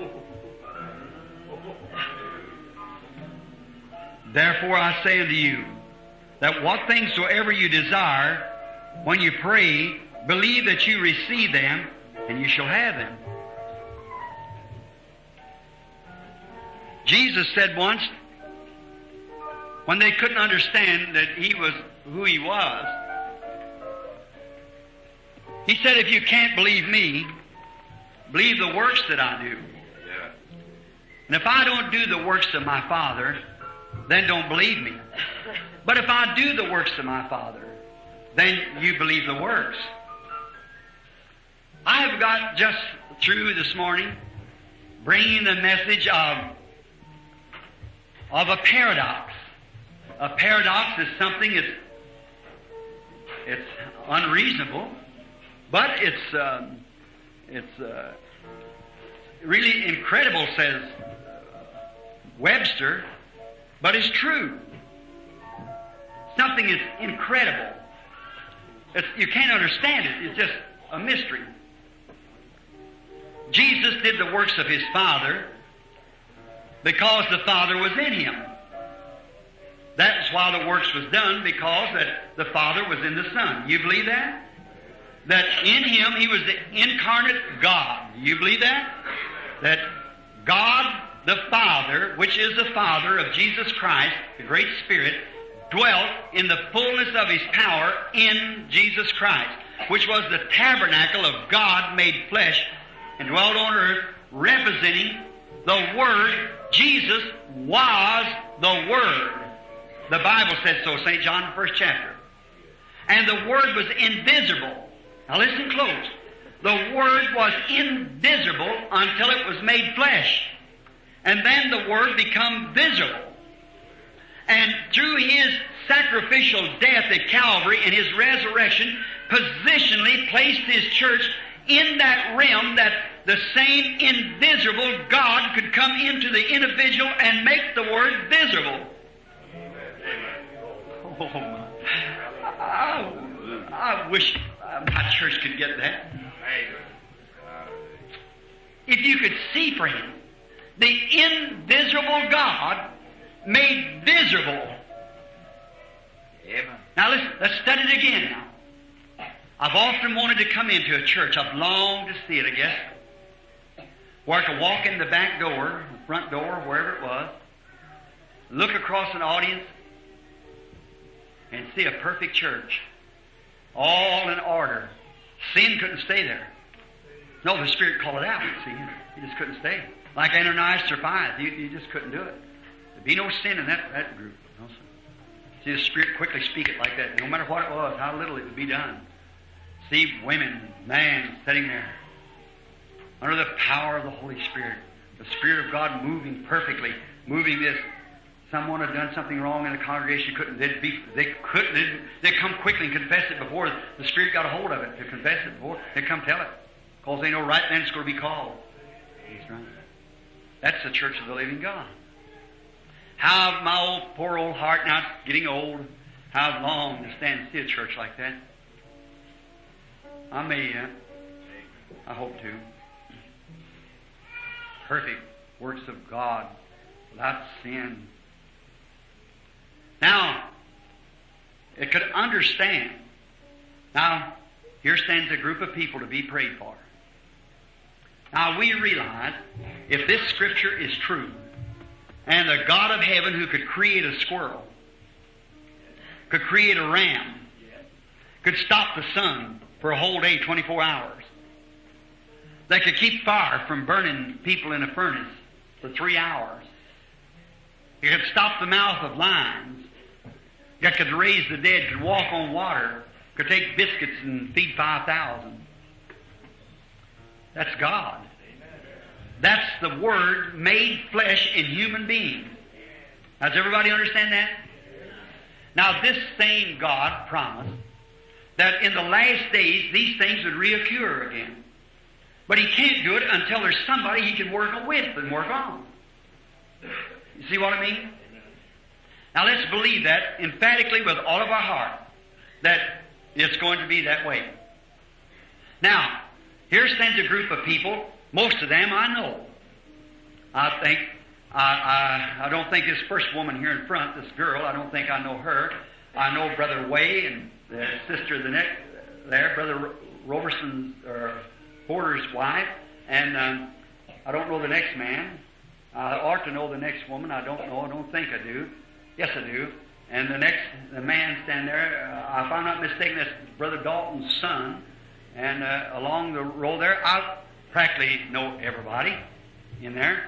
Therefore I say unto you, that what things soever you desire, when you pray, believe that you receive them, and you shall have them. Jesus said once, when they couldn't understand that He was who He was, He said, if you can't believe me, believe the works that I do. Yeah. And if I don't do the works of my Father, then don't believe me. But if I do the works of my Father, then you believe the works. I have got just through this morning bringing the message of, of a paradox. A paradox is something that's it's unreasonable, but it's um, it's uh, really incredible, says Webster, but it's true. Something is incredible. It's, you can't understand it. It's just a mystery. Jesus did the works of His Father because the Father was in Him. That's why the works was done, because that the Father was in the Son. You believe that? That in Him He was the incarnate God. You believe that? That God the Father, which is the Father of Jesus Christ, the great Spirit, dwelt in the fullness of His power in Jesus Christ, which was the tabernacle of God made flesh and dwelt on earth, representing the Word. Jesus was the Word. The Bible said so, Saint John, the first chapter. And the Word was invisible. Now listen close. The Word was invisible until it was made flesh. And then the Word become visible. And through His sacrificial death at Calvary and His resurrection, positionally placed His church in that realm that the same invisible God could come into the individual and make the Word visible. Oh, my. I, I wish my church could get that. If you could see for Him, the invisible God made visible. Now listen, let's study it again now. I've often wanted to come into a church. I've longed to see it, I guess, where I could walk in the back door, the front door, wherever it was, look across an audience, and see a perfect church, all in order. Sin couldn't stay there. No, the Spirit called it out. See, you just couldn't stay. Like Ananias or Sapphira, you, you just couldn't do it. There'd be no sin in that, that group. No sin. See, the Spirit quickly speak it like that. No matter what it was, how little it would be done. See women, man sitting there under the power of the Holy Spirit. The Spirit of God moving perfectly, moving this. Someone had done something wrong in the congregation, couldn't they'd be they couldn't they'd, they'd come quickly and confess it before the Spirit got a hold of it to confess it before they'd come tell it, because they know right then it's going to be called. He's right. That's the church of the living God. How my old poor old heart now it's getting old. How I've longed to stand and see a church like that. I may, uh, I hope to. Perfect works of God without sin. Now, it could understand. Now, here stands a group of people to be prayed for. Now, we realize if this Scripture is true, and the God of heaven who could create a squirrel, could create a ram, could stop the sun for a whole day, twenty-four hours, that could keep fire from burning people in a furnace for three hours, He could stop the mouth of lions, that could raise the dead, could walk on water, could take biscuits and feed five thousand. That's God. That's the Word made flesh in human beings. Does everybody understand that? Now, this same God promised that in the last days these things would reoccur again. But He can't do it until there's somebody He can work with and work on. You see what I mean? Now let's believe that emphatically with all of our heart, that it's going to be that way. Now, here stands a group of people. Most of them I know. I think, I, I, I don't think this first woman here in front, this girl, I don't think I know her. I know Brother Way and the sister the next there, Brother Roberson, or Porter's wife, and um, I don't know the next man. I ought to know the next woman. I don't know. I don't think I do. Yes, I do. And the next, the man standing there, uh, if I'm not mistaken, that's Brother Dalton's son. And uh, along the row there, I practically know everybody in there.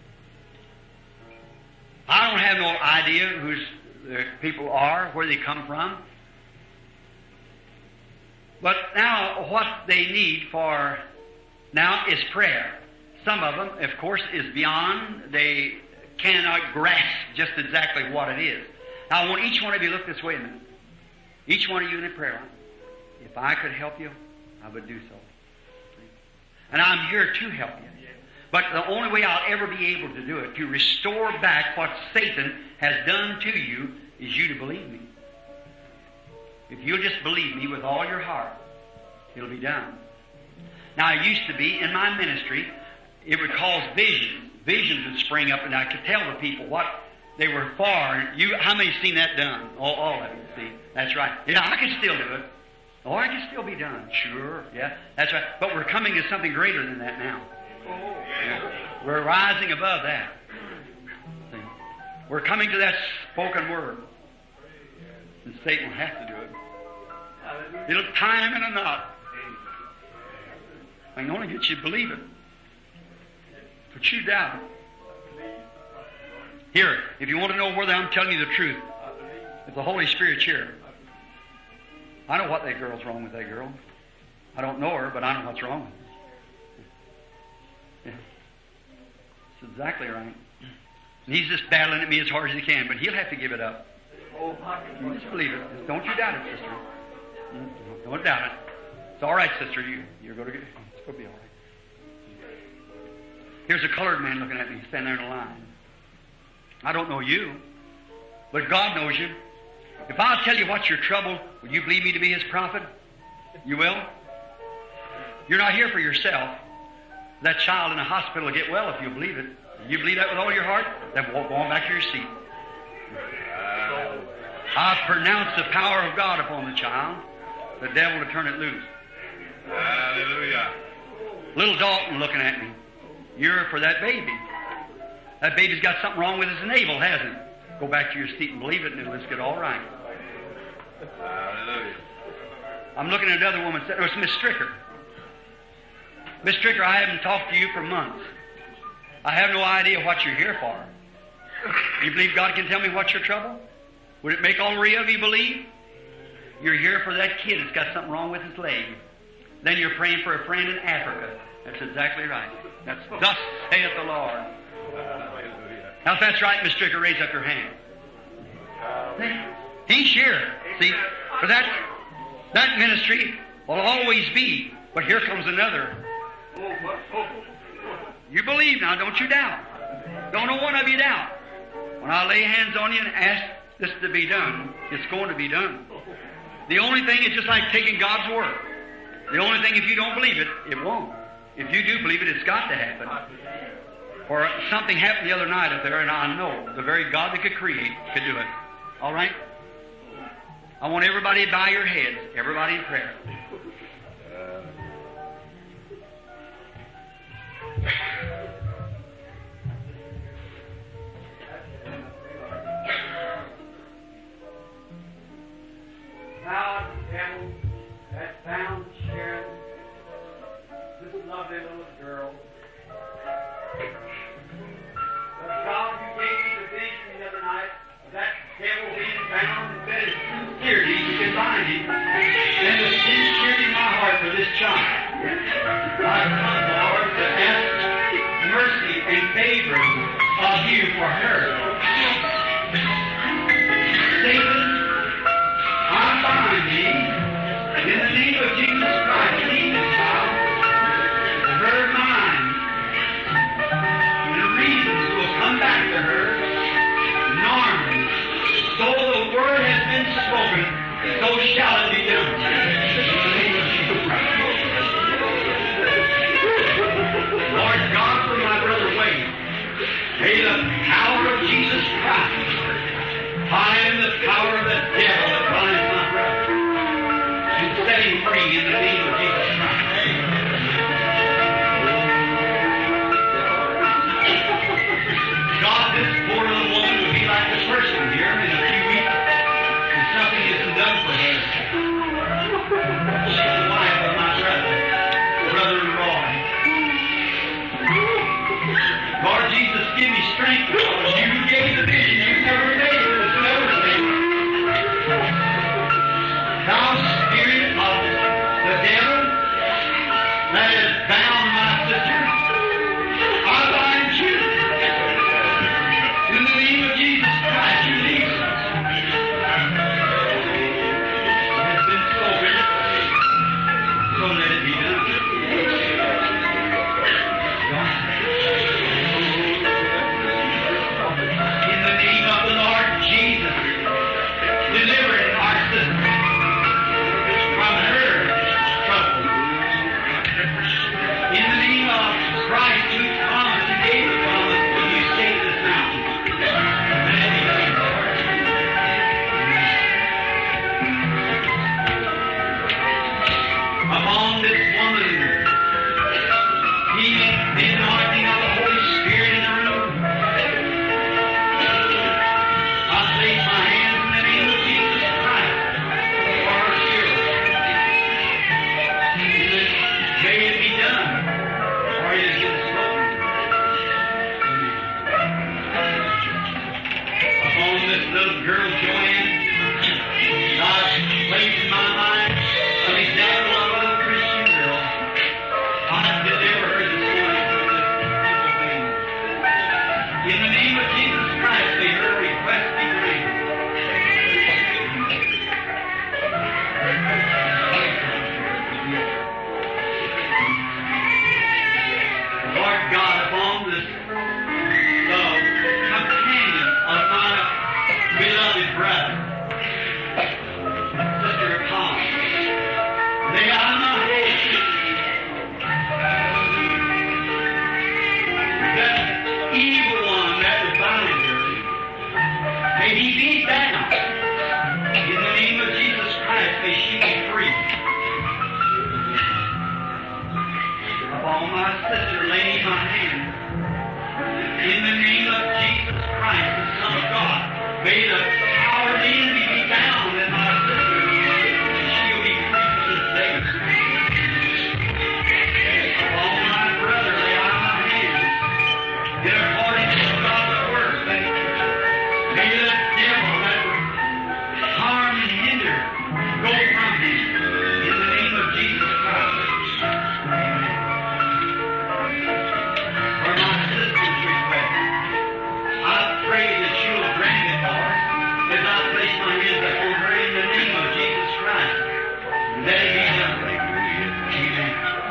I don't have no idea who the people are, where they come from. But now, what they need for now is prayer. Some of them, of course, is beyond. They cannot grasp just exactly what it is. Now, I want each one of you to look this way a minute. Each one of you in a prayer line. If I could help you, I would do so. And I'm here to help you. But the only way I'll ever be able to do it, to restore back what Satan has done to you, is you to believe me. If you'll just believe me with all your heart, it'll be done. Now, I used to be, in my ministry, it would cause visions. Visions would spring up, and I could tell the people what they were for. You, how many have seen that done? All, all of you, see? That's right. Yeah, I can still do it. Oh, I can still be done. Sure, yeah, that's right. But we're coming to something greater than that now. Yeah. We're rising above that. See? We're coming to that spoken word. And Satan will have to do it. It'll tie him in a knot. I can only get you to believe it. But you doubt it. Here, if you want to know whether I'm telling you the truth, if the Holy Spirit's here, I know what that girl's wrong with that girl. I don't know her, but I know what's wrong with her. Yeah. It's exactly right. And he's just battling at me as hard as he can, but he'll have to give it up. You just believe it. Don't you doubt it, sister. Don't doubt it. It's all right, sister. You, you're going to get, it's going to be all right. Here's a colored man looking at me, standing there in a line. I don't know you, but God knows you. If I'll tell you what's your trouble, will you believe me to be His prophet? You will? You're not here for yourself. That child in the hospital will get well if you believe it. You believe that with all your heart? Then walk on back to your seat. I pronounce the power of God upon the child, the devil to turn it loose. Hallelujah. Little Dalton looking at me. You're for that baby. That baby's got something wrong with his navel, hasn't it? Go back to your seat and believe it, and it'll just get all right. Hallelujah. I'm looking at another woman. Oh, it's Miss Stricker. Miss Stricker, I haven't talked to you for months. I have no idea what you're here for. You believe God can tell me what's your trouble? Would it make all three of you believe? You're here for that kid that's got something wrong with his leg. Then you're praying for a friend in Africa. That's exactly right. That's thus saith the Lord. Now, if that's right, Miss Stricker, raise up your hand. He's here. See, for that that ministry will always be. But here comes another. You believe now, don't you doubt. Don't no one of you doubt. When I lay hands on you and ask this to be done, it's going to be done. The only thing is just like taking God's word. The only thing, if you don't believe it, it won't. If you do believe it, it's got to happen. Or something happened the other night up there, and I know the very God that could create could do it. All right? I want everybody to bow your heads, everybody in prayer. Now, devil, that found Sharon, this lovely little girl. But God, you gave me the vision the other night of that devil being bound and set his find him, and the sincerity in my heart for this child. I come, Lord, to ask mercy and favor of you for her. Satan, I bind thee in the name of Jesus Christ. Lead this child, her mind, and the reasons will come back to her normally. So the word has been spoken, so shall it be done. In the name of Jesus Christ. Lord God, for my brother Wayne, may the power of Jesus Christ bind the power of the devil that binds my brother and set him free in the name of Jesus Christ. God, this poor little woman will be like this person here in a few weeks and something isn't done for her. She's the wife of my brother, Brother Roy. Lord Jesus, give me strength, Lord. You gave the vision. You never failed. It's never failed. Thou spirit of the devil that has bound my sister, I bind you. In the name of Jesus Christ, you leave us. It has been spoken, so let it be done. In the name of the Lord Jesus, deliver our sister from her trouble. In the name of Christ, who promised, who gave the promise, will you save this mountain? Let it be done, Lord. Upon this woman, healing, the anointing of the Holy Spirit in the room. I place my hands in the name of Jesus Christ for her cure. May it be done, or it has been spoken. Upon this little girl, Joanne, God placed in my mind an example of a little Christian girl. I deliver her this morning from this simple thing. In the name of Jesus Christ, may her request be granted. Lord God, upon this the companion of my beloved brother, Sister Tom, lay on my head the evil one that would bind her. May he be bound. In the name of Jesus Christ, may she be free. Upon my sister, laying my hand. In the name of Jesus Christ, the Son of God, may the power of the enemy be bound in my sister, and she'll be free from this day. Upon my brother, lay on my hands. In according to God's word, may, may the devil that would harm and hinder go from him. In the name of Jesus Christ. For my sister's request, I pray that you'll grant it, Lord, as I place my hands upon her in the name of Jesus Christ. Let it be done. Amen.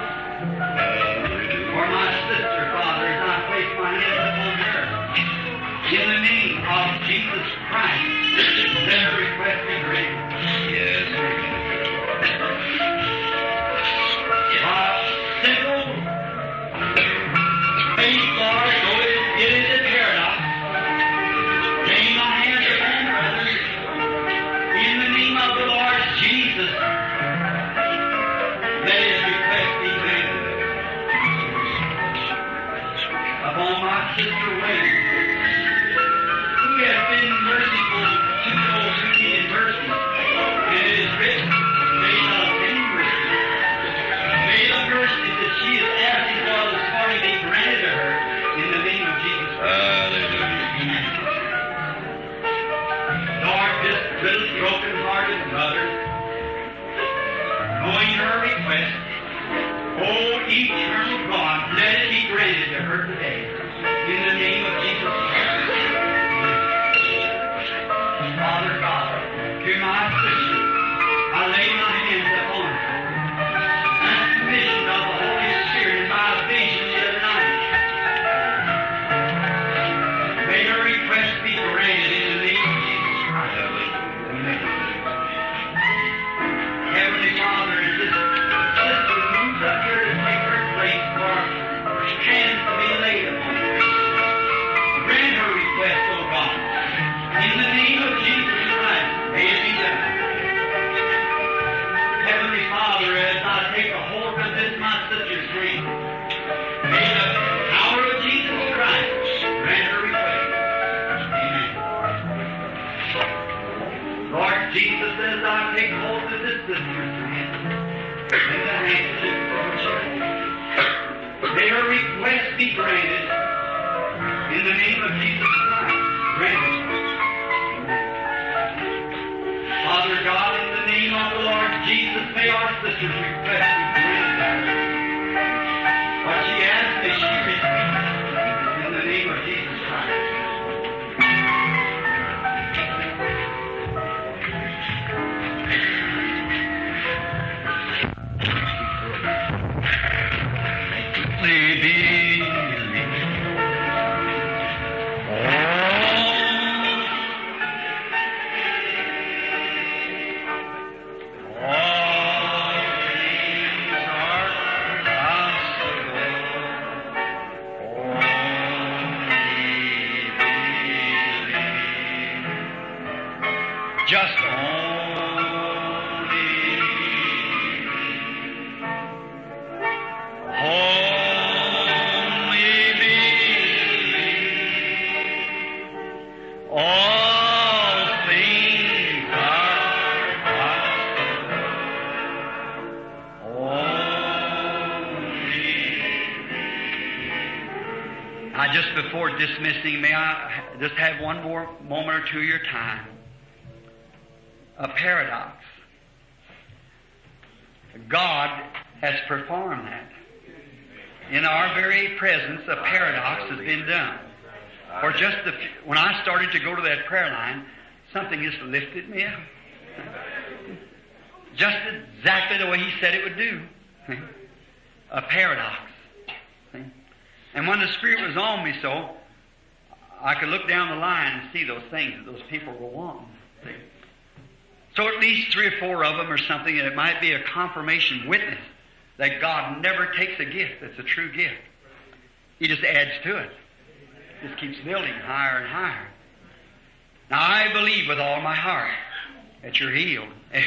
For my sister, Father, as I place my hands upon her, in the name of Jesus Christ, let her request be granted. Yes, uh, simple faith, Lord, though it, it is a paradox, laying my hands upon brothers, in the name of the Lord Jesus, let his request be granted. Upon my sister Wayne, who has been merciful to those who needed mercy, and it is written, may not obtain mercy. May the mercy that she is asking for this morning be granted to her in the name of Jesus Christ. Lord, this little broken-hearted brother request be granted in the name of Jesus Christ. Granted. Father God, in the name of the Lord Jesus, may our sister's request be granted. What she asks, may she receive in the name of Jesus Christ. Just only only believe. All things are possible. Only. Now, just before dismissing, may I just have one more moment or two of your time? A paradox. God has performed that. In our very presence, a paradox has been done. For just the, when I started to go to that prayer line, something just lifted me up. Just exactly the way He said it would do. A paradox. And when the Spirit was on me so, I could look down the line and see those things that those people were wanting. So at least three or four of them or something, and it might be a confirmation witness that God never takes a gift that's a true gift. He just adds to it. Just keeps building higher and higher. Now I believe with all my heart that you're healed.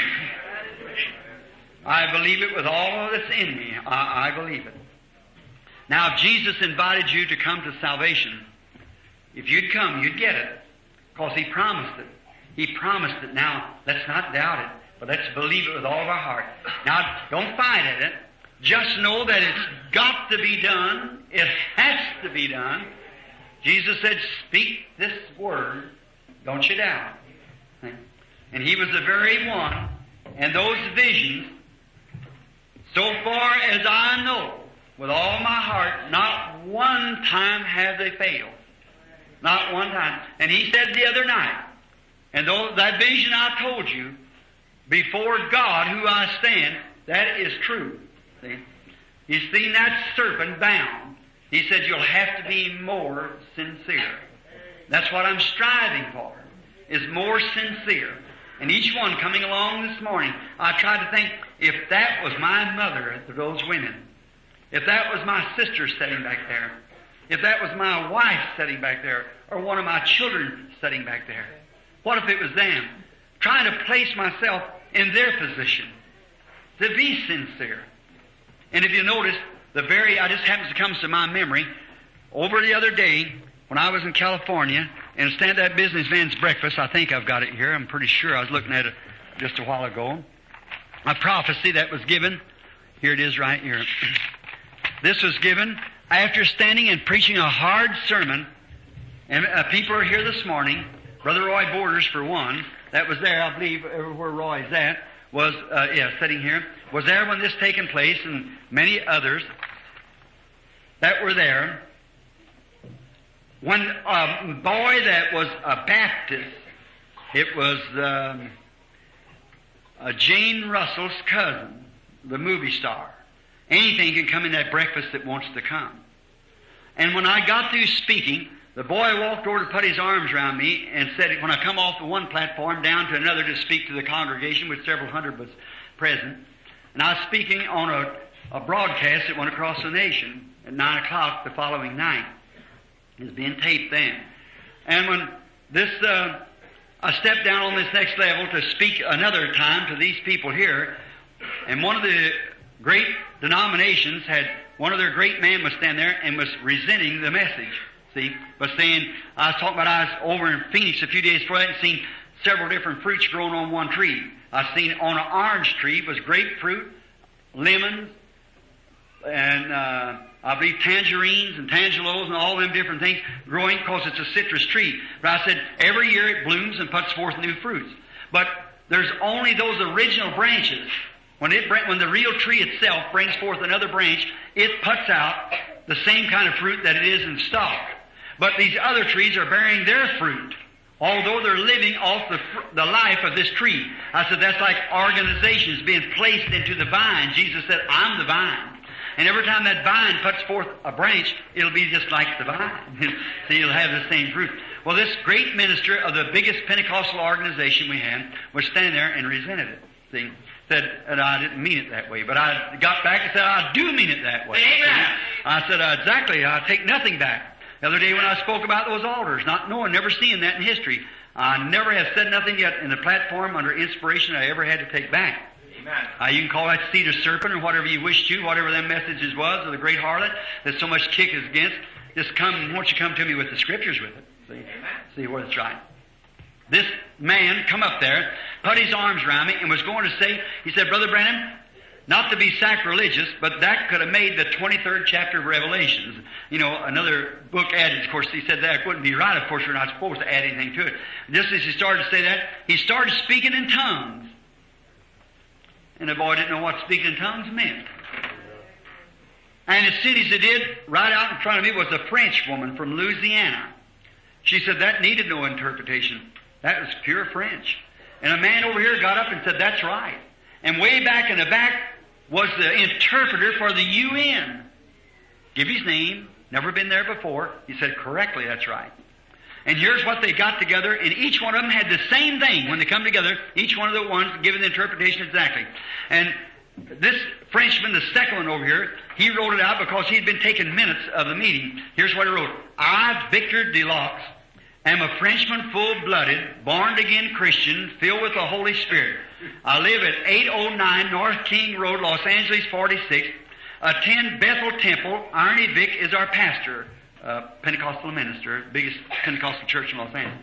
I believe it with all that's in me. I, I believe it. Now if Jesus invited you to come to salvation, if you'd come, you'd get it. Because He promised it. He promised it. Now, let's not doubt it, but let's believe it with all of our heart. Now, don't fight at it. Just know that it's got to be done. It has to be done. Jesus said, speak this word. Don't you doubt. And He was the very one. And those visions, so far as I know, with all my heart, not one time have they failed. Not one time. And He said the other night, and though that vision I told you, before God who I stand, that is true. See? He's seen that serpent bound. He said, you'll have to be more sincere. That's what I'm striving for, is more sincere. And each one coming along this morning, I tried to think, if that was my mother to those women, if that was my sister sitting back there, if that was my wife sitting back there, or one of my children sitting back there, what if it was them? Trying to place myself in their position, to be sincere. And if you notice, the very, I just happens to come to my memory, over the other day, when I was in California, and stand at that businessman's breakfast, I think I've got it here, I'm pretty sure, I was looking at it just a while ago, a prophecy that was given, here it is right here. This was given after standing and preaching a hard sermon, and uh, people are here this morning. Brother Roy Borders, for one, that was there, I believe, where Roy's at, was, uh, yeah, sitting here, was there when this taken place, and many others that were there. When a boy that was a Baptist, it was um, uh, Jane Russell's cousin, the movie star. Anything can come in that breakfast that wants to come. And when I got through speaking, the boy walked over to put his arms around me and said, when I come off the one platform down to another to speak to the congregation, which several hundred was present, and I was speaking on a, a broadcast that went across the nation at nine o'clock the following night. It was being taped then. And when this, uh, I stepped down on this next level to speak another time to these people here, and one of the great denominations had, one of their great men was standing there and was resenting the message. See, was saying, I was talking about I was over in Phoenix a few days before that and seen several different fruits growing on one tree. I seen on an orange tree was grapefruit, lemons, and uh, I believe tangerines and tangelos and all them different things growing because it's a citrus tree. But I said every year it blooms and puts forth new fruits. But there's only those original branches. When it when the real tree itself brings forth another branch, it puts out the same kind of fruit that it is in stock. But these other trees are bearing their fruit, although they're living off the the life of this tree. I said that's like organizations being placed into the vine. Jesus said, "I'm the vine." And every time that vine puts forth a branch, it'll be just like the vine. So you'll have the same fruit. Well, this great minister of the biggest Pentecostal organization we had was standing there and resented it. See? Said, and I didn't mean it that way. But I got back and said, I do mean it that way. Amen. I said, uh, exactly, I take nothing back. The other day when I spoke about those altars, not knowing, never seeing that in history, I never have said nothing yet in the platform under inspiration that I ever had to take back. Uh, you can call that cedar serpent or whatever you wish to, whatever them messages was, or the great harlot that so much kick is against. Just come, won't you come to me with the scriptures with it? See, see where it's right. This man come up there, put his arms around me, and was going to say, he said, Brother Branham, not to be sacrilegious, but that could have made the twenty-third chapter of Revelations. You know, another book added. Of course, he said that wouldn't be right. Of course, we're not supposed to add anything to it. Just as he started to say that, he started speaking in tongues. And the boy didn't know what speaking in tongues meant. And as soon as he did, right out in front of me was a French woman from Louisiana. She said that needed no interpretation. That was pure French. And a man over here got up and said, that's right. And way back in the back was the interpreter for the U N. Give his name, never been there before. He said, correctly, that's right. And here's what they got together, and each one of them had the same thing when they come together, each one of the ones giving the interpretation exactly. And this Frenchman, the second one over here, he wrote it out because he'd been taking minutes of the meeting. Here's what he wrote. I, Victor Deluxe, am a Frenchman full-blooded, born-again Christian, filled with the Holy Spirit. I live at eight oh nine North King Road, Los Angeles, forty-six. Attend Bethel Temple. Arnie Vick is our pastor. Uh, Pentecostal minister, biggest Pentecostal church in Los Angeles.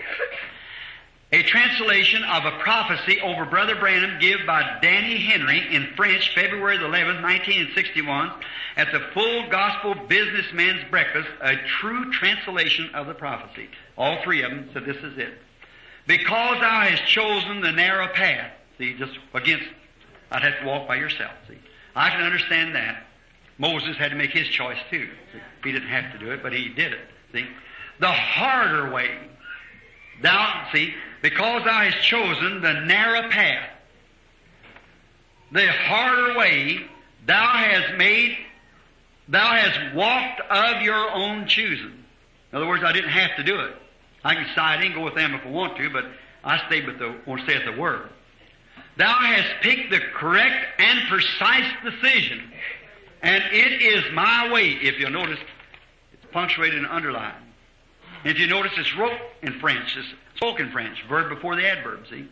A translation of a prophecy over Brother Branham given by Danny Henry in French, February the eleventh, nineteen sixty-one, at the Full Gospel Businessman's Breakfast, a true translation of the prophecy. All three of them said this is it. Because thou hast chosen the narrow path. See, just against, I'd have to walk by yourself. See, I can understand that. Moses had to make his choice too. See? He didn't have to do it, but he did it. See? The harder way. Thou, see, because thou hast chosen the narrow path, the harder way thou hast made, thou hast walked of your own choosing. In other words, I didn't have to do it. I can side in and go with them if I want to, but I stayed with the, or stay at the Word. Thou hast picked the correct and precise decision. And it is my way. If you'll notice, it's punctuated and underlined. If you notice, it's wrote in French. It's spoken French. Verb before the adverb, see?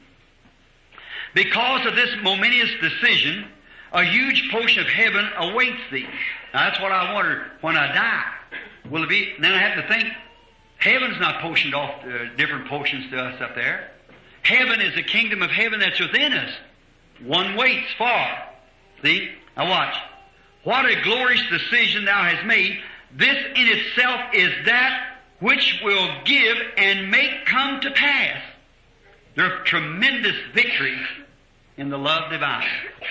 Because of this momentous decision, a huge portion of heaven awaits thee. Now, that's what I wonder when I die. Will it be? Then I have to think, heaven's not portioned off uh, different portions to us up there. Heaven is the kingdom of heaven that's within us. One waits for. See? Now watch. What a glorious decision thou hast made. This in itself is that which will give and make come to pass. There are tremendous victories in the love divine.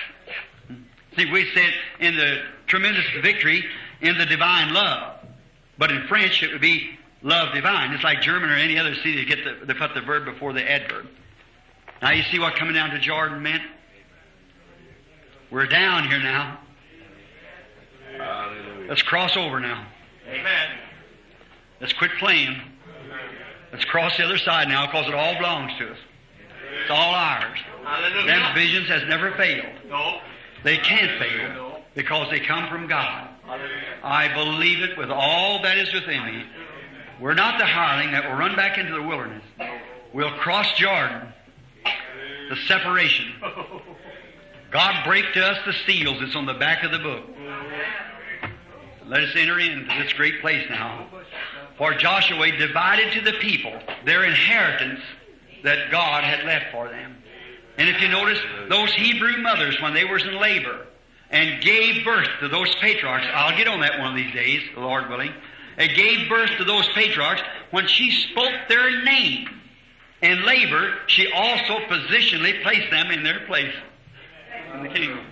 See, we said in the tremendous victory in the divine love. But in French it would be love divine. It's like German or any other. See, they, get the, they put the verb before the adverb. Now you see what coming down to Jordan meant? We're down here now. Hallelujah. Let's cross over now. Amen. Let's quit playing. Let's cross the other side now because it all belongs to us. It's all ours. Hallelujah. Them visions has never failed. No. They can't fail because they come from God. Hallelujah. I believe it with all that is within me. We're not the hireling that will run back into the wilderness. We'll cross Jordan. The separation. God break to us the seals that's on the back of the book. Let us enter into this great place now. For Joshua divided to the people their inheritance that God had left for them. And if you notice, those Hebrew mothers, when they was in labor, and gave birth to those patriarchs. I'll get on that one of these days, the Lord willing. It gave birth to those patriarchs. When she spoke their name and labor, she also positionally placed them in their place in the kingdom.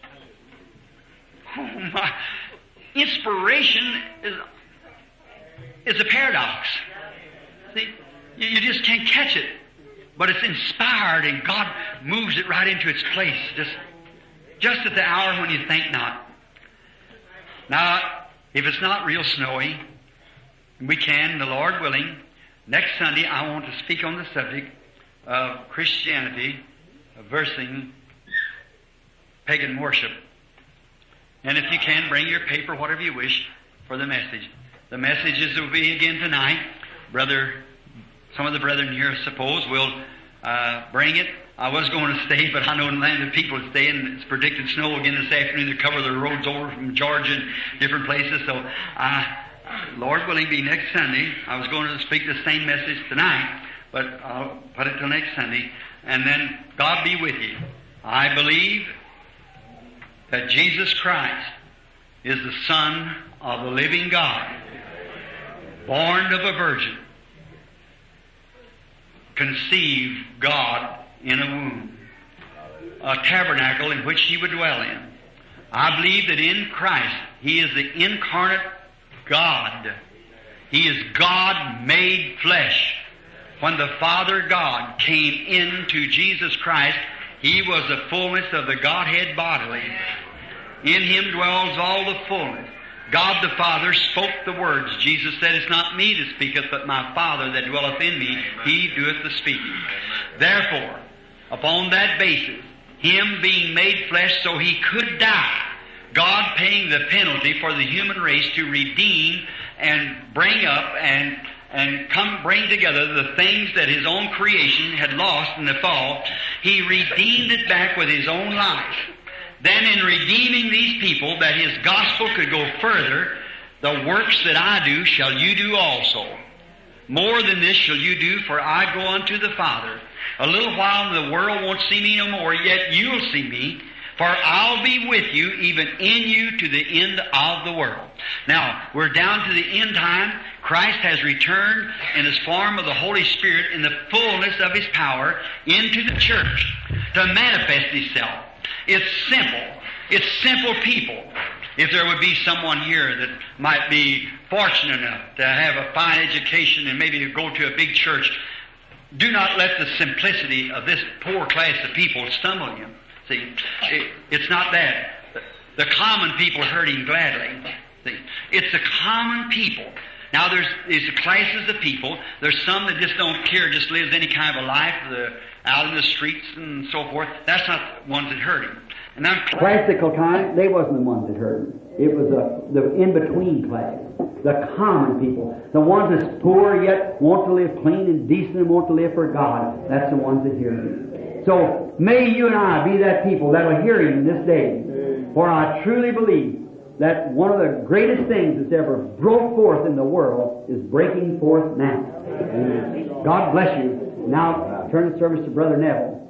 Oh my! Inspiration is is a paradox. See, you, you just can't catch it, but it's inspired, and God moves it right into its place, just just at the hour when you think not. Now, if it's not real snowy, we can, the Lord willing, next Sunday I want to speak on the subject of Christianity versus pagan worship. And if you can, bring your paper, whatever you wish, for the message. The messages will be again tonight. Brother, some of the brethren here, I suppose, will uh, bring it. I was going to stay, but I know in the land of people to stay, and it's predicted snow again this afternoon to cover the roads over from Georgia and different places. So, uh, Lord willing, be next Sunday. I was going to speak the same message tonight, but I'll put it till next Sunday. And then God be with you. I believe that Jesus Christ is the Son of the living God, born of a virgin, conceived God in a womb, a tabernacle in which He would dwell in. I believe that in Christ He is the incarnate God. He is God made flesh. When the Father God came into Jesus Christ, He was the fullness of the Godhead bodily. In Him dwells all the fullness. God the Father spoke the words. Jesus said, "It's not me that speaketh, but my Father that dwelleth in me, He doeth the speaking." Therefore, upon that basis, Him being made flesh so He could die, God paying the penalty for the human race to redeem and bring up and and come bring together the things that His own creation had lost in the fall, He redeemed it back with His own life. Then in redeeming these people, that His gospel could go further, the works that I do shall you do also. More than this shall you do, for I go unto the Father. A little while the world won't see me no more, yet you'll see me, for I'll be with you, even in you, to the end of the world. Now, we're down to the end time. Christ has returned in His form of the Holy Spirit in the fullness of His power into the church to manifest Himself. It's simple. It's simple people. If there would be someone here that might be fortunate enough to have a fine education and maybe to go to a big church, do not let the simplicity of this poor class of people stumble you. See, it, it's not that. The common people heard Him gladly. See, it's the common people. Now there's these classes of people. There's some that just don't care, just lives any kind of a life, the, out in the streets and so forth. That's not the ones that heard Him. And I'm classical time, they wasn't the ones that heard Him. It was the, the in-between class, the common people, the ones that's poor yet want to live clean and decent and want to live for God. That's the ones that hear Him. So may you and I be that people that will hear Him this day. For I truly believe that one of the greatest things that's ever broke forth in the world is breaking forth now. Amen. God bless you. Now turn the service to Brother Neville.